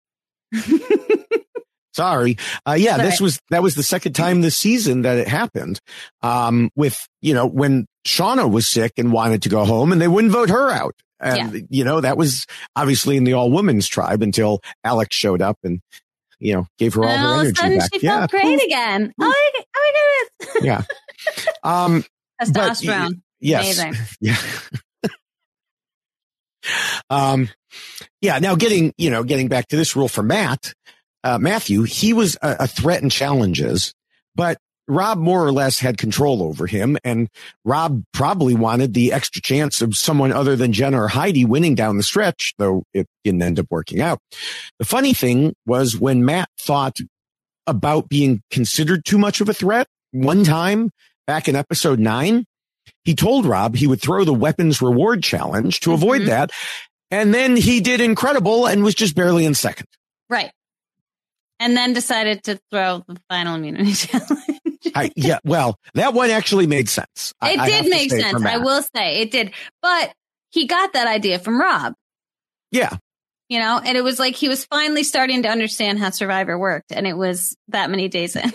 Sorry. That was the second time this season that it happened. With, when Shauna was sick and wanted to go home and they wouldn't vote her out. And, that was obviously in the all women's tribe until Alex showed up and, gave her all her energy back. She felt great again. Oh my goodness. Yeah. Testosterone. But, yes. Amazing. Yeah. Now getting back to this rule for Matthew, he was a threat in challenges, but Rob more or less had control over him, and Rob probably wanted the extra chance of someone other than Jenna or Heidi winning down the stretch, though it didn't end up working out. The funny thing was when Matt thought about being considered too much of a threat one time back in episode 9, he told Rob he would throw the weapons reward challenge to avoid that. And then he did incredible and was just barely in second. Right. And then decided to throw the final immunity challenge. That one actually made sense. It did make sense. I will say it did. But he got that idea from Rob. Yeah. And it was like he was finally starting to understand how Survivor worked. And it was that many days in.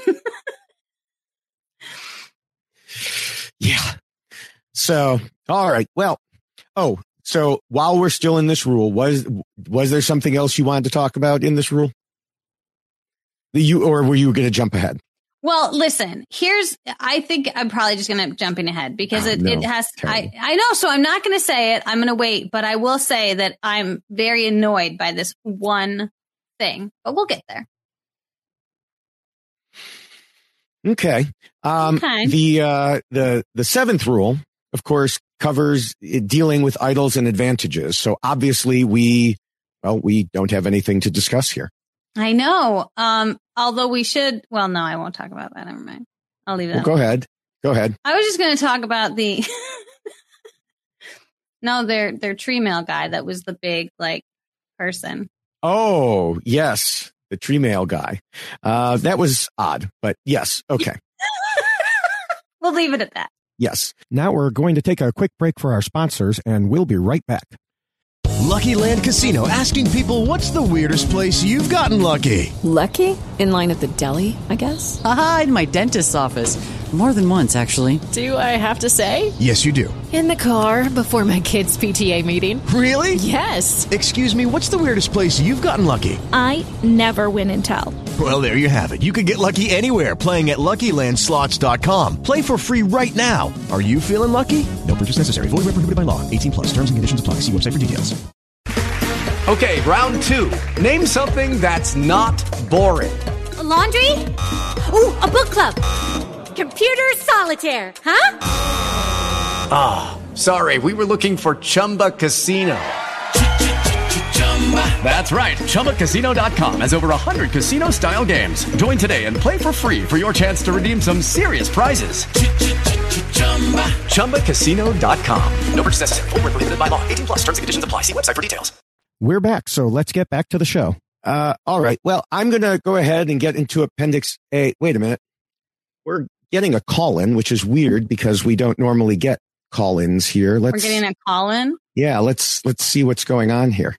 Yeah. So, all right. Well, so while we're still in this rule, was there something else you wanted to talk about in this rule? Or were you going to jump ahead? Well, listen, I think I'm probably just going to jumping ahead because it has, I know. So I'm not going to say it. I'm going to wait, but I will say that I'm very annoyed by this one thing, but we'll get there. Okay. The seventh rule, of course, covers dealing with idols and advantages. So obviously we don't have anything to discuss here. I know. Although we should, no, I won't talk about that. Never mind. I'll leave it. Well, go ahead. I was just going to talk about their tree mail guy. That was the big, person. Oh, yes. The tree mail guy. That was odd, but yes. Okay. We'll leave it at that. Yes. Now we're going to take a quick break for our sponsors, and we'll be right back. Lucky Land Casino, asking people, what's the weirdest place you've gotten lucky? Lucky? In line at the deli, I guess? Aha, in my dentist's office. More than once, actually. Do I have to say? Yes, you do. In the car before my kids' PTA meeting. Really? Yes. Excuse me, what's the weirdest place you've gotten lucky? I never win and tell. Well, there you have it. You can get lucky anywhere, playing at LuckyLandSlots.com. Play for free right now. Are you feeling lucky? No purchase necessary. Void where prohibited by law. 18+. Terms and conditions apply. See website for details. Okay, round two. Name something that's not boring. A laundry? Ooh, a book club. Computer solitaire, huh? Ah, sorry. We were looking for Chumba Casino. That's right. ChumbaCasino.com has over 100 casino-style games. Join today and play for free for your chance to redeem some serious prizes. ChumbaCasino.com. No purchase necessary. Void where prohibited by law. 18+. Terms and conditions apply. See website for details. We're back, so let's get back to the show. All right. Well, I'm going to go ahead and get into Appendix A. Wait a minute. We're getting a call-in, which is weird because we don't normally get call-ins here. We're getting a call-in? Yeah, let's see what's going on here.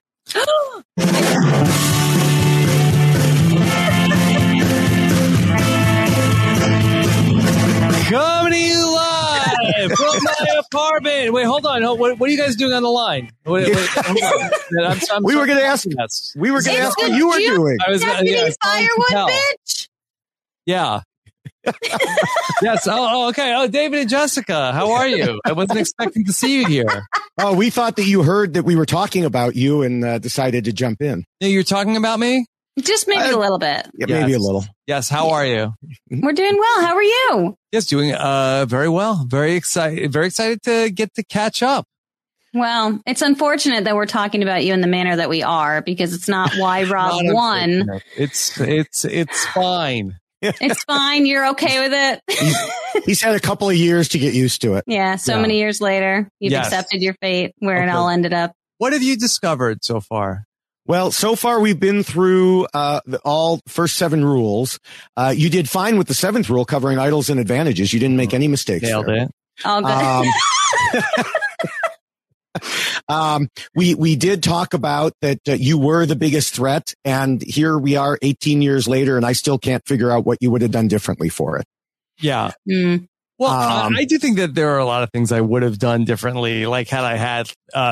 Coming to you live from my apartment. Wait, hold on. What are you guys doing on the line? Wait, hold on. We were going to ask what you were doing. I was firewood, bitch. Yeah. Yes. Oh, okay. Oh, David and Jessica, how are you? I wasn't expecting to see you here. Oh, we thought that you heard that we were talking about you and decided to jump in. Yeah, you're talking about me? Just maybe a little bit. Yeah, maybe a little. Yes. How are you? We're doing well. How are you? Yes, doing very well. Very excited to get to catch up. Well, it's unfortunate that we're talking about you in the manner that we are because it's not why Rob won. It's fine. It's fine. You're okay with it. He's had a couple of years to get used to it. Yeah. So many years later, you've accepted your fate where it all ended up. What have you discovered so far? Well, so far we've been through all first 7 rules. You did fine with the 7th rule covering idols and advantages. You didn't make any mistakes. Nailed it. Oh, good. We did talk about that you were the biggest threat, and here we are 18 years later, and I still can't figure out what you would have done differently for it. Yeah. Well, I do think that there are a lot of things I would have done differently, like had I had,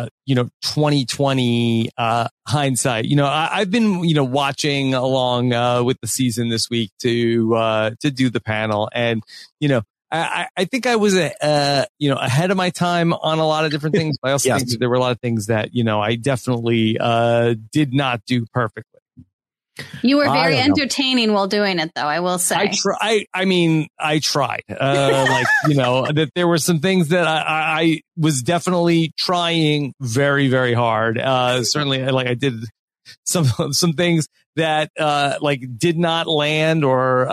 2020 hindsight. I've been, watching along with the season this week to do the panel, and I think I was ahead of my time on a lot of different things. But I also think that there were a lot of things that I definitely did not do perfectly. You were very entertaining while doing it, though, I will say. I tried. That there were some things that I was definitely trying very, very hard. Certainly, I did some things that did not land or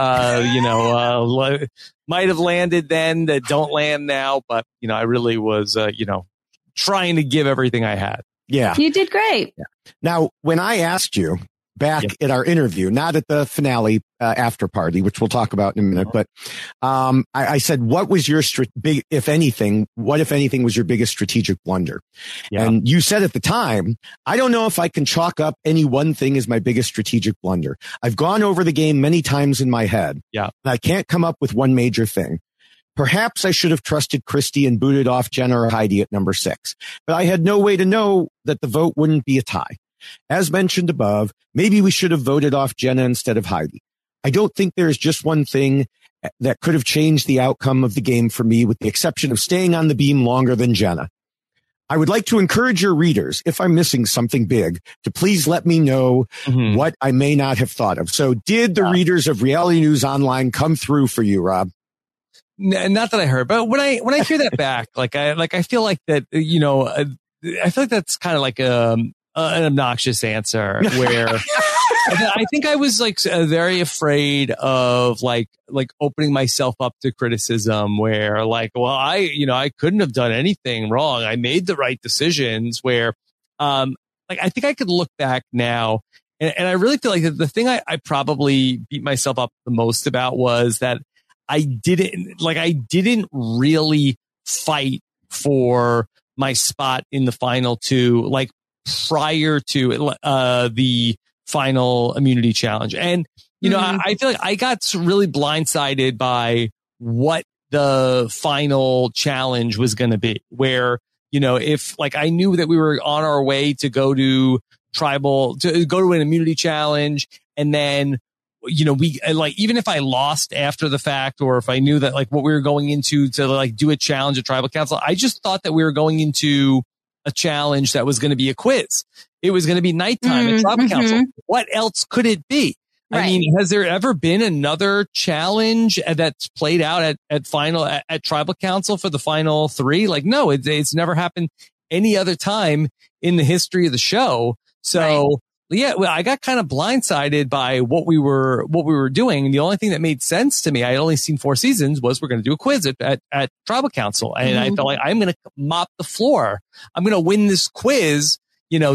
might have landed then that don't land now. But I really was trying to give everything I had. Yeah, you did great. Yeah. Now, when I asked you back at our interview, not at the finale after party, which we'll talk about in a minute, but I said, what was your if anything was your biggest strategic blunder? Yeah. And you said at the time, I don't know if I can chalk up any one thing as my biggest strategic blunder. I've gone over the game many times in my head. Yeah. And I can't come up with one major thing. Perhaps I should have trusted Christy and booted off Jenna or Heidi at number 6, but I had no way to know that the vote wouldn't be a tie. As mentioned above, maybe we should have voted off Jenna instead of Heidi. I don't think there is just one thing that could have changed the outcome of the game for me, with the exception of staying on the beam longer than Jenna. I would like to encourage your readers, if I'm missing something big, to please let me know what I may not have thought of. So did the readers of Reality News Online come through for you, Rob? Not that I heard, but when I hear that back, I feel like that, I feel like that's kind of like an obnoxious answer where I think I was very afraid of like opening myself up to criticism where I couldn't have done anything wrong. I made the right decisions where, I think I could look back now and I really feel like the thing I probably beat myself up the most about was that I didn't really fight for my spot in the final two, like prior to the final immunity challenge. And, you know, I feel like I got really blindsided by what the final challenge was going to be, where, you know, if like I knew that we were on our way to go to an immunity challenge, and then, you know, we like, even if I lost after the fact, or if I knew that like what we were going into to like do a challenge at Tribal Council, I just thought that we were going into a challenge that was going to be a quiz. It was going to be nighttime at Tribal Council. What else could it be? Right. I mean, has there ever been another challenge that's played out at Tribal Council for the final three? Like, no, it's never happened any other time in the history of the show. So yeah, well, I got kind of blindsided by what we were doing. And the only thing that made sense to me, I had only seen 4 seasons, was we're going to do a quiz at Tribal Council. And I felt like I'm going to mop the floor. I'm going to win this quiz, you know,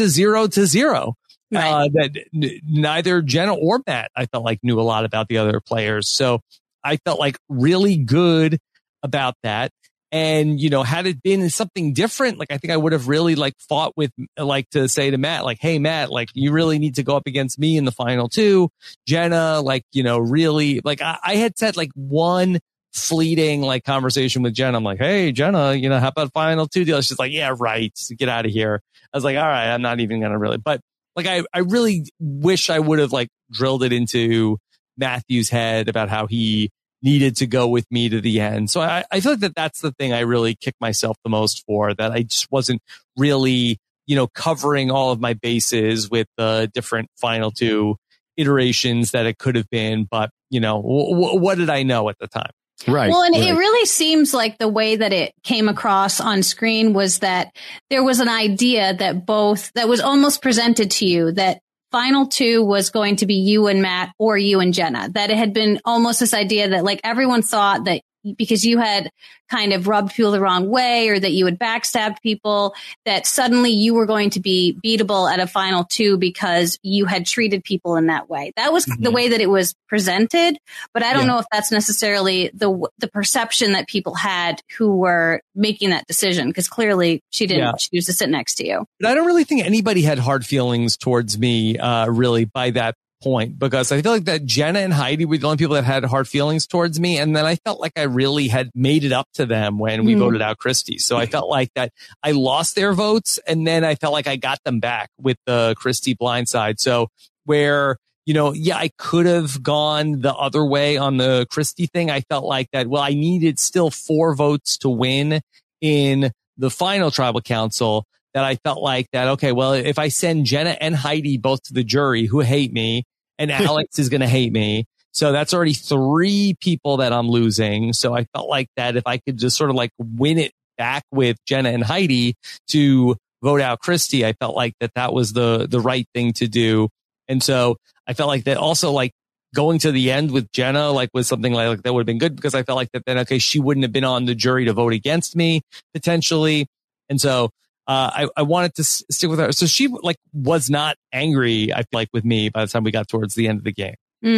10-0. That neither Jenna or Matt, I felt like, knew a lot about the other players. So I felt like really good about that. And, you know, had it been something different, like I think I would have really like fought with, like, to say to Matt, like, hey, Matt, like, you really need to go up against me in the final two. Jenna, like, you know, really, like I had said like one fleeting like conversation with Jenna. I'm like, hey, Jenna, you know, how about final two deal? She's like, yeah, right. Get out of here. I was like, all right, I'm not even going to really, but like, I really wish I would have like drilled it into Matthew's head about how he needed to go with me to the end. So I feel like that's the thing I really kick myself the most for, that I just wasn't really, you know, covering all of my bases with the different final two iterations that it could have been. But, you know, what did I know at the time? Right. Well, and it really seems like the way that it came across on screen was that there was an idea that was almost presented to you that final two was going to be you and Matt or you and Jenna, that it had been almost this idea that like everyone thought that because you had kind of rubbed people the wrong way, or that you had backstabbed people, that suddenly you were going to be beatable at a final two because you had treated people in that way. That was the way that it was presented, but I don't know if that's necessarily the perception that people had who were making that decision, because clearly she didn't choose to sit next to you. But I don't really think anybody had hard feelings towards me, really, by that point, because I feel like that Jenna and Heidi were the only people that had hard feelings towards me. And then I felt like I really had made it up to them when we voted out Christy. So I felt like that I lost their votes, and then I felt like I got them back with the Christy blindside. So where, you know, yeah, I could have gone the other way on the Christy thing. I felt like that, well, I needed still 4 votes to win in the final Tribal Council, that I felt like that, okay, well, if I send Jenna and Heidi both to the jury who hate me, and Alex is going to hate me, so that's already 3 people that I'm losing. So I felt like that if I could just sort of like win it back with Jenna and Heidi to vote out Christy, I felt like that was the right thing to do. And so I felt like that also, like, going to the end with Jenna, like, was something like that would have been good, because I felt like that then, okay, she wouldn't have been on the jury to vote against me potentially. And so I wanted to stick with her. So she like was not angry, I feel like, with me by the time we got towards the end of the game.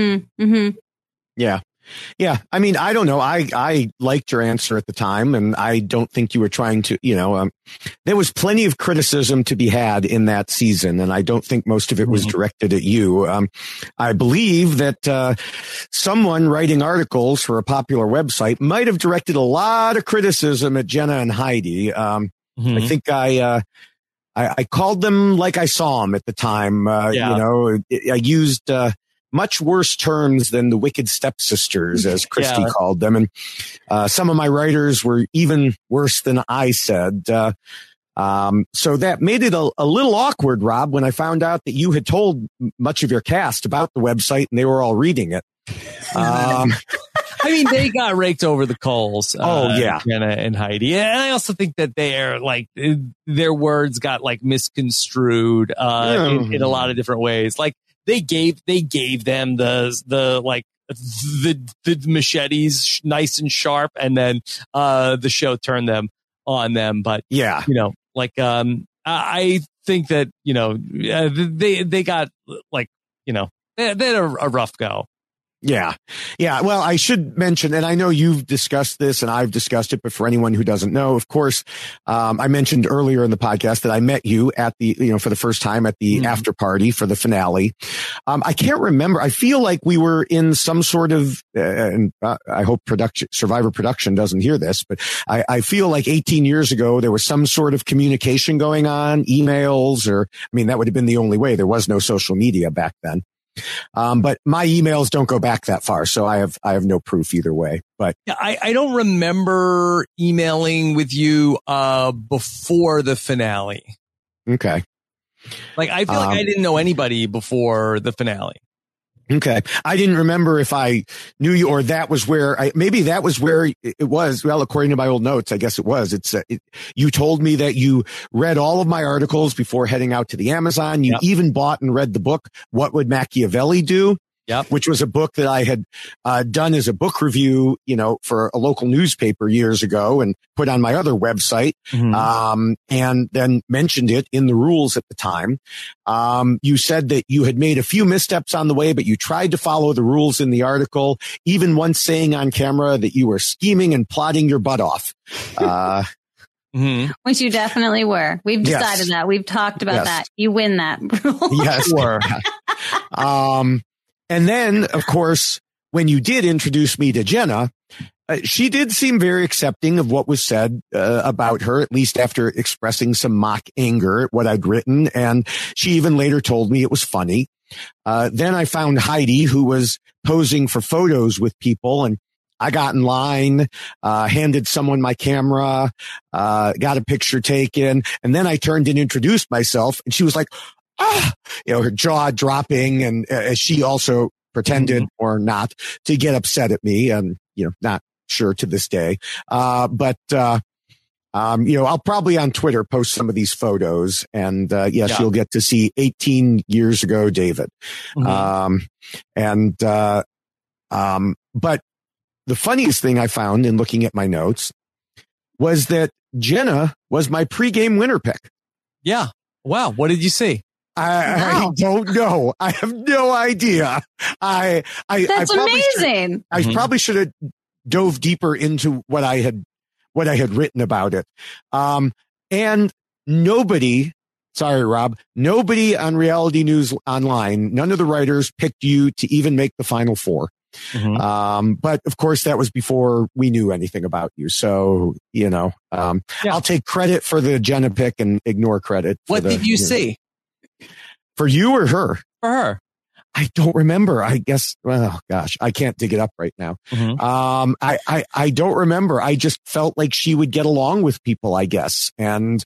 Yeah. Yeah. I mean, I don't know. I liked your answer at the time, and I don't think you were trying to, you know, there was plenty of criticism to be had in that season, and I don't think most of it was directed at you. I believe that someone writing articles for a popular website might have directed a lot of criticism at Jenna and Heidi. I think I called them like I saw them at the time. You know, I used much worse terms than the wicked stepsisters, as Christy called them. And some of my writers were even worse than I said. So that made it a little awkward, Rob, when I found out that you had told much of your cast about the website and they were all reading it. I mean, they got raked over the coals. Jenna and Heidi. And I also think that their words got like misconstrued in a lot of different ways. Like they gave them the machetes nice and sharp, and then the show turned them on them. But you know, like I think that, you know, they got, like, you know, they had a rough go. Yeah. Yeah. Well, I should mention, and I know you've discussed this and I've discussed it, but for anyone who doesn't know, of course, I mentioned earlier in the podcast that I met you at for the first time at the after party for the finale. I can't remember. I feel like we were in some sort of, and I hope Survivor production doesn't hear this, but I feel like 18 years ago, there was some sort of communication going on, emails, that would have been the only way. There was no social media back then. But my emails don't go back that far, so I have no proof either way. But yeah, I don't remember emailing with you before the finale. Okay. Like I feel like I didn't know anybody before the finale. Okay. I didn't remember if I knew you or that was where maybe that was where it was. Well, according to my old notes, I guess it was. You told me that you read all of my articles before heading out to the Amazon. You even bought and read the book, What Would Machiavelli Do? Yep. Which was a book that I had done as a book review, for a local newspaper years ago and put on my other website, and then mentioned it in the rules at the time. You said that you had made a few missteps on the way, but you tried to follow the rules in the article, even once saying on camera that you were scheming and plotting your butt off. Which you definitely were. We've decided that. We've talked about that. You win that. Yes. And then, of course, when you did introduce me to Jenna, she did seem very accepting of what was said about her, at least after expressing some mock anger at what I'd written. And she even later told me it was funny. Then I found Heidi, who was posing for photos with people, and I got in line, handed someone my camera, got a picture taken, and then I turned and introduced myself, and she was like, her jaw dropping, and as she also pretended or not to get upset at me, and not sure to this day. But I'll probably on Twitter post some of these photos, and you'll get to see 18 years ago, David. But the funniest thing I found in looking at my notes was that Jenna was my pregame winner pick. Yeah. Wow. What did you see? I don't know. I have no idea. That's amazing. I probably should have dove deeper into what I had written about it. And nobody on Reality News Online, none of the writers picked you to even make the final four. But of course that was before we knew anything about you. So, I'll take credit for the Jenna pick and ignore credit. What did you see? For you or her? For her. I don't remember. I guess, oh gosh, I can't dig it up right now. I don't remember. I just felt like she would get along with people, I guess. And,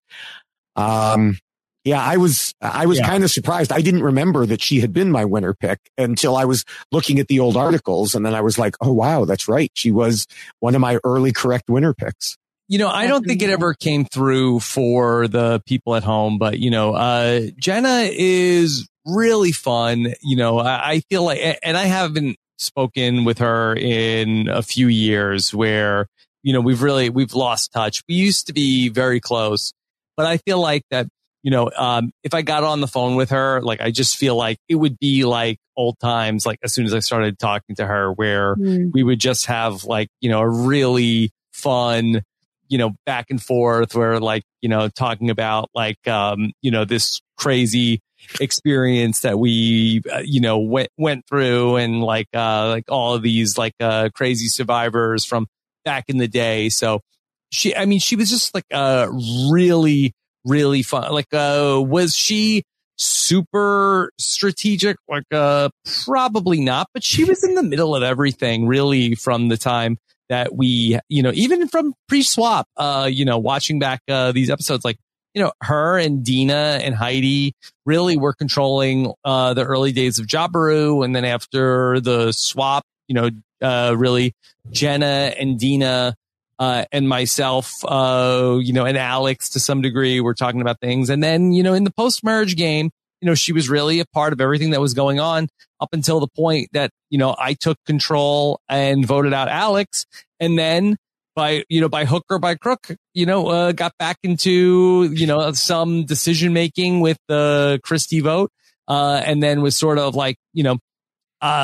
I was kind of surprised. I didn't remember that she had been my winner pick until I was looking at the old articles. And then I was like, oh, wow, that's right. She was one of my early correct winner picks. I don't think it ever came through for the people at home, but, Jenna is really fun. I feel like, and I haven't spoken with her in a few years where, we've lost touch. We used to be very close, but I feel like that, if I got on the phone with her, like, I just feel like it would be like old times, like as soon as I started talking to her, where we would just have like, a really fun, back and forth where like, talking about like, this crazy experience that we, went through and like all of these like, crazy survivors from back in the day. So she was just like, really, really fun. Like, was she super strategic? Like, probably not, but she was in the middle of everything really from the time that we, even from pre-swap, watching back, these episodes, like, her and Dina and Heidi really were controlling, the early days of Jabiru. And then after the swap, really Jenna and Dina, and myself, and Alex to some degree were talking about things. And then, in the post-merge game, she was really a part of everything that was going on up until the point that, I took control and voted out Alex. And then by hook or by crook, got back into, some decision making with the Christie vote. And then was sort of like,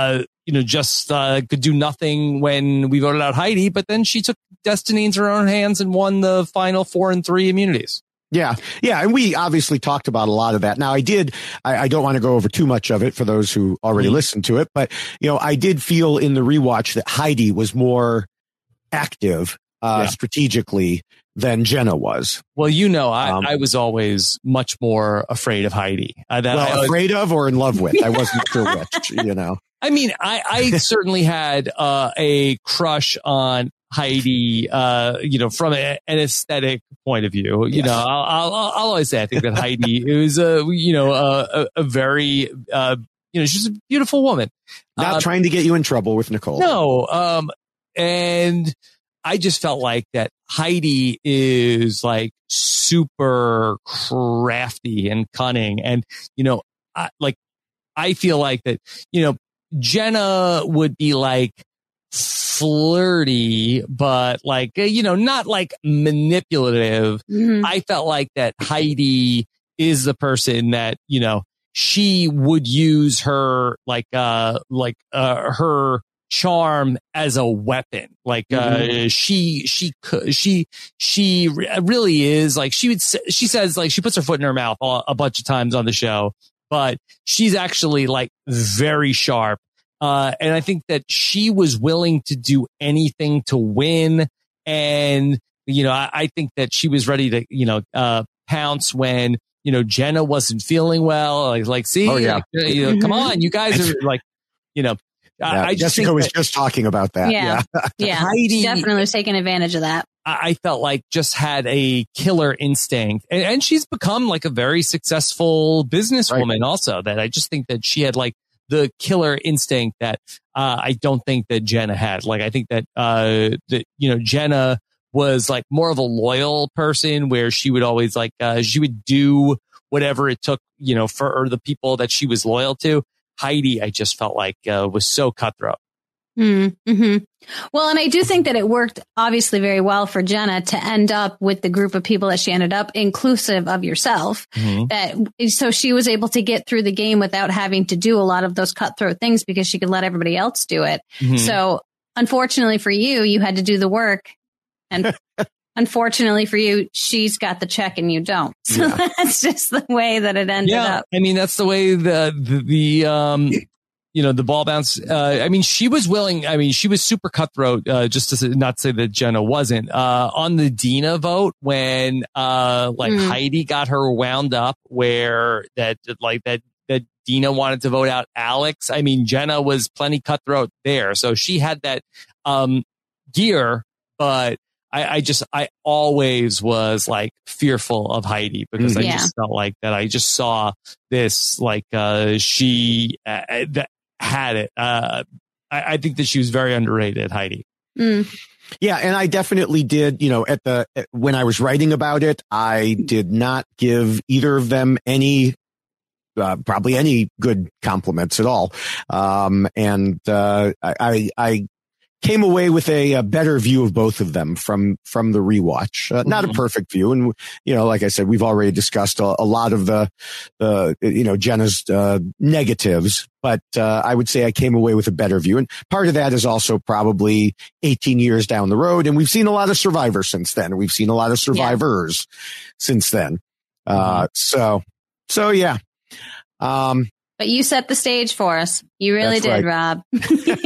just could do nothing when we voted out Heidi, but then she took destiny into her own hands and won the final 4 and 3 immunities. Yeah. Yeah. And we obviously talked about a lot of that. Now I don't want to go over too much of it for those who already listened to it, but I did feel in the rewatch that Heidi was more active, strategically than Jenna was. Well, I was always much more afraid of Heidi. Afraid of or in love with? I wasn't sure which, I mean, I certainly had a crush on Heidi, from an aesthetic point of view. I'll always say I think that Heidi is a very she's a beautiful woman. Not trying to get you in trouble with Nicole. No, and I just felt like that Heidi is like super crafty and cunning, and I feel like that Jenna would be like flirty, but not like manipulative. Mm-hmm. I felt like that Heidi is the person that, she would use her her charm as a weapon. She really is like, she says like, she puts her foot in her mouth a bunch of times on the show, but she's actually like very sharp. And I think that she was willing to do anything to win. And, I think that she was ready to, pounce when, Jenna wasn't feeling well. See, come on, you guys are like, I just Jessica was just talking about that. Yeah. Heidi definitely was taking advantage of that. I felt like just had a killer instinct, and she's become like a very successful businesswoman also, that I just think that she had like the killer instinct that I don't think that Jenna had. Like, I think that Jenna was like more of a loyal person, where she would always like she would do whatever it took, for the people that she was loyal to. Heidi, I just felt like was so cutthroat. Mm-hmm. Well, and I do think that it worked obviously very well for Jenna to end up with the group of people that she ended up, inclusive of yourself. Mm-hmm. So she was able to get through the game without having to do a lot of those cutthroat things, because she could let everybody else do it. Mm-hmm. So unfortunately for you, you had to do the work, and unfortunately for you, she's got the check and you don't. So that's just the way that it ended up. I mean, that's the way the ball bounce. I mean, she was willing. I mean, she was super cutthroat, just to not say that Jenna wasn't, on the Dina vote when, Heidi got her wound up where that Dina wanted to vote out Alex. I mean, Jenna was plenty cutthroat there. So she had that, gear, but I always was like fearful of Heidi, because I just felt like that. I just saw this, she, had it. I think that she was very underrated, Heidi. Mm. Yeah, and I definitely did. When I was writing about it, I did not give either of them any, probably any good compliments at all. I came away with a better view of both of them from the rewatch. Not a perfect view. And, like I said, we've already discussed a lot of the Jenna's, negatives, but, I would say I came away with a better view. And part of that is also probably 18 years down the road. And we've seen a lot of Survivor since then. We've seen a lot of survivors since then. So yeah. But you set the stage for us. You really did, right. Rob.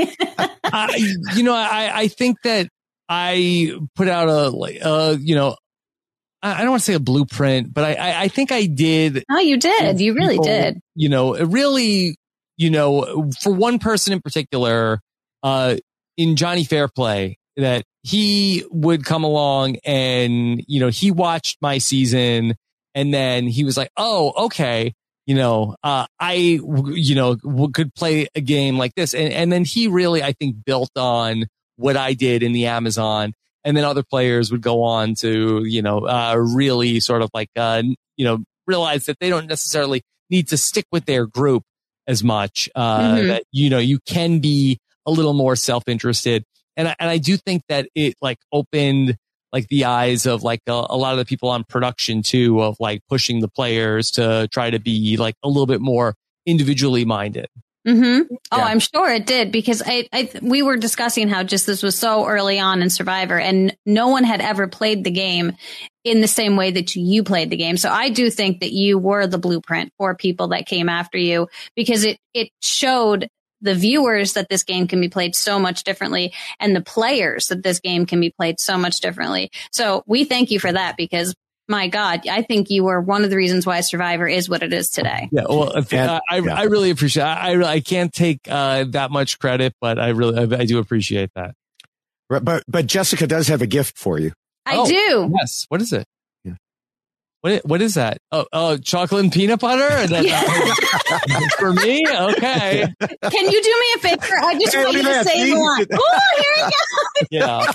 I think that I put out I don't want to say a blueprint, but I think I did. Oh, you did. You really did. It really, for one person in particular, in Johnny Fairplay, that he would come along and, he watched my season, and then he was like, oh, okay. I could play a game like this. And then he really, I think, built on what I did in the Amazon. And then other players would go on to, really sort of like, realize that they don't necessarily need to stick with their group as much, that, you can be a little more self-interested. And I do think that it like opened like the eyes of like a lot of the people on production too, of like pushing the players to try to be like a little bit more individually minded. Mm-hmm. Oh, I'm sure it did, because we were discussing how just this was so early on in Survivor, and no one had ever played the game in the same way that you played the game. So I do think that you were the blueprint for people that came after you, because it showed the viewers that this game can be played so much differently, and the players that this game can be played so much differently. So we thank you for that, because my God, I think you were one of the reasons why Survivor is what it is today. Yeah, well, I really appreciate it. I can't take that much credit, but I do appreciate that. But Jessica does have a gift for you. I do. Yes. What is it? Yeah. What is that? Oh, chocolate and peanut butter? That's for me? Okay. Can you do me a favor? I just want you to say one. Oh, here you go. Yeah.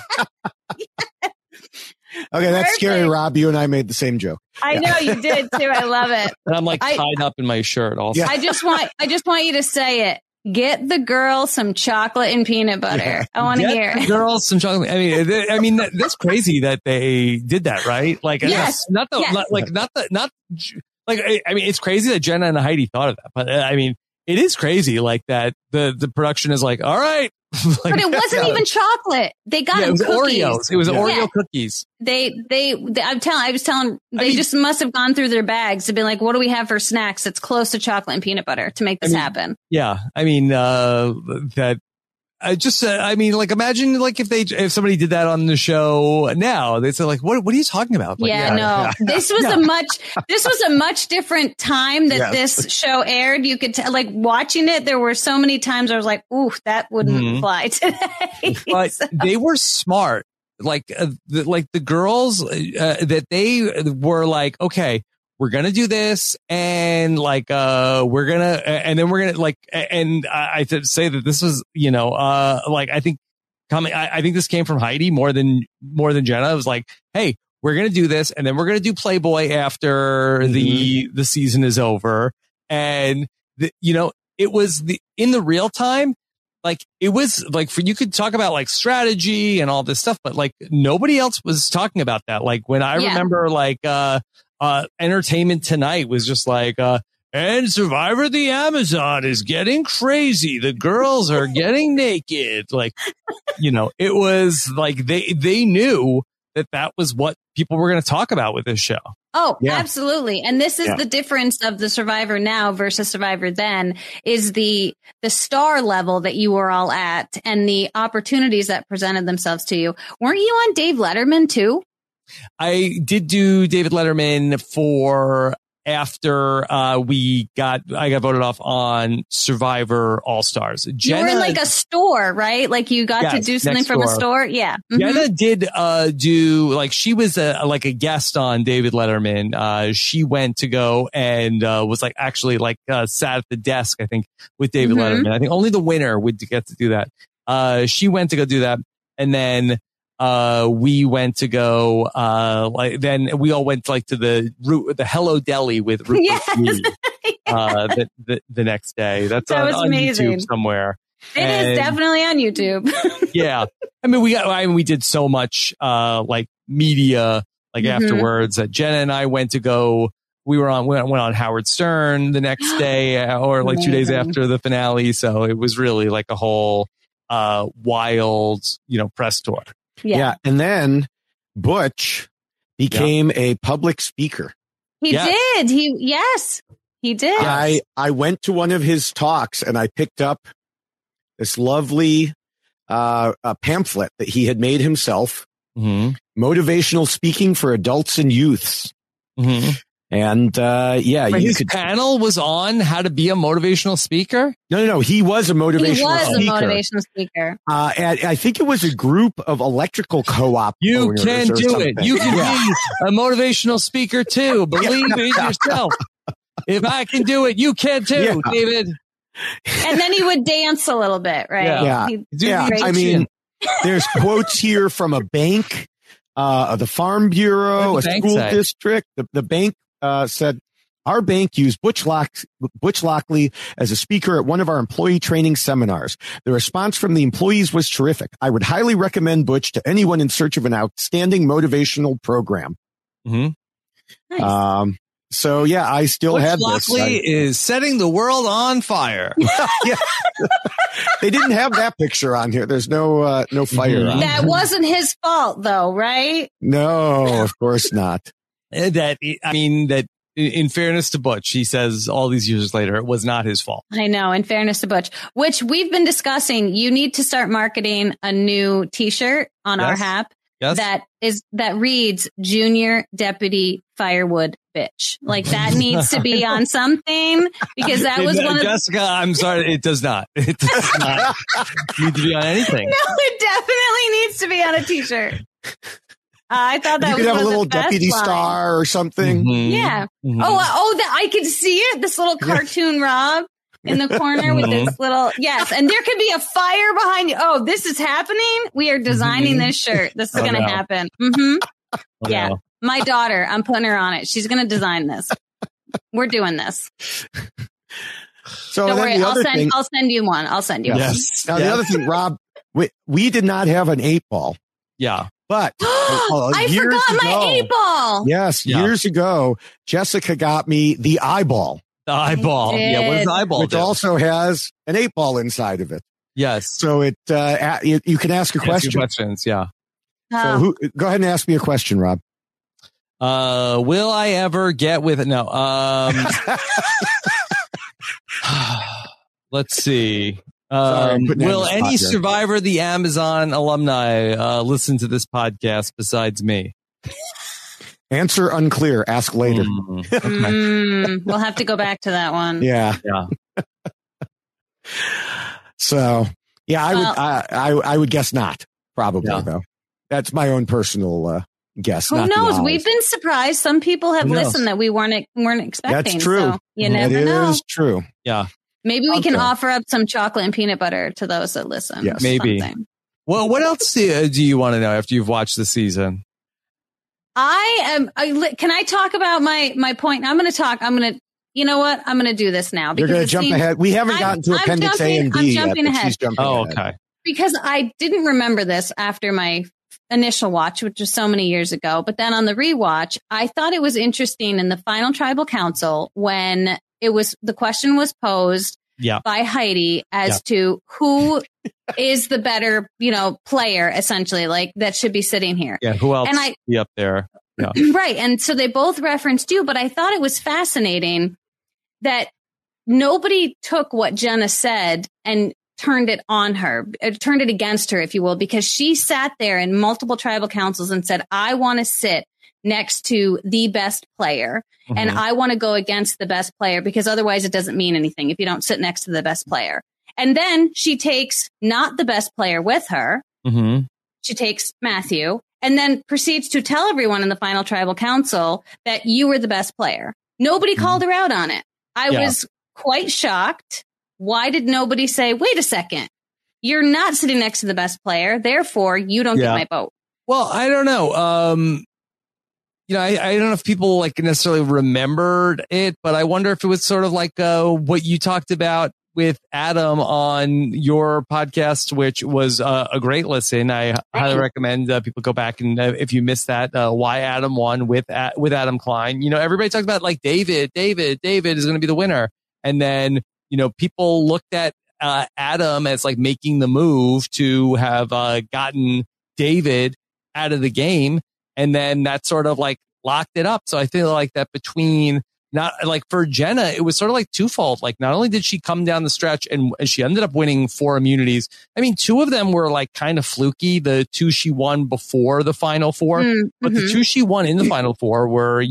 Okay, that's scary, Rob. You and I made the same joke. I know you did too. I love it. And I'm tied up in my shirt also. Yeah. I just want you to say it. Get the girl some chocolate and peanut butter. Yeah. I want to hear. Get the girl some chocolate. I mean, that's crazy that they did that, right? Like, yes. It's crazy that Jenna and Heidi thought of that, but I mean, it is crazy like that. The production is like, all right. But it wasn't even chocolate. They got it was cookies. Oreos. It was Oreo cookies. I was telling, just must have gone through their bags to be like, what do we have for snacks that's close to chocolate and peanut butter to make this happen? Yeah. I mean, imagine like if somebody did that on the show now, they'd say like, what are you talking about? Like, This was a much different time that this show aired. You could like watching it. There were so many times I was like, ooh, that wouldn't fly today. But they were smart. Like the girls that they were like, okay, we're going to do this. And like, we're going to, and then we're going to like, and I should say that this was, I think this came from Heidi more than Jenna. It was like, hey, we're going to do this. And then we're going to do Playboy after the season is over. And it was in the real time. Like it was like you could talk about like strategy and all this stuff, but like nobody else was talking about that. Like when I remember like, Entertainment Tonight was just like, and Survivor the Amazon is getting crazy. The girls are getting naked. Like, it was like they knew that was what people were going to talk about with this show. Oh, absolutely. And this is the difference of the Survivor now versus Survivor then is the star level that you were all at and the opportunities that presented themselves to you. Weren't you on Dave Letterman too? I did do David Letterman for after I got voted off on Survivor All Stars. You were in like a store, right? Like you got to do something from a store. Yeah. Mm-hmm. Jenna did do like she was like a guest on David Letterman. She went to go and was like actually like sat at the desk, I think, with David Letterman. I think only the winner would get to do that. She went to go do that, and then we went to go, then we all went like to the Hello Deli with Rupert Reed, the next day. That was on YouTube somewhere. It is definitely on YouTube. Yeah. I mean, we did so much, like media, like afterwards that Jenna and I went to go, went on Howard Stern the next day or like 2 days after the finale. So it was really like a whole, wild, press tour. Yeah. And then Butch became a public speaker. He did. He did. I went to one of his talks and I picked up this lovely pamphlet that he had made himself. Motivational speaking for adults and youths. And his panel was on how to be a motivational speaker. No. He was a motivational speaker. And I think it was a group of electrical co-op. You can do it. You can be a motivational speaker too. Believe in yourself. If I can do it, you can too, David. And then he would dance a little bit, right? Yeah. I mean, there's quotes here from a bank, the Farm Bureau, a school district. The bank said, our bank used Butch Lockley as a speaker at one of our employee training seminars. The response from the employees was terrific. I would highly recommend Butch to anyone in search of an outstanding motivational program. Nice. So yeah, I still Butch had this. Lockley is setting the world on fire. Yeah. They didn't have that picture on here. There's no fire on. That wasn't his fault, though, right? No, of course not. That in fairness to Butch, he says all these years later, it was not his fault. I know. In fairness to Butch, which we've been discussing, you need to start marketing a new T-shirt on our app that reads "Junior Deputy Firewood Bitch." Like that needs to be on something because that was one of Jessica. I'm sorry, it does not. It does not need to be on anything. No, it definitely needs to be on a T-shirt. I thought that you was could have one a little of the best deputy lines. star or something. Mm-hmm. Yeah. Mm-hmm. That I could see it. This little cartoon Rob in the corner with this little, yes. And there could be a fire behind you. Oh, this is happening. We are designing this shirt. This is going to happen. Mm-hmm. Yeah. No. My daughter, I'm putting her on it. She's going to design this. We're doing this. So don't worry. I'll send you one. I'll send you one. Now the other thing, Rob, we did not have an 8-ball. Yeah. But I forgot my 8-ball. Yes, years ago, Jessica got me the eyeball. The eyeball. Yeah, what does the eyeball Which do? also has an 8-ball inside of it. Yes. So it you can ask a question. Questions, yeah. So go ahead and ask me a question, Rob. Will I ever get with it? No. Let's see. Will any survivor of the Amazon alumni listen to this podcast besides me? Answer unclear. Ask later. We'll have to go back to that one. Yeah. So yeah, I would guess not. Probably though. That's my own personal guess. Who knows? We've been surprised. Some people have listened that we weren't expecting. That's true. So you never know. It is true. Yeah. Maybe we can offer up some chocolate and peanut butter to those that listen. Yes. Maybe. Something. Well, what else do you want to know after you've watched the season? Can I talk about my point? You know what? I'm going to do this now. You're going to jump ahead. We haven't gotten to Appendix A and B yet. I'm jumping ahead. She's jumping ahead. Okay. Because I didn't remember this after my initial watch, which was so many years ago. But then on the rewatch, I thought it was interesting in the final tribal council when the question was posed by Heidi as to who is the better, player, essentially, like that should be sitting here. Yeah, who else be up there? Yeah. Right. And so they both referenced you, but I thought it was fascinating that nobody took what Jenna said and turned it on her, turned it against her, if you will, because she sat there in multiple tribal councils and said, I want to sit next to the best player. Mm-hmm. And I want to go against the best player because otherwise it doesn't mean anything if you don't sit next to the best player. And then she takes not the best player with her. Mm-hmm. She takes Matthew and then proceeds to tell everyone in the final tribal council that you were the best player. Nobody called her out on it. I was quite shocked. Why did nobody say, wait a second, you're not sitting next to the best player, therefore you don't get my vote? Well, I don't know. I don't know if people necessarily remembered it, but I wonder if it was sort of like what you talked about with Adam on your podcast, which was a great listen. I highly recommend people go back and if you missed that, why Adam won with Adam Klein. Everybody talked about David is going to be the winner. And then, people looked at Adam as making the move to have gotten David out of the game. And then that sort of locked it up. So I feel like that between for Jenna, it was sort of twofold. Not only did she come down the stretch and she ended up winning 4 immunities. I mean, 2 of them were kind of fluky. The 2 she won before the final 4, but the 2 she won in the final 4 were,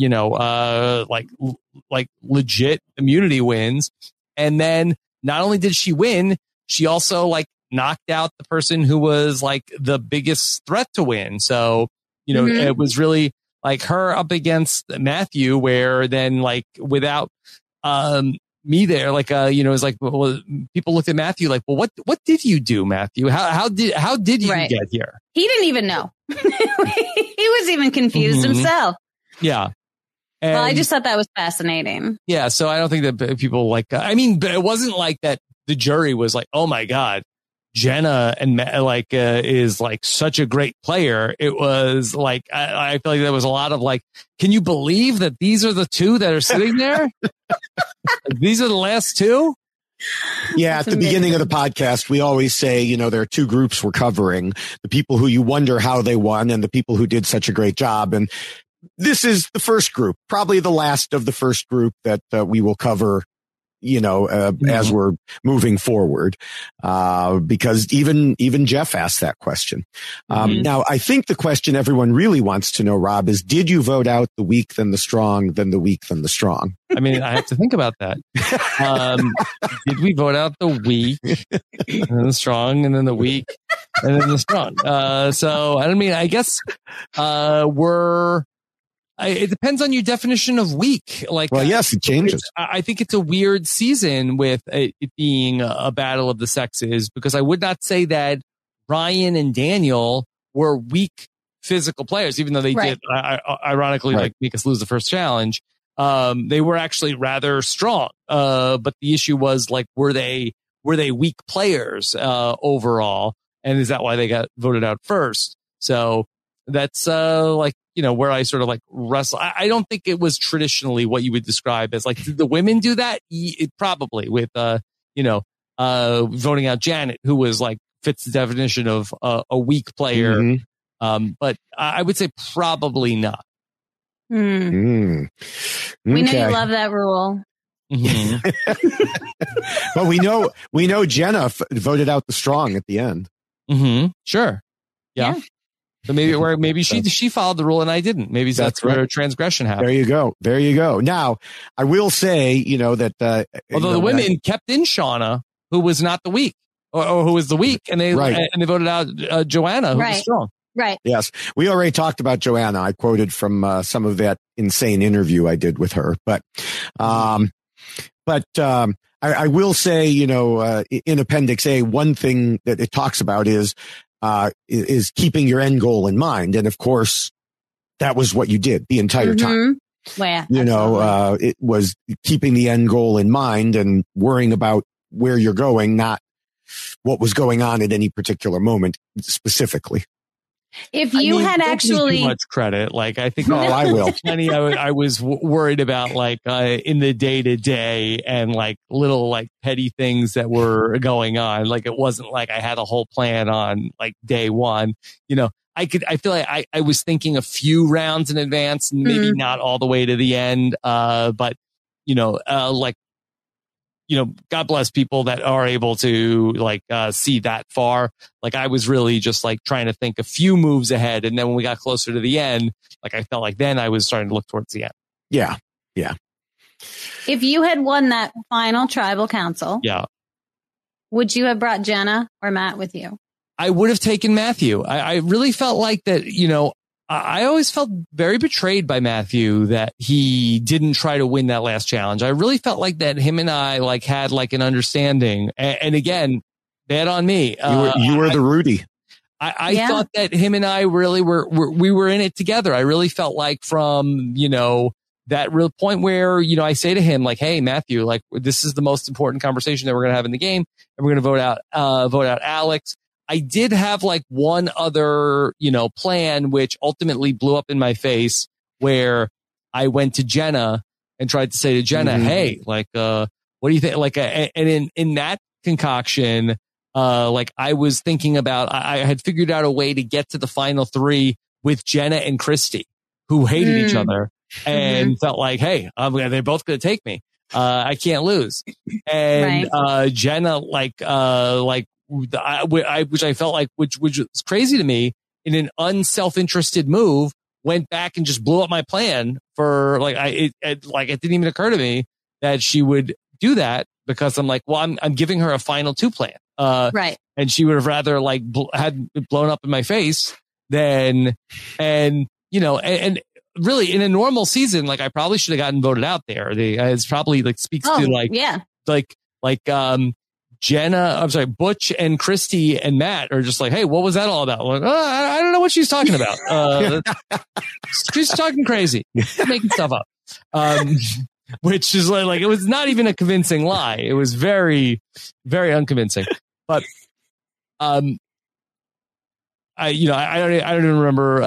legit immunity wins. And then not only did she win, she also knocked out the person who was the biggest threat to win. So, it was really her up against Matthew, where then without me there, it was people looked at Matthew well, what did you do, Matthew? How did you get here? He didn't even know. He was even confused himself. Yeah. And, well, I just thought that was fascinating. Yeah. So I don't think that people but it wasn't that the jury was oh my God, Jenna and is like such a great player. It was like, I feel like there was a lot of like, can you believe that these are the two that are sitting there? These are the last two? Yeah, at the beginning of the podcast, we always say, there are two groups we're covering, the people who you wonder how they won and the people who did such a great job. And this is the first group, probably the last of the first group that we will cover, as we're moving forward, because even Jeff asked that question. Now, I think the question everyone really wants to know, Rob, is did you vote out the weak, then the strong, then the weak, then the strong? I mean, I have to think about that. Did we vote out the weak, and then the strong, and then the weak, and then the strong? So, I mean, I guess it depends on your definition of weak. Yes, it changes. I think it's a weird season with it being a battle of the sexes, because I would not say that Ryan and Daniel were weak physical players, even though they did, ironically, make us lose the first challenge. They were actually rather strong. But the issue was were they weak players, overall? And is that why they got voted out first? So that's, where I sort of wrestle. I don't think it was traditionally what you would describe as did the women do that? Probably with, voting out Janet, who was fits the definition of a weak player. But I would say probably not. We know you love that rule. Well, we know Jenna voted out the strong at the end. Sure. Yeah. So maybe she followed the rule and I didn't. Maybe that's where a transgression happened. There you go. Now, I will say, that although the women kept in Shauna, who was not the weak, or who was the weak, and they voted out Joanna, who was strong. Right. Yes. We already talked about Joanna. I quoted from some of that insane interview I did with her, but I will say, in Appendix A, one thing that it talks about is keeping your end goal in mind. And of course, that was what you did the entire time. Well, yeah, it was keeping the end goal in mind and worrying about where you're going, not what was going on at any particular moment specifically. If you had actually too much credit, I think I will. I was worried about in the day to day and little petty things that were going on. It wasn't like I had a whole plan on day one. I feel like I was thinking a few rounds in advance, maybe not all the way to the end. But God bless people that are able to see that far. I was really just trying to think a few moves ahead. And then when we got closer to the end, I felt like then I was starting to look towards the end. Yeah. Yeah. If you had won that final tribal council, would you have brought Jenna or Matt with you? I would have taken Matthew. I really felt like that, I always felt very betrayed by Matthew that he didn't try to win that last challenge. I really felt like that him and I had an understanding. And again, bad on me. You were the Rudy. I thought that him and I really we were in it together. I really felt like from, that real point where, I say to him hey, Matthew, this is the most important conversation that we're going to have in the game. And we're going to vote out Alex. I did have one other, plan, which ultimately blew up in my face, where I went to Jenna and tried to say to Jenna, hey, what do you think? And in that concoction, I was thinking about, I had figured out a way to get to the final three with Jenna and Christy, who hated each other and felt hey, they're both going to take me. I can't lose. And, Jenna, which I felt which was crazy to me, in an unself-interested move, went back and just blew up my plan for it didn't even occur to me that she would do that, because I'm I'm giving her a final two plan. Right. And she would have rather had it blown up in my face than, and really in a normal season, I probably should have gotten voted out there. It's probably speaks to Butch and Christy and Matt are just hey, what was that all about? I don't know what she's talking about. She's talking crazy, making stuff up. Which is it was not even a convincing lie. It was very, very unconvincing. But I don't even remember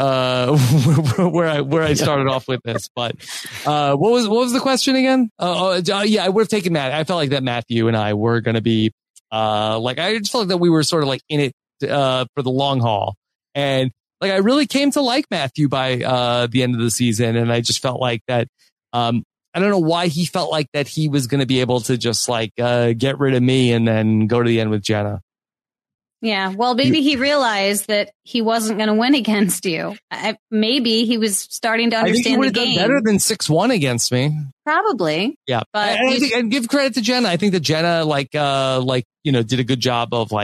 where I started off with this, but what was the question again? Yeah, I would have taken Matt. I felt like that Matthew and I were going to be I just felt like that we were sort of like in it for the long haul, and like I really came to like Matthew by the end of the season, and I just felt like that. I don't know why he felt like that he was going to be able to just like get rid of me and then go to the end with Jenna. Yeah, well, maybe he realized that he wasn't going to win against you. Maybe he was starting to understand the game. Done better than 6-1 against me. Probably. Yeah, but and give credit to Jenna. I think that Jenna did a good job of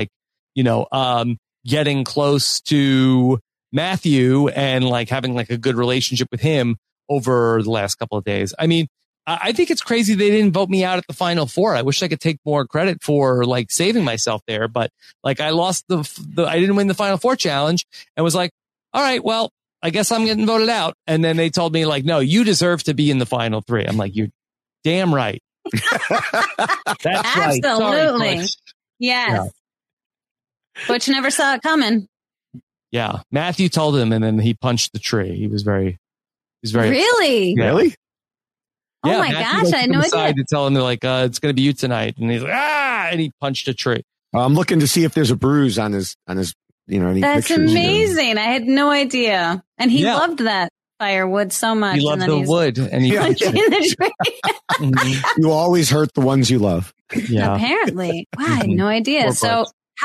getting close to Matthew and like having like a good relationship with him over the last couple of days. I mean, I think it's crazy they didn't vote me out at the Final Four. I wish I could take more credit for like saving myself there, but like I lost I didn't win the Final Four challenge and was like, all right, well, I guess I'm getting voted out. And then they told me like, no, you deserve to be in the Final Three. I'm like, you're damn right. That's right. Absolutely. Sorry, yes. Yeah. Butch never saw it coming. Yeah. Matthew told him and then he punched the tree. He was very really? Yeah. Really? Oh my gosh, I had no idea. To tell him they're like, it's going to be you tonight. And he's like, and he punched a tree. I'm looking to see if there's a bruise on his, any That's pictures, amazing. I had no idea. And he loved that firewood so much. He loved the wood and he punched the tree. You always hurt the ones you love. Yeah. Apparently. Wow, I had no idea. So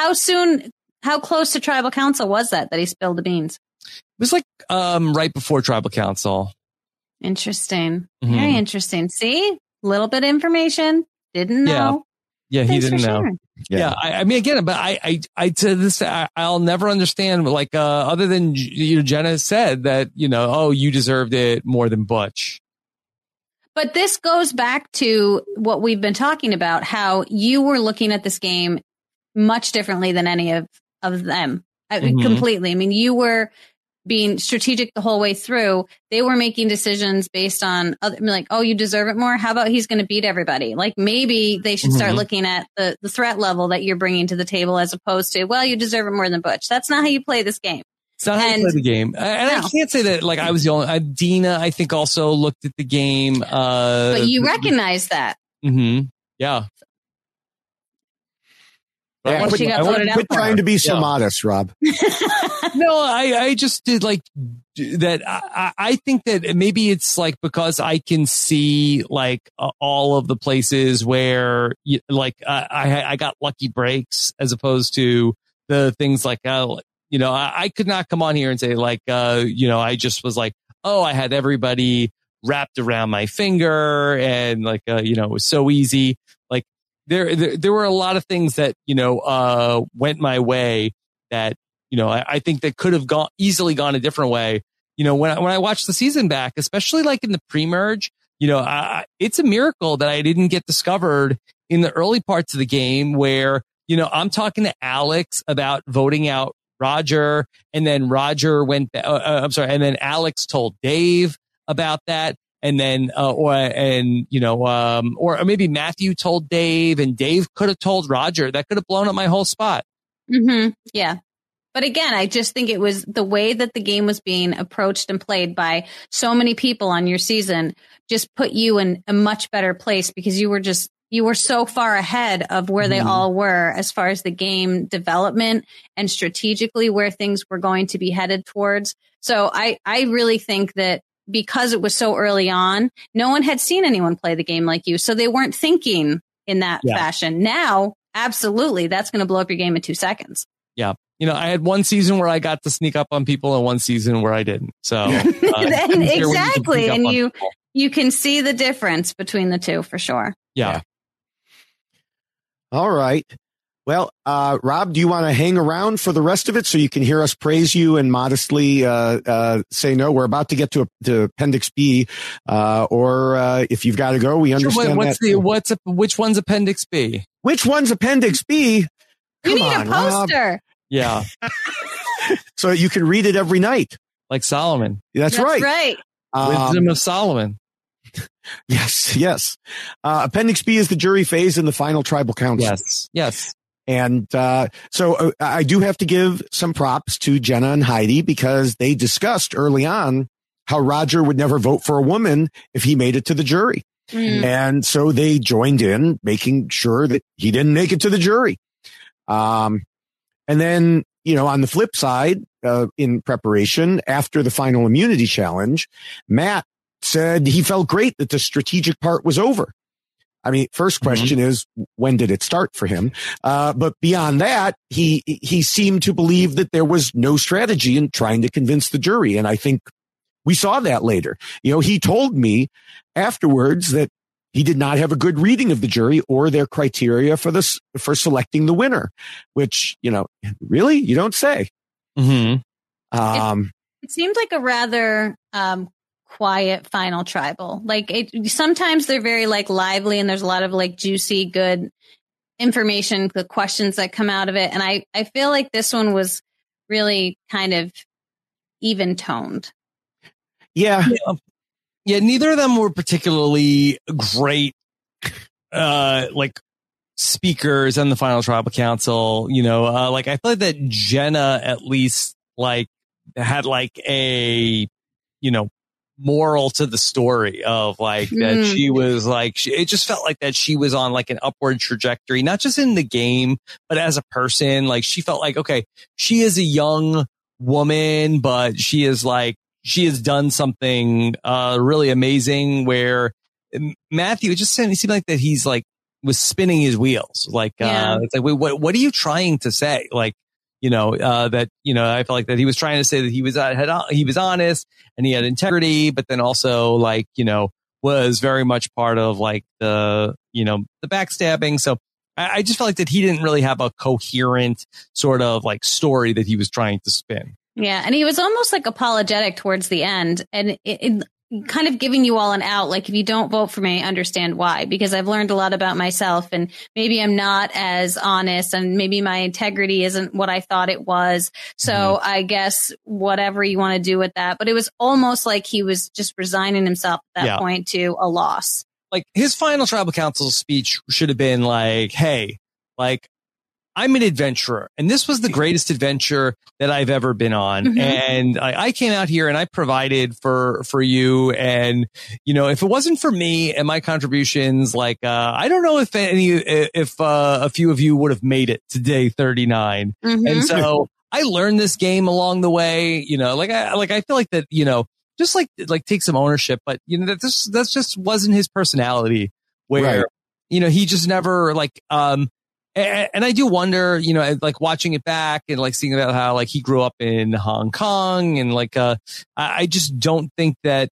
how close to tribal council was that he spilled the beans? It was like right before tribal council. Interesting. Very interesting. See, a little bit of information. Didn't know. Yeah, he didn't know. Sharing. Yeah, I mean, again, but I to this, I'll never understand. Like, other than Jenna said that you deserved it more than Butch. But this goes back to what we've been talking about: how you were looking at this game much differently than any of them. Completely. I mean, you were being strategic the whole way through. They were making decisions based on like, oh, you deserve it more. How about he's going to beat everybody? Like maybe they should start looking at the threat level that you're bringing to the table as opposed to, well, you deserve it more than Butch. That's not how you play this game. It's not how you play the game. And I can't say that like I was the only, Dina, I think also looked at the game. But you recognize that. Mm-hmm. Yeah. Yeah, quit trying to be so modest, Rob. No, I just did like that. I think that maybe it's like because I can see like all of the places where I got lucky breaks as opposed to the things like, I could not come on here and say like, I just was like, oh, I had everybody wrapped around my finger and like, it was so easy. Like, there were a lot of things that, went my way that, I think that could have easily gone a different way. When I watched the season back, especially like in the pre-merge, it's a miracle that I didn't get discovered in the early parts of the game where, I'm talking to Alex about voting out Roger and then Roger and then Alex told Dave about that. And then, or maybe Matthew told Dave and Dave could have told Roger. That could have blown up my whole spot. Mm-hmm. Yeah. But again, I just think it was the way that the game was being approached and played by so many people on your season just put you in a much better place because you were so far ahead of where they all were as far as the game development and strategically where things were going to be headed towards. So I really think that because it was so early on, no one had seen anyone play the game like you. So they weren't thinking in that fashion. Now, absolutely, that's going to blow up your game in 2 seconds. Yeah. I had one season where I got to sneak up on people and one season where I didn't. So exactly. And you can see the difference between the two for sure. Yeah. All right. Well, Rob, do you want to hang around for the rest of it so you can hear us praise you and modestly say no? We're about to get to Appendix B, or if you've got to go, we understand that. Which one's Appendix B? Which one's Appendix B? You need a poster. Rob. Yeah. So you can read it every night. Like Solomon. That's right. Wisdom of Solomon. Yes. Appendix B is the jury phase in the final tribal council. Yes. And so I do have to give some props to Jenna and Heidi because they discussed early on how Roger would never vote for a woman if he made it to the jury. And so they joined in making sure that he didn't make it to the jury. And then, on the flip side, in preparation after the final immunity challenge, Matt said he felt great that the strategic part was over. I mean, first question is, when did it start for him? But beyond that, he seemed to believe that there was no strategy in trying to convince the jury. And I think we saw that later. He told me afterwards that he did not have a good reading of the jury or their criteria for selecting the winner, which, really, you don't say. It seemed like a rather, quiet final tribal. Sometimes they're very lively and there's a lot of juicy, good information, the questions that come out of it. And I feel like this one was really kind of even toned. Yeah. Yeah. Neither of them were particularly great, speakers on the final tribal council. I feel like that Jenna at least had a, moral to the story of that she was it just felt like that she was on an upward trajectory, not just in the game, but as a person. She felt okay, she is a young woman, but she has done something, really amazing where Matthew, it just seemed like that he's was spinning his wheels. It's wait, what are you trying to say? I felt like that he was trying to say that he was honest and he had integrity, but then also was very much part of the backstabbing. So I just felt like that he didn't really have a coherent sort of story that he was trying to spin. Yeah. And he was almost apologetic towards the end, and it kind of giving you all an out. If you don't vote for me, I understand why, because I've learned a lot about myself and maybe I'm not as honest and maybe my integrity isn't what I thought it was. So I guess whatever you want to do with that. But it was almost like he was just resigning himself at that point to a loss. His final tribal council speech should have been hey, I'm an adventurer, and this was the greatest adventure that I've ever been on. And I came out here and I provided for you. And, if it wasn't for me and my contributions, I don't know if a few of you would have made it to day 39. And so I learned this game along the way, I feel like that, just take some ownership, but that just wasn't his personality where, he just never and I do wonder, watching it back and seeing about how he grew up in Hong Kong and I just don't think that,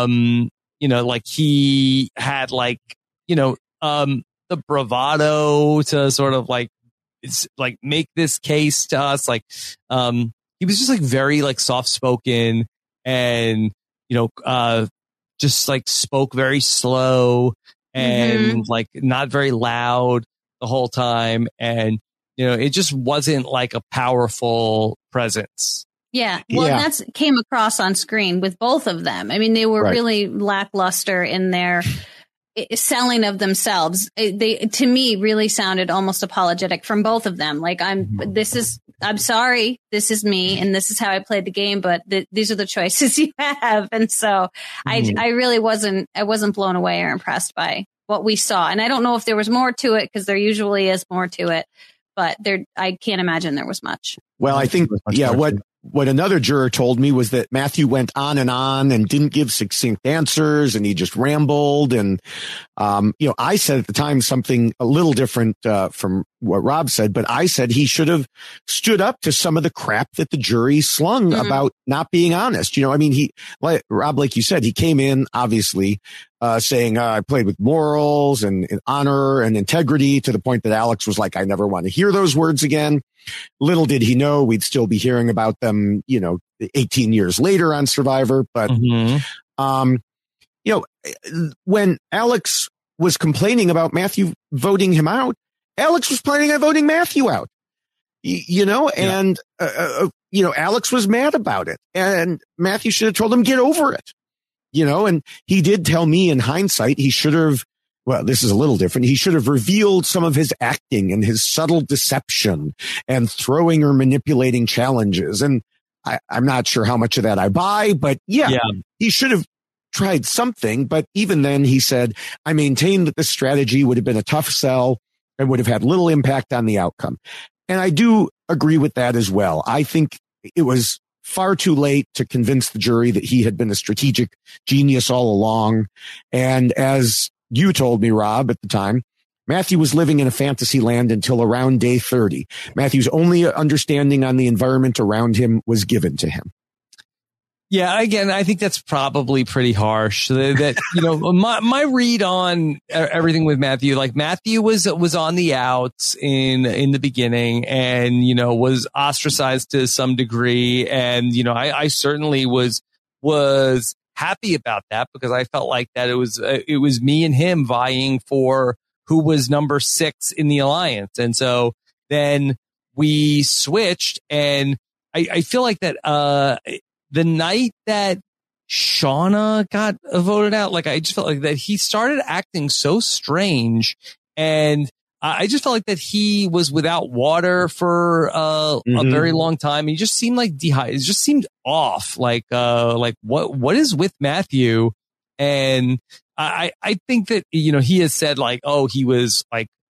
he had the bravado to sort of make this case to us. He was just very soft spoken and, just spoke very slow and not very loud the whole time. And, it just wasn't a powerful presence. Yeah. Well, that came across on screen with both of them. I mean, they were really lackluster in their selling of themselves. They, to me, really sounded almost apologetic from both of them. I'm sorry, this is me and this is how I played the game, but these are the choices you have. And so I really wasn't blown away or impressed by what we saw. And I don't know if there was more to it, because there usually is more to it, but I can't imagine there was much. Well, I think, what another juror told me was that Matthew went on and didn't give succinct answers, and he just rambled. And, I said at the time something a little different, from what Rob said, but I said he should have stood up to some of the crap that the jury slung about not being honest. Rob, like you said, he came in obviously, saying, I played with morals and honor and integrity, to the point that Alex was I never want to hear those words again. Little did he know we'd still be hearing about them, 18 years later on Survivor. But, when Alex was complaining about Matthew voting him out, Alex was planning on voting Matthew out, and, Alex was mad about it, and Matthew should have told him, get over it, and he did tell me in hindsight, he should have Well, this is a little different. He should have revealed some of his acting and his subtle deception and throwing or manipulating challenges. And I'm not sure how much of that I buy, but yeah, he should have tried something. But even then, he said, I maintain that this strategy would have been a tough sell and would have had little impact on the outcome. And I do agree with that as well. I think it was far too late to convince the jury that he had been a strategic genius all along. And as you told me, Rob, at the time, Matthew was living in a fantasy land until around day 30. Matthew's only understanding on the environment around him was given to him. Yeah, again, I think that's probably pretty harsh. That my read on everything with Matthew, like Matthew was on the outs in the beginning, and was ostracized to some degree, and I certainly was happy about that, because I felt like that it was me and him vying for who was number 6 in the alliance. And so then we switched, and I feel like that, the night that Shauna got voted out, like I just felt like that he started acting so strange, and I just felt like that he was without water for a very long time. He just seemed like dehydrated. It just seemed off. Like what is with Matthew? And I think that, he has said like, oh, he was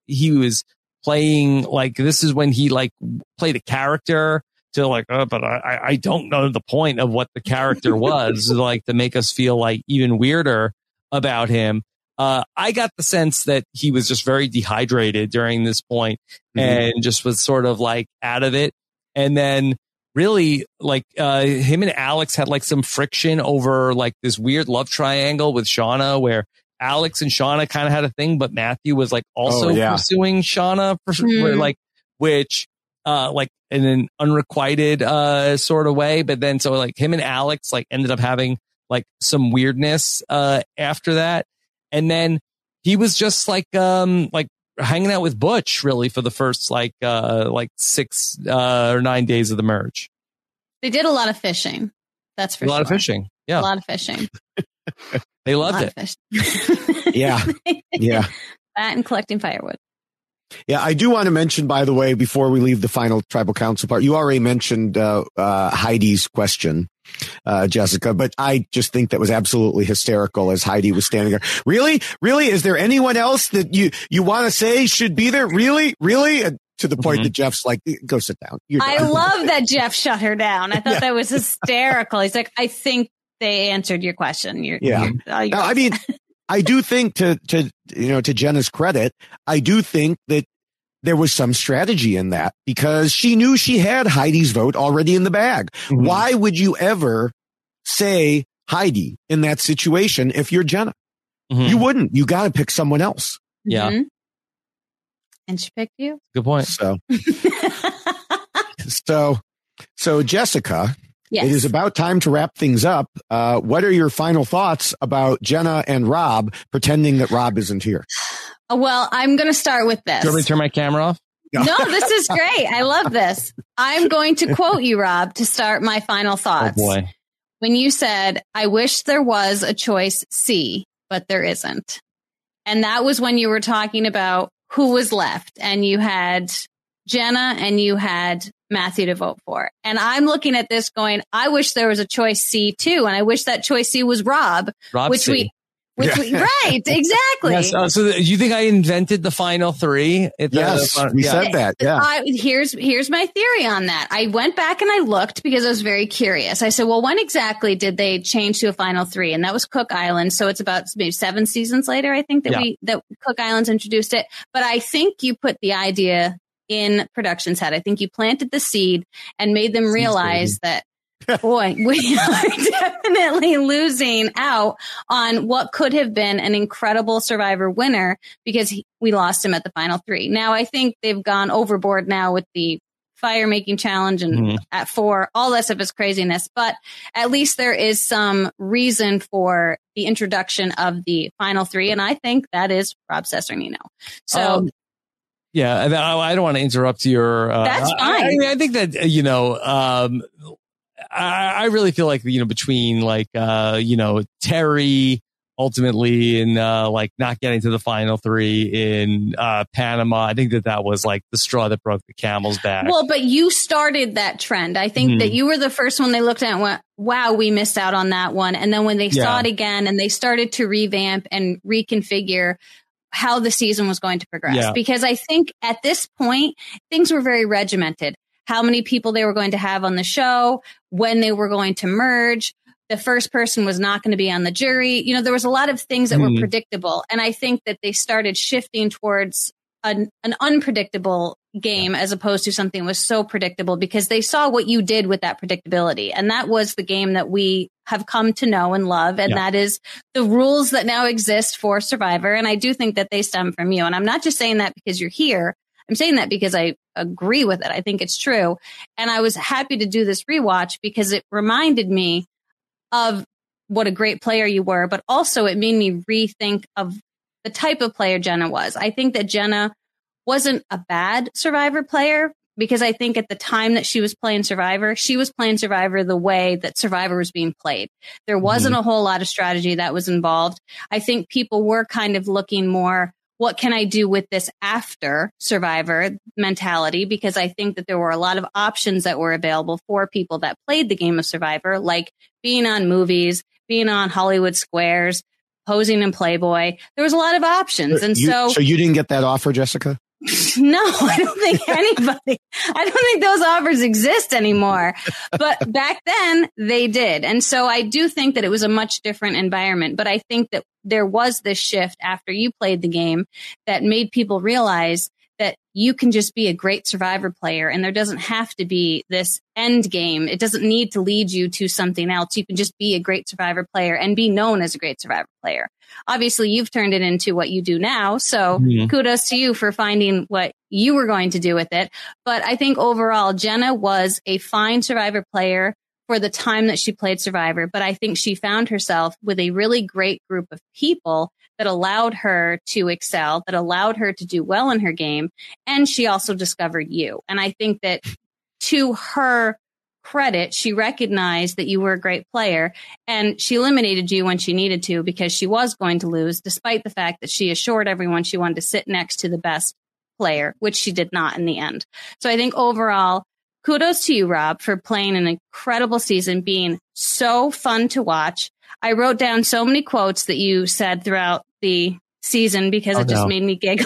playing, like, this is when he like played a character to like, but I don't know the point of what the character was, like to make us feel like even weirder about him. I got the sense that he was just very dehydrated during this point and just was sort of like out of it. And then really like, him and Alex had like some friction over like this weird love triangle with Shauna, where Alex and Shauna kind of had a thing, but Matthew was like also pursuing Shauna which like in an unrequited, sort of way. But then so like him and Alex like ended up having like some weirdness, after that. And then he was just like hanging out with Butch really for the first like 6 or 9 days of the merge. They did a lot of fishing. That's for sure. A lot of fishing. Yeah. A lot of fishing. They loved it. Yeah. Yeah. That and collecting firewood. Yeah, I do want to mention, by the way, before we leave the final tribal council part, you already mentioned Heidi's question, Jessica, but I just think that was absolutely hysterical as Heidi was standing there. Really? Really? Is there anyone else that you want to say should be there? Really? Really? And to the point that Jeff's like, go sit down. I love that Jeff shut her down. I thought that was hysterical. He's like, I think they answered your question. Now, I mean, I do think to Jenna's credit, I do think that there was some strategy in that, because she knew she had Heidi's vote already in the bag. Why would you ever say Heidi in that situation if you're Jenna? You wouldn't. You got to pick someone else. Yeah. And she picked you. Good point. So Jessica, yes. It is about time to wrap things up. What are your final thoughts about Jenna and Rob pretending that Rob isn't here? Well, I'm going to start with this. Do you want me to turn my camera off? No, this is great. I love this. I'm going to quote you, Rob, to start my final thoughts. Oh, boy. When you said, I wish there was a choice C, but there isn't. And that was when you were talking about who was left. And you had Jenna and you had Matthew to vote for. And I'm looking at this going, I wish there was a choice C too. And I wish that choice C was Rob. Right, exactly. Yes. So you think I invented the final three? Yes, we said that. Yeah. Here's my theory on that. I went back and I looked because I was very curious. I said, well, when exactly did they change to a final three? And that was Cook Island. So it's about maybe 7 seasons later, I think that Cook Islands introduced it. But I think you put the idea in production's head. I think you planted the seed and made them realize that, boy, we are definitely losing out on what could have been an incredible Survivor winner because we lost him at the final three. Now, I think they've gone overboard now with the fire making challenge and at 4, all that stuff is craziness, but at least there is some reason for the introduction of the final three. And I think that is Rob Cesternino. So, yeah, I don't want to interrupt your, that's fine. I think that, I really feel like, between like, Terry, ultimately in like not getting to the final three in Panama. I think that was like the straw that broke the camel's back. Well, but you started that trend. I think that you were the first one they looked at and went, wow, we missed out on that one. And then when they saw it again and they started to revamp and reconfigure how the season was going to progress. Because I think at this point, things were very regimented. How many people they were going to have on the show, when they were going to merge. The first person was not going to be on the jury. You know, there was a lot of things that were predictable. And I think that they started shifting towards an unpredictable game as opposed to something that was so predictable because they saw what you did with that predictability. And that was the game that we have come to know and love. And that is the rules that now exist for Survivor. And I do think that they stem from you. And I'm not just saying that because you're here. I'm saying that because I agree with it. I think it's true. And I was happy to do this rewatch because it reminded me of what a great player you were, but also it made me rethink of the type of player Jenna was. I think that Jenna wasn't a bad Survivor player because I think at the time that she was playing Survivor the way that Survivor was being played. There wasn't a whole lot of strategy that was involved. I think people were kind of looking more, what can I do with this after Survivor mentality? Because I think that there were a lot of options that were available for people that played the game of Survivor, like being on movies, being on Hollywood Squares, posing in Playboy. There was a lot of options. And so you didn't get that offer, Jessica? No, I don't think anybody, I don't think those offers exist anymore. But back then they did. And so I do think that it was a much different environment. But I think that there was this shift after you played the game that made people realize that you can just be a great Survivor player and there doesn't have to be this end game. It doesn't need to lead you to something else. You can just be a great Survivor player and be known as a great Survivor player. Obviously, you've turned it into what you do now. So kudos to you for finding what you were going to do with it. But I think overall, Jenna was a fine Survivor player for the time that she played Survivor. But I think she found herself with a really great group of people that allowed her to excel, that allowed her to do well in her game. And she also discovered you. And I think that to her credit, she recognized that you were a great player and she eliminated you when she needed to because she was going to lose, despite the fact that she assured everyone she wanted to sit next to the best player, which she did not in the end. So I think overall, kudos to you, Rob, for playing an incredible season, being so fun to watch. I wrote down so many quotes that you said throughout the season because it just made me giggle.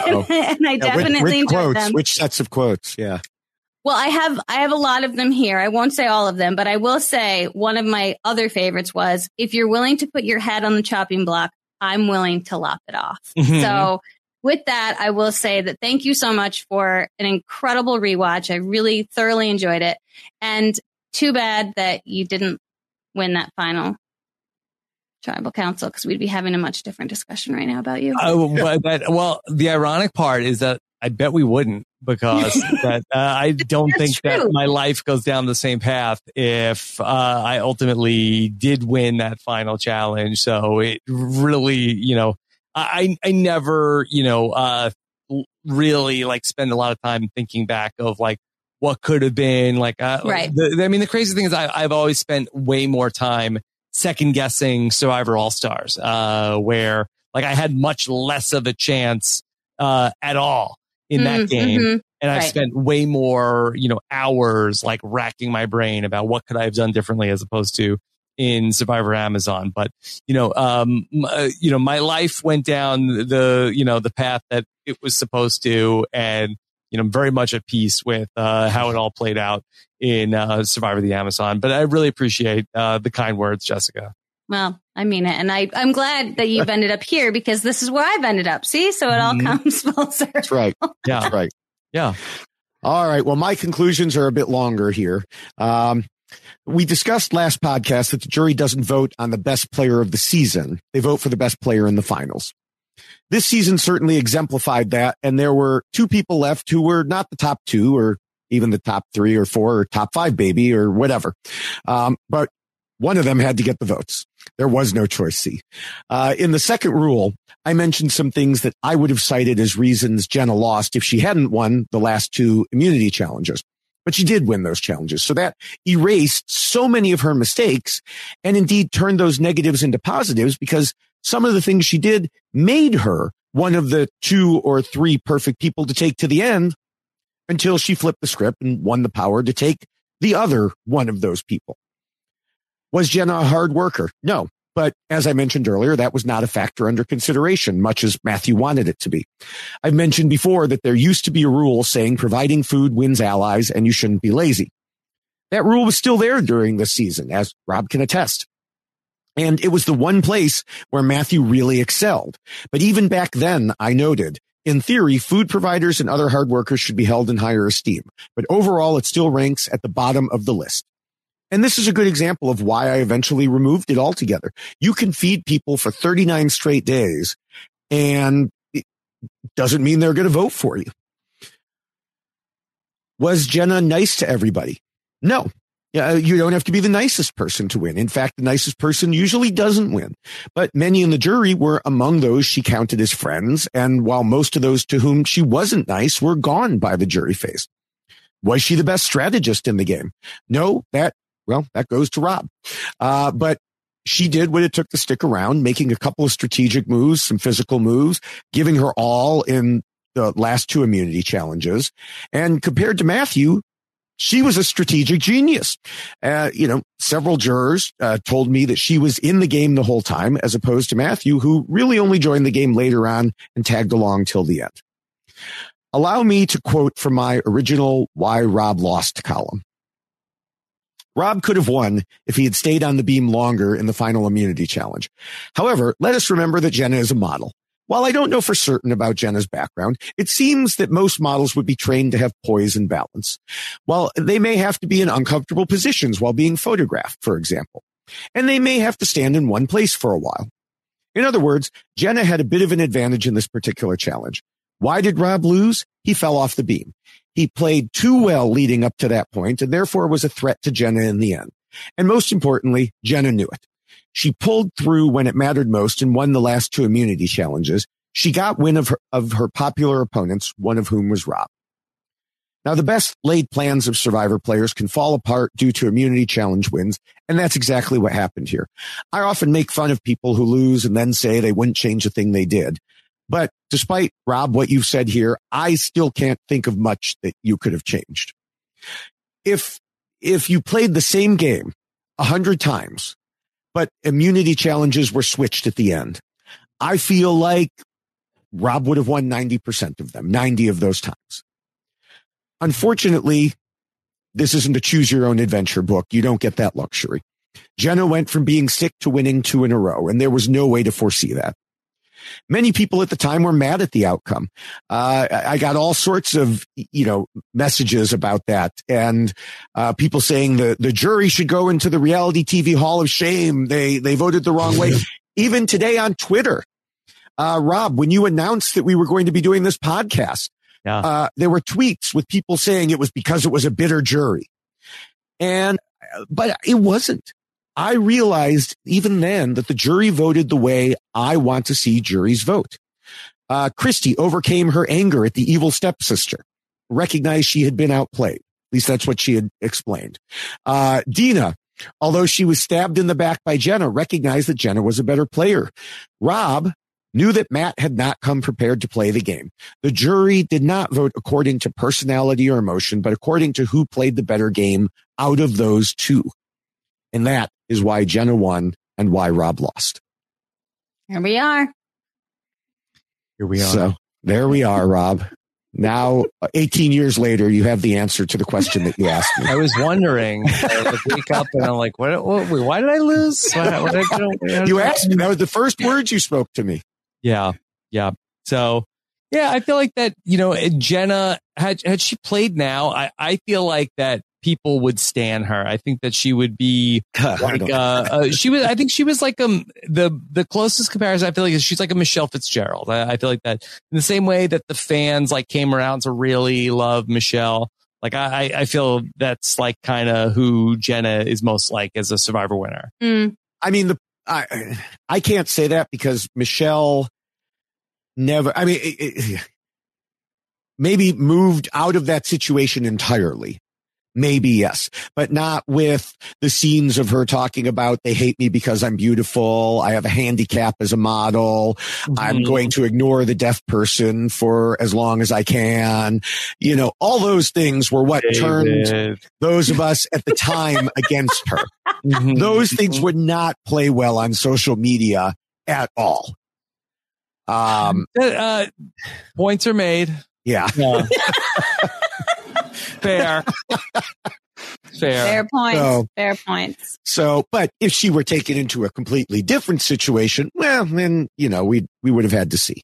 And I definitely enjoyed them. Which sets of quotes? Yeah. Well, I have a lot of them here. I won't say all of them, but I will say one of my other favorites was, if you're willing to put your head on the chopping block, I'm willing to lop it off. So with that, I will say that thank you so much for an incredible rewatch. I really thoroughly enjoyed it. And too bad that you didn't win that final tribal council because we'd be having a much different discussion right now about you. Well, the ironic part is that I bet we wouldn't because I don't think that my life goes down the same path if I ultimately did win that final challenge. So it really, I never, really like spend a lot of time thinking back of like what could have been like, right. The crazy thing is I've always spent way more time second guessing Survivor All-Stars, where like I had much less of a chance, at all in that game. And I've spent way more, hours like racking my brain about what could I have done differently as opposed to in Survivor Amazon. But, my life went down the path that it was supposed to. And, I'm very much at peace with, how it all played out in, Survivor the Amazon. But I really appreciate, the kind words, Jessica. Well, I mean it. And I'm glad that you've ended up here because this is where I've ended up. See? So it all comes full circle. That's right. Yeah. That's right. Yeah. All right. Well, my conclusions are a bit longer here. We discussed last podcast that the jury doesn't vote on the best player of the season. They vote for the best player in the finals. This season certainly exemplified that. And there were two people left who were not the top two or even the top 3 or 4 or top 5 baby or whatever. But one of them had to get the votes. There was no choice C. In the second rule, I mentioned some things that I would have cited as reasons Jenna lost if she hadn't won the last 2 immunity challenges. But she did win those challenges. So that erased so many of her mistakes and indeed turned those negatives into positives because some of the things she did made her one of the 2 or 3 perfect people to take to the end until she flipped the script and won the power to take the other one of those people. Was Jenna a hard worker? No. But as I mentioned earlier, that was not a factor under consideration, much as Matthew wanted it to be. I've mentioned before that there used to be a rule saying providing food wins allies and you shouldn't be lazy. That rule was still there during this season, as Rob can attest. And it was the one place where Matthew really excelled. But even back then, I noted, in theory, food providers and other hard workers should be held in higher esteem. But overall, it still ranks at the bottom of the list. And this is a good example of why I eventually removed it altogether. You can feed people for 39 straight days, and it doesn't mean they're going to vote for you. Was Jenna nice to everybody? No. You don't have to be the nicest person to win. In fact, the nicest person usually doesn't win. But many in the jury were among those she counted as friends, and while most of those to whom she wasn't nice were gone by the jury phase. Was she the best strategist in the game? No, that goes to Rob. But she did what it took to stick around, making a couple of strategic moves, some physical moves, giving her all in the last 2 immunity challenges. And compared to Matthew, she was a strategic genius. Several jurors told me that she was in the game the whole time, as opposed to Matthew, who really only joined the game later on and tagged along till the end. Allow me to quote from my original Why Rob Lost column. Rob could have won if he had stayed on the beam longer in the final immunity challenge. However, let us remember that Jenna is a model. While I don't know for certain about Jenna's background, it seems that most models would be trained to have poise and balance. While they may have to be in uncomfortable positions while being photographed, for example, and they may have to stand in one place for a while. In other words, Jenna had a bit of an advantage in this particular challenge. Why did Rob lose? He fell off the beam. He played too well leading up to that point and therefore was a threat to Jenna in the end. And most importantly, Jenna knew it. She pulled through when it mattered most and won the last 2 immunity challenges. She got wind of her popular opponents, one of whom was Rob. Now, the best laid plans of Survivor players can fall apart due to immunity challenge wins, and that's exactly what happened here. I often make fun of people who lose and then say they wouldn't change a thing they did. But despite, Rob, what you've said here, I still can't think of much that you could have changed. If you played the same game 100 times, but immunity challenges were switched at the end, I feel like Rob would have won 90% of them, 90 of those times. Unfortunately, this isn't a choose your own adventure book. You don't get that luxury. Jenna went from being sick to winning 2 in a row, and there was no way to foresee that. Many people at the time were mad at the outcome. I got all sorts of, messages about that, and people saying the jury should go into the reality TV Hall of Shame. They voted the wrong way. Even today on Twitter, Rob, when you announced that we were going to be doing this podcast, there were tweets with people saying it was because it was a bitter jury, but it wasn't. I realized even then that the jury voted the way I want to see juries vote. Christy overcame her anger at the evil stepsister, recognized she had been outplayed. At least that's what she had explained. Dina, although she was stabbed in the back by Jenna, recognized that Jenna was a better player. Rob knew that Matt had not come prepared to play the game. The jury did not vote according to personality or emotion, but according to who played the better game out of those 2. And that is why Jenna won and why Rob lost. Here we are. So there we are, Rob. Now, 18 years later, you have the answer to the question that you asked me. I was wondering. I would wake up and I'm like, why did I lose? What did I do? You asked me. That was the first words you spoke to me. Yeah. So, I feel like that, Jenna, had she played now, I feel like that people would stan her. I think that she would be like, I think she was like, the closest comparison I feel like is she's like a Michelle Fitzgerald. I feel like that in the same way that the fans like came around to really love Michelle. Like, I feel that's like kind of who Jenna is most like as a Survivor winner. Mm. I mean, I can't say that because Michelle never, maybe moved out of that situation entirely. maybe yes, but not with the scenes of her talking about they hate me because I'm beautiful. I have a handicap as a model. I'm going to ignore the deaf person for as long as I can. You know, all those things were what turned those of us at the time against her. Those things would not play well on social media at all. Points are made. Yeah. Fair. Fair points. Fair points. So, but if she were taken into a completely different situation, well, then, you know, we would have had to see.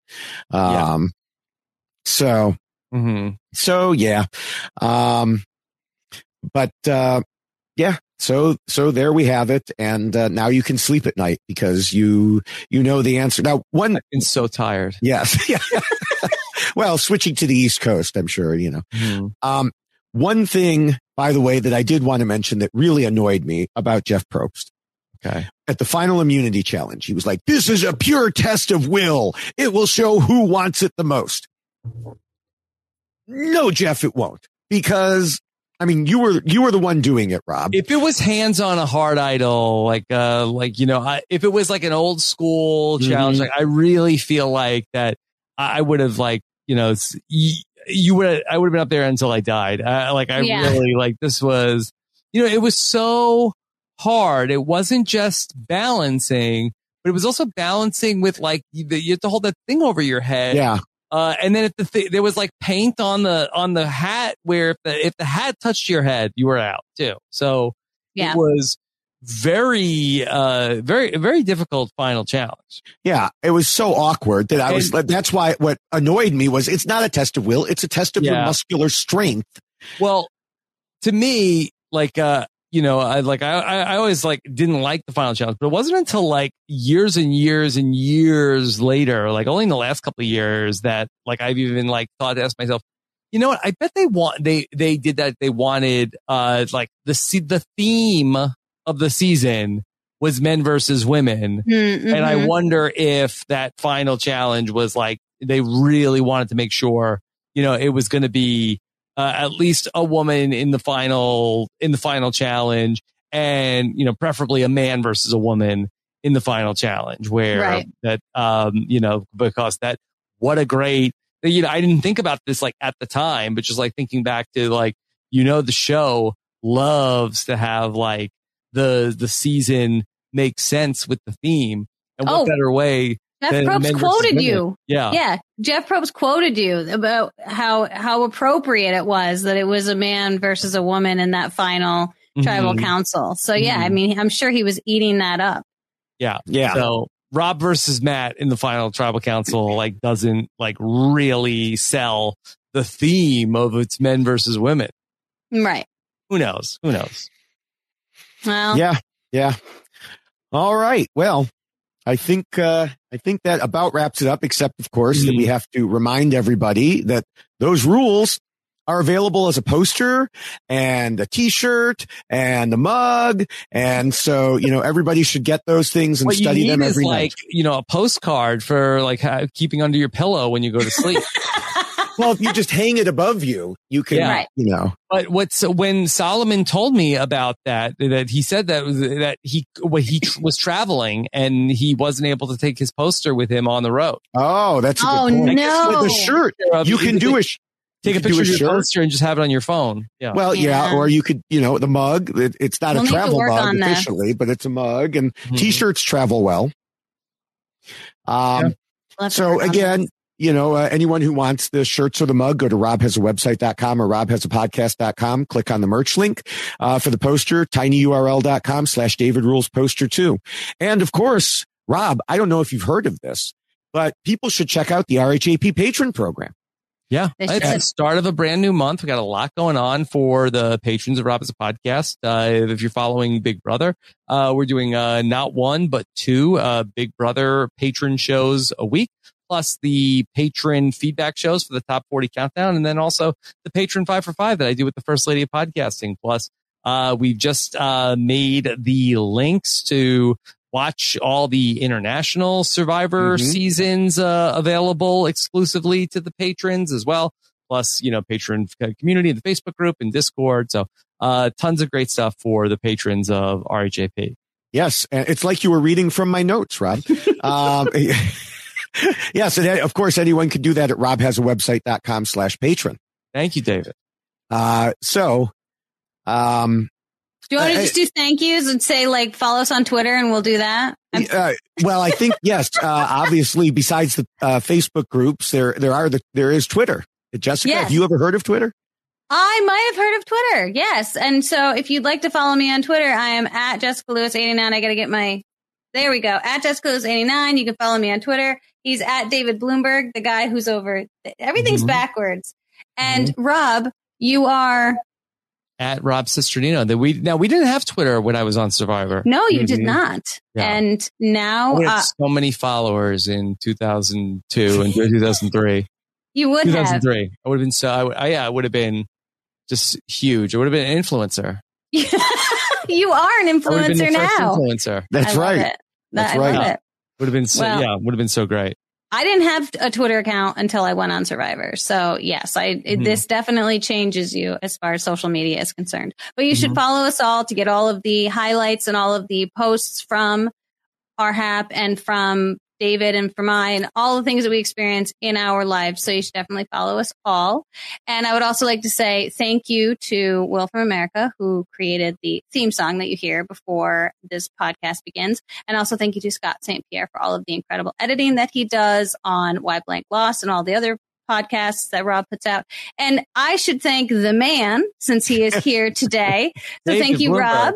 So yeah. Yeah. So there we have it. And now you can sleep at night because you know the answer. Now, I've been so tired. Yes. Yeah. Well, switching to the East Coast, I'm sure, you know. One thing, by the way, that I did want to mention that really annoyed me about Jeff Probst. Okay. At the final immunity challenge, he was like, this is a pure test of will. It will show who wants it the most. No, Jeff, it won't. Because, I mean, you were the one doing it, Rob. If it was hands on a hard idol, like, you know, if it was like an old school challenge, like I really feel like that I would have like, you know, I would have been up there until I died. Really like this was, you know, it was so hard. It wasn't just balancing, but it was also balancing with like, you have to hold that thing over your head. Yeah. And then there was like paint on the hat where if the hat touched your head, you were out too. So it was very, very, very difficult final challenge. Yeah. It was so awkward that that's why what annoyed me was it's not a test of will. It's a test of your muscular strength. Well, to me, like, you know, I always like didn't like the final challenge, but it wasn't until like years and years and years later, like only in the last couple of years that like I've even like thought to ask myself, you know what? I bet they did that. They wanted, like the theme of the season was men versus women. And I wonder if that final challenge was like, they really wanted to make sure, you know, it was going to be, at least a woman in the final challenge, and, you know, preferably a man versus a woman in the final challenge where that, you know, because that, what a great, you know, I didn't think about this like at the time, but just like thinking back to like, you know, the show loves to have like the season make sense with the theme, and what better way. Jeff Probst quoted you. Yeah. Jeff Probst quoted you about how appropriate it was that it was a man versus a woman in that final tribal council. So I mean, I'm sure he was eating that up. Yeah. So Rob versus Matt in the final tribal council like doesn't like really sell the theme of it's men versus women. Right. Who knows? Well. Yeah. All right. Well, I think that about wraps it up, except of course that we have to remind everybody that those rules are available as a poster and a t-shirt and a mug. And so, you know, everybody should get those things and study them every night. Like, you know, a postcard for like keeping under your pillow when you go to sleep. Well, if you just hang it above you, you can, you know. But when Solomon told me about that he said that he was traveling and he wasn't able to take his poster with him on the road. Oh, that's a good point. No. With the shirt, you can do take a picture of your poster and just have it on your phone. Yeah. Well, or you could, you know, the mug. It's not a travel mug officially, but it's a mug, and t-shirts travel well. So again. You know, anyone who wants the shirts or the mug, go to robhasawebsite.com or robhasapodcast.com. Click on the merch link. For the poster, tinyurl.com/DavidRulesPoster2. And of course, Rob, I don't know if you've heard of this, but people should check out the RHAP patron program. Yeah. It's the start of a brand new month. We got a lot going on for the patrons of Rob Has a Podcast. If you're following Big Brother, we're doing, not one, but two, Big Brother patron shows a week, plus the patron feedback shows for the top 40 countdown. And then also the patron 5 for 5 that I do with the First Lady of Podcasting. Plus, we've just, made the links to watch all the international Survivor seasons available exclusively to the patrons as well. plus, patron community in the Facebook group and Discord. So tons of great stuff for the patrons of RHAP. Yes. It's like you were reading from my notes, Rob. Yes. And of course, anyone can do that at robhasawebsite.com/patron. Thank you, David. Do you want to just do thank yous and say, follow us on Twitter and we'll do that? Well, I think, yes, obviously, besides the Facebook groups, there is Twitter. Jessica, yes. Have you ever heard of Twitter? I might have heard of Twitter. Yes. And so if you'd like to follow me on Twitter, I am at Jessica Lewis 89. I got to get there we go. At Jessica Lewis 89. You can follow me on Twitter. He's at David Bloomberg, the guy who's over. Everything's backwards. And Rob, you are at Rob Cesternino. We didn't have Twitter when I was on Survivor. No, you did not. Yeah. And now we had so many followers in 2002 and 2003. You would 2003. have. I would have been I would have been just huge. I would have been an influencer. You are an influencer now. Influencer. That's right. That's right. It. Would have been would have been so great. I didn't have a Twitter account until I went on Survivor. So yes, this definitely changes you as far as social media is concerned. But you should follow us all to get all of the highlights and all of the posts from RHAP and from David and from and all the things that we experience in our lives. So you should definitely follow us all. And I would also like to say thank you to Will from America, who created the theme song that you hear before this podcast begins. And also thank you to Scott St. Pierre for all of the incredible editing that he does on Why Blank Lost and all the other podcasts that Rob puts out. And I should thank the man, since he is here today. So thank you, Rob.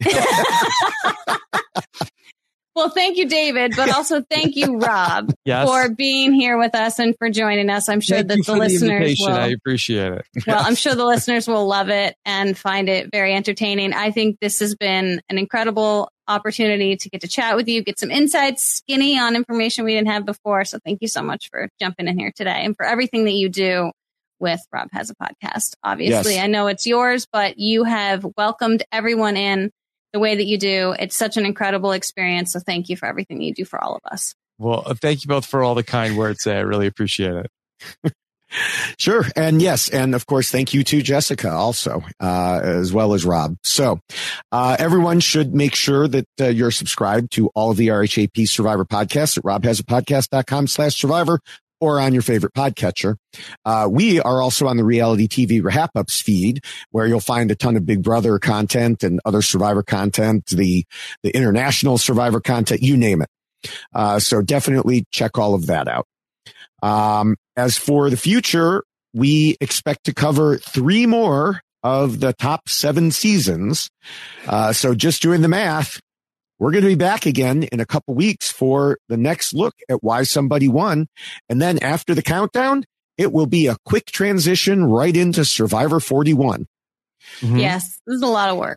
Well, thank you, David, but also thank you, Rob, for being here with us and for joining us. I'm sure that the listeners will. I appreciate it. Well, I'm sure the listeners will love it and find it very entertaining. I think this has been an incredible opportunity to get to chat with you, get some inside skinny on information we didn't have before. So thank you so much for jumping in here today and for everything that you do with Rob Has a Podcast. Obviously, I know it's yours, but you have welcomed everyone in the way that you do. It's such an incredible experience. So thank you for everything you do for all of us. Well, thank you both for all the kind words. I really appreciate it. Sure. And yes. And of course, thank you to Jessica also, as well as Rob. So, everyone should make sure that you're subscribed to all of the RHAP Survivor podcasts at robhasapodcast.com/survivor or on your favorite podcatcher. We are also on the Reality TV Wrap-Ups feed, where you'll find a ton of Big Brother content and other Survivor content, the international Survivor content, you name it. So definitely check all of that out. As for the future, we expect to cover 3 more of the top 7 seasons. So just doing the math, we're going to be back again in a couple weeks for the next look at why somebody won. And then after the countdown, it will be a quick transition right into Survivor 41. Yes, this is a lot of work.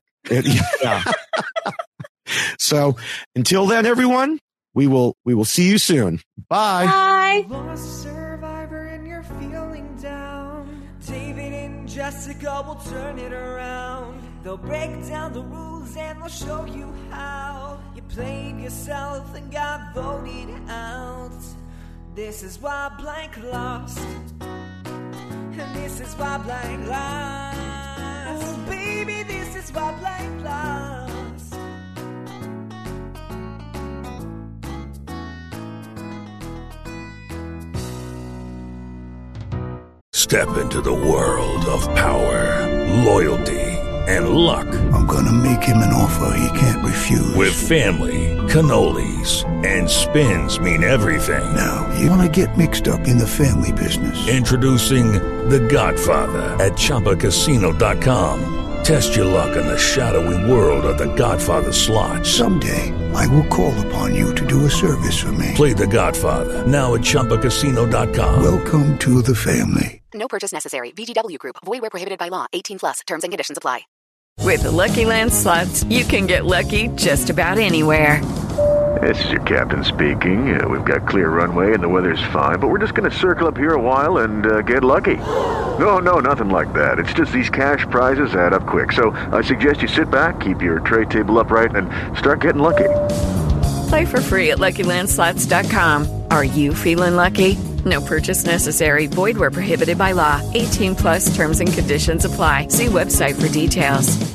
So until then, everyone, we will see you soon. Bye. Bye. Lost survivor and you're feeling down. David and Jessica will turn it around. They'll break down the rules and they'll show you how. You played yourself and got voted out. This is why blank lost. And this is why blank lost. Oh, baby, this is why blank lost. Step into the world of power, loyalty, and luck. I'm gonna make him an offer he can't refuse. With family, cannolis, and spins mean everything. Now, you wanna get mixed up in the family business. Introducing The Godfather at ChumbaCasino.com. Test your luck in the shadowy world of The Godfather slot. Someday, I will call upon you to do a service for me. Play The Godfather now at ChumbaCasino.com. Welcome to the family. No purchase necessary. VGW Group. Void where prohibited by law. 18+. Terms and conditions apply. With the Lucky Land Slots, you can get lucky just about anywhere. This is your captain speaking. We've got clear runway and the weather's fine, but we're just going to circle up here a while and get lucky. No, nothing like that. It's just these cash prizes add up quick. So I suggest you sit back, keep your tray table upright, and start getting lucky. Play for free at LuckyLandSlots.com. Are you feeling lucky? No purchase necessary. Void where prohibited by law. 18+ terms and conditions apply. See website for details.